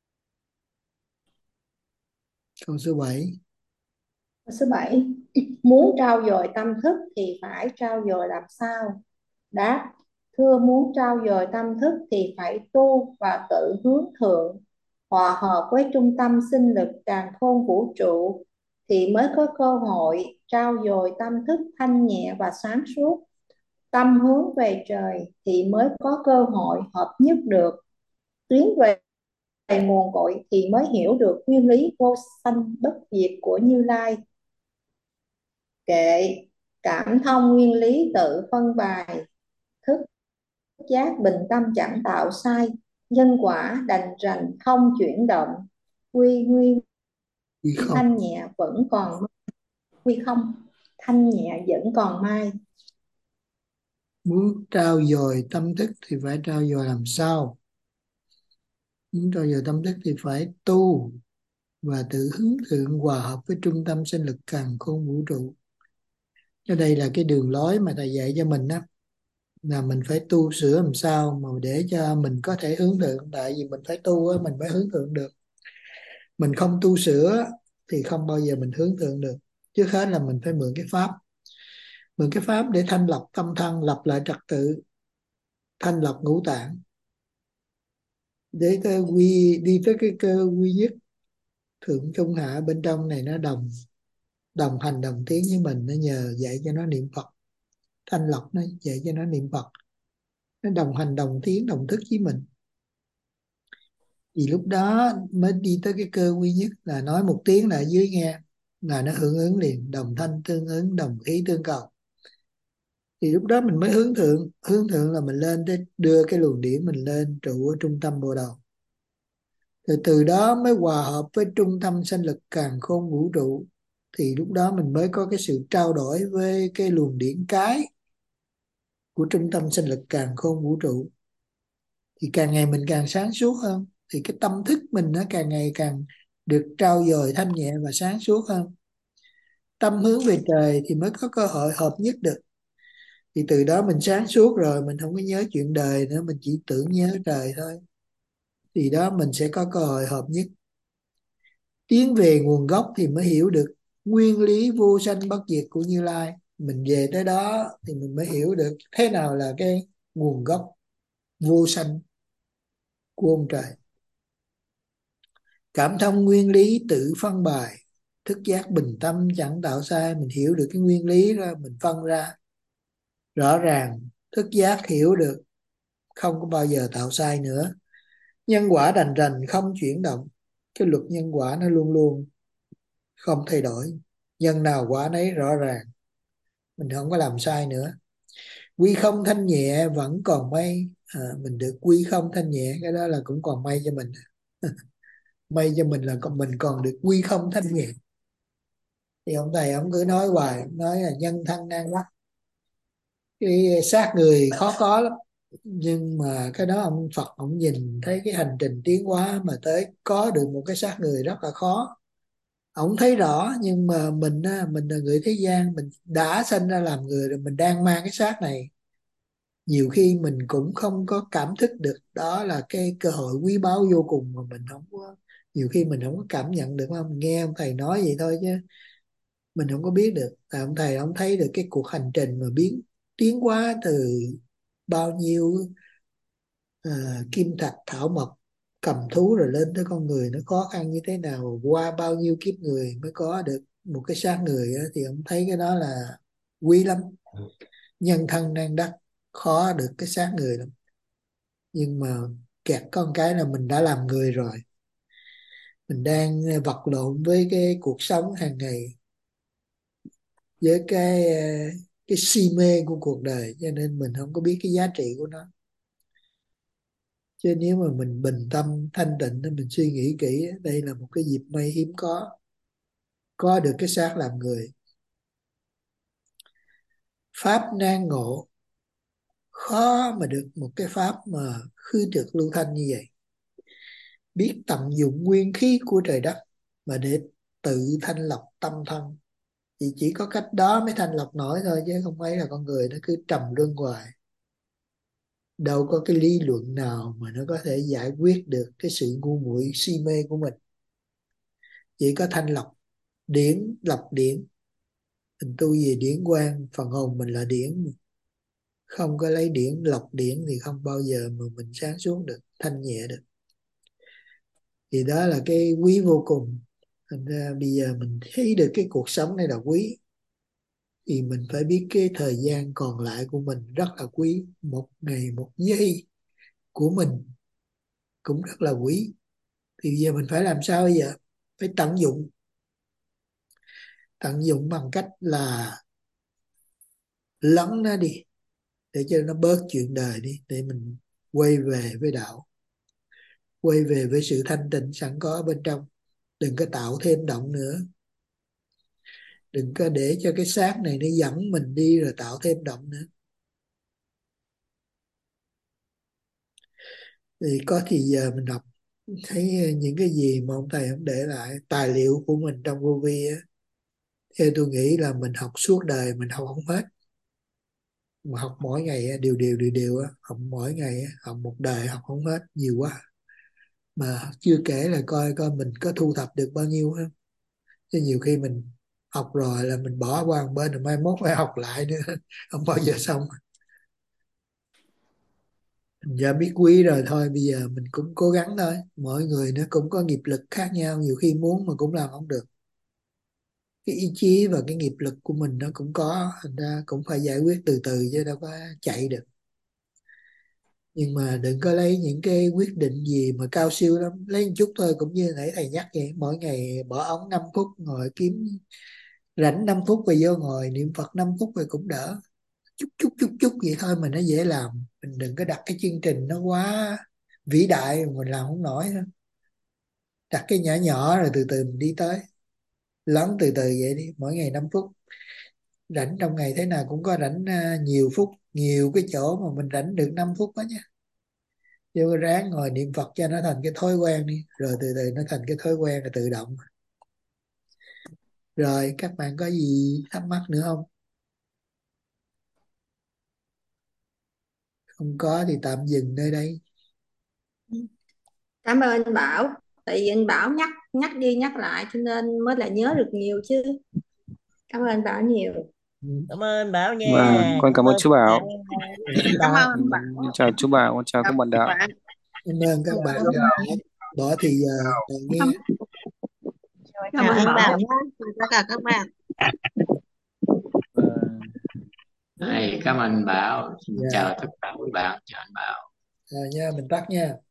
Câu số bảy. Câu số bảy. Muốn trau dồi tâm thức thì phải trau dồi làm sao? Đáp: thưa, muốn trau dồi tâm thức thì phải tu và tự hướng thượng, hòa hợp với trung tâm sinh lực càn khôn vũ trụ, thì mới có cơ hội trau dồi tâm thức thanh nhẹ và sáng suốt. Tâm hướng về trời thì mới có cơ hội hợp nhất được. Tiến về nguồn cội thì mới hiểu được nguyên lý vô sanh bất diệt của Như Lai. Kệ cảm thông nguyên lý tự phân bài, thức giác bình tâm chẳng tạo sai, nhân quả đành rành không chuyển động, quy nguyên Quy không. thanh nhẹ vẫn còn quy không thanh nhẹ vẫn còn mai. Muốn trau dồi tâm thức thì phải trau dồi làm sao? Muốn trau dồi tâm thức thì phải tu và tự hướng thượng, hòa hợp với trung tâm sinh lực càn khôn vũ trụ. Ở đây là cái đường lối mà thầy dạy cho mình đó, là mình phải tu sửa làm sao mà để cho mình có thể hướng thượng. Tại vì mình phải tu á, mình mới hướng thượng được. Mình không tu sửa thì không bao giờ mình hướng thượng được. Trước hết là mình phải mượn cái pháp. mượn cái pháp để thanh lọc tâm thân, lập lại trật tự, thanh lọc ngũ tạng, để cái quy đi tới cái cơ quy nhất thượng trung hạ bên trong này nó đồng đồng hành đồng tiếng với mình. Nó nhờ dạy cho nó niệm Phật, thanh lọc nó dạy cho nó niệm Phật, nó đồng hành đồng tiếng đồng thức với mình, thì lúc đó mới đi tới cái cơ quy nhất, là nói một tiếng là ở dưới nghe, là nó hưởng ứng liền, đồng thanh tương ứng, đồng khí tương cầu. Thì lúc đó mình mới hướng thượng. Hướng thượng là mình lên tới đưa cái luồng điển mình lên trụ ở trung tâm bộ đầu, từ từ đó mới hòa hợp với trung tâm sanh lực càn khôn vũ trụ. Thì lúc đó mình mới có cái sự trao đổi với cái luồng điển cái của trung tâm sanh lực càn khôn vũ trụ. Thì càng ngày mình càng sáng suốt hơn, thì cái tâm thức mình nó càng ngày càng được trau dồi thanh nhẹ và sáng suốt hơn. Tâm hướng về trời thì mới có cơ hội hợp nhất được. Thì từ đó mình sáng suốt rồi, mình không có nhớ chuyện đời nữa, mình chỉ tưởng nhớ trời thôi. Thì đó mình sẽ có cơ hội hợp nhất. Tiến về nguồn gốc thì mới hiểu được nguyên lý vô sanh bất diệt của Như Lai. Mình về tới đó thì mình mới hiểu được thế nào là cái nguồn gốc vô sanh của ông trời. Cảm thông nguyên lý tự phân bài, thức giác bình tâm chẳng tạo sai. Mình hiểu được cái nguyên lý ra, mình phân ra rõ ràng, thức giác hiểu được, không có bao giờ tạo sai nữa. Nhân quả đành rành không chuyển động. Cái luật nhân quả nó luôn luôn không thay đổi, nhân nào quả nấy rõ ràng, mình không có làm sai nữa. Quy không thanh nhẹ vẫn còn may. À, mình được quy không thanh nhẹ, cái đó là cũng còn may cho mình. May cho mình là còn mình còn được quy không thanh nhẹ. Thì ông thầy ông cứ nói hoài, nói là nhân thân nan quắc, cái xác người khó có lắm. Nhưng mà cái đó ông Phật ông nhìn thấy cái hành trình tiến hóa mà tới có được một cái xác người rất là khó. Ông thấy rõ, nhưng mà mình á, mình là người thế gian, mình đã sinh ra làm người rồi, mình đang mang cái xác này. Nhiều khi mình cũng không có cảm thức được đó là cái cơ hội quý báu vô cùng mà mình không có, nhiều khi mình không có cảm nhận được. Không, mình nghe ông thầy nói vậy thôi chứ mình không có biết được. Tại ông thầy ông thấy được cái cuộc hành trình mà biến tiến hóa từ bao nhiêu à, kim thạch thảo mộc cầm thú rồi lên tới con người, nó khó khăn như thế nào, qua bao nhiêu kiếp người mới có được một cái xác người á, thì ông thấy cái đó là quý lắm. Nhân thân nan đắc, khó được cái xác người lắm. Nhưng mà kẹt con cái là mình đã làm người rồi, mình đang vật lộn với cái cuộc sống hàng ngày, với cái cái si mê của cuộc đời, cho nên mình không có biết cái giá trị của nó. Chứ nếu mà mình bình tâm thanh tịnh, mình suy nghĩ kỹ, đây là một cái dịp may hiếm có có được cái xác làm người. Pháp nan ngộ, khó mà được một cái pháp mà khứ trực lưu thanh như vậy. Biết tận dụng nguyên khí của trời đất mà để tự thanh lọc tâm thân, thì chỉ có cách đó mới thanh lọc nổi thôi, chứ không phải là con người nó cứ trầm luân hoài. Đâu có cái lý luận nào mà nó có thể giải quyết được cái sự ngu muội si mê của mình. Chỉ có thanh lọc điển, lọc điển. Mình tu về điển quang, phần hồn mình là điển, không có lấy điển lọc điển thì không bao giờ mà mình sáng suốt được, thanh nhẹ được. Thì đó là cái quý vô cùng. Thành ra bây giờ mình thấy được cái cuộc sống này là quý, thì mình phải biết cái thời gian còn lại của mình rất là quý. Một ngày một giây của mình cũng rất là quý. Thì giờ mình phải làm sao bây giờ? Phải tận dụng. Tận dụng bằng cách là lắng nó đi, để cho nó bớt chuyện đời đi, để mình quay về với đạo, quay về với sự thanh tịnh sẵn có bên trong. Đừng có tạo thêm động nữa, đừng có để cho cái xác này nó dẫn mình đi rồi tạo thêm động nữa. Thì có thì giờ mình đọc thấy những cái gì mà ông thầy ông để lại tài liệu của mình trong vô vi á, theo tôi nghĩ là mình học suốt đời mình học không hết. Mà học mỗi ngày á, điều điều điều điều á, học mỗi ngày á, học một đời học không hết, nhiều quá. Mà chưa kể là coi coi mình có thu thập được bao nhiêu ha. Chứ nhiều khi mình học rồi là mình bỏ qua một bên rồi mai mốt phải học lại nữa không bao giờ xong. Mình đã biết quý rồi thôi, bây giờ mình cũng cố gắng thôi, mỗi người nó cũng có nghiệp lực khác nhau, nhiều khi muốn mà cũng làm không được. Cái ý chí và cái nghiệp lực của mình nó cũng có, thành ra cũng phải giải quyết từ từ chứ đâu có chạy được. Nhưng mà đừng có lấy những cái quyết định gì mà cao siêu lắm, lấy một chút thôi, cũng như nãy thầy nhắc vậy, mỗi ngày bỏ ống năm phút ngồi kiếm, rảnh năm phút rồi vô ngồi niệm Phật năm phút rồi cũng đỡ, chút chút chút chút vậy thôi mà nó dễ làm. Mình đừng có đặt cái chương trình nó quá vĩ đại mà mình làm không nổi nữa. Đặt cái nhỏ nhỏ rồi từ từ mình đi tới, lớn từ từ vậy đi, mỗi ngày năm phút. Rảnh trong ngày thế nào cũng có rảnh, à, nhiều phút, nhiều cái chỗ mà mình rảnh được năm phút đó nha. Chứ ráng ngồi niệm Phật cho nó thành cái thói quen đi, rồi từ từ nó thành cái thói quen là tự động. Rồi các bạn có gì thắc mắc nữa không? Không có thì tạm dừng nơi đây. Cảm ơn anh Bảo, tại vì anh Bảo nhắc nhắc đi nhắc lại cho nên mới là nhớ được nhiều chứ. Cảm ơn anh Bảo nhiều. Ừ. Cảm ơn Bảo nha. Và con cảm ơn chú tất cả Bảo. hiện Cảm tại. ơn anh Ừ, Bảo. chào chú Bảo, chào các Cảm bạn ơn đạo. bạn. Cảm ơn các bạn Cảm đã bỏ, bỏ thì giờ để nghe. Cảm Chào ơn anh Bảo. Bảo nhé, chào tất cả các bạn. Và Đây, cảm ơn Bảo, xin Dạ. chào tất cả quý bạn, chào anh Bảo. Rồi nha, mình tắt nha.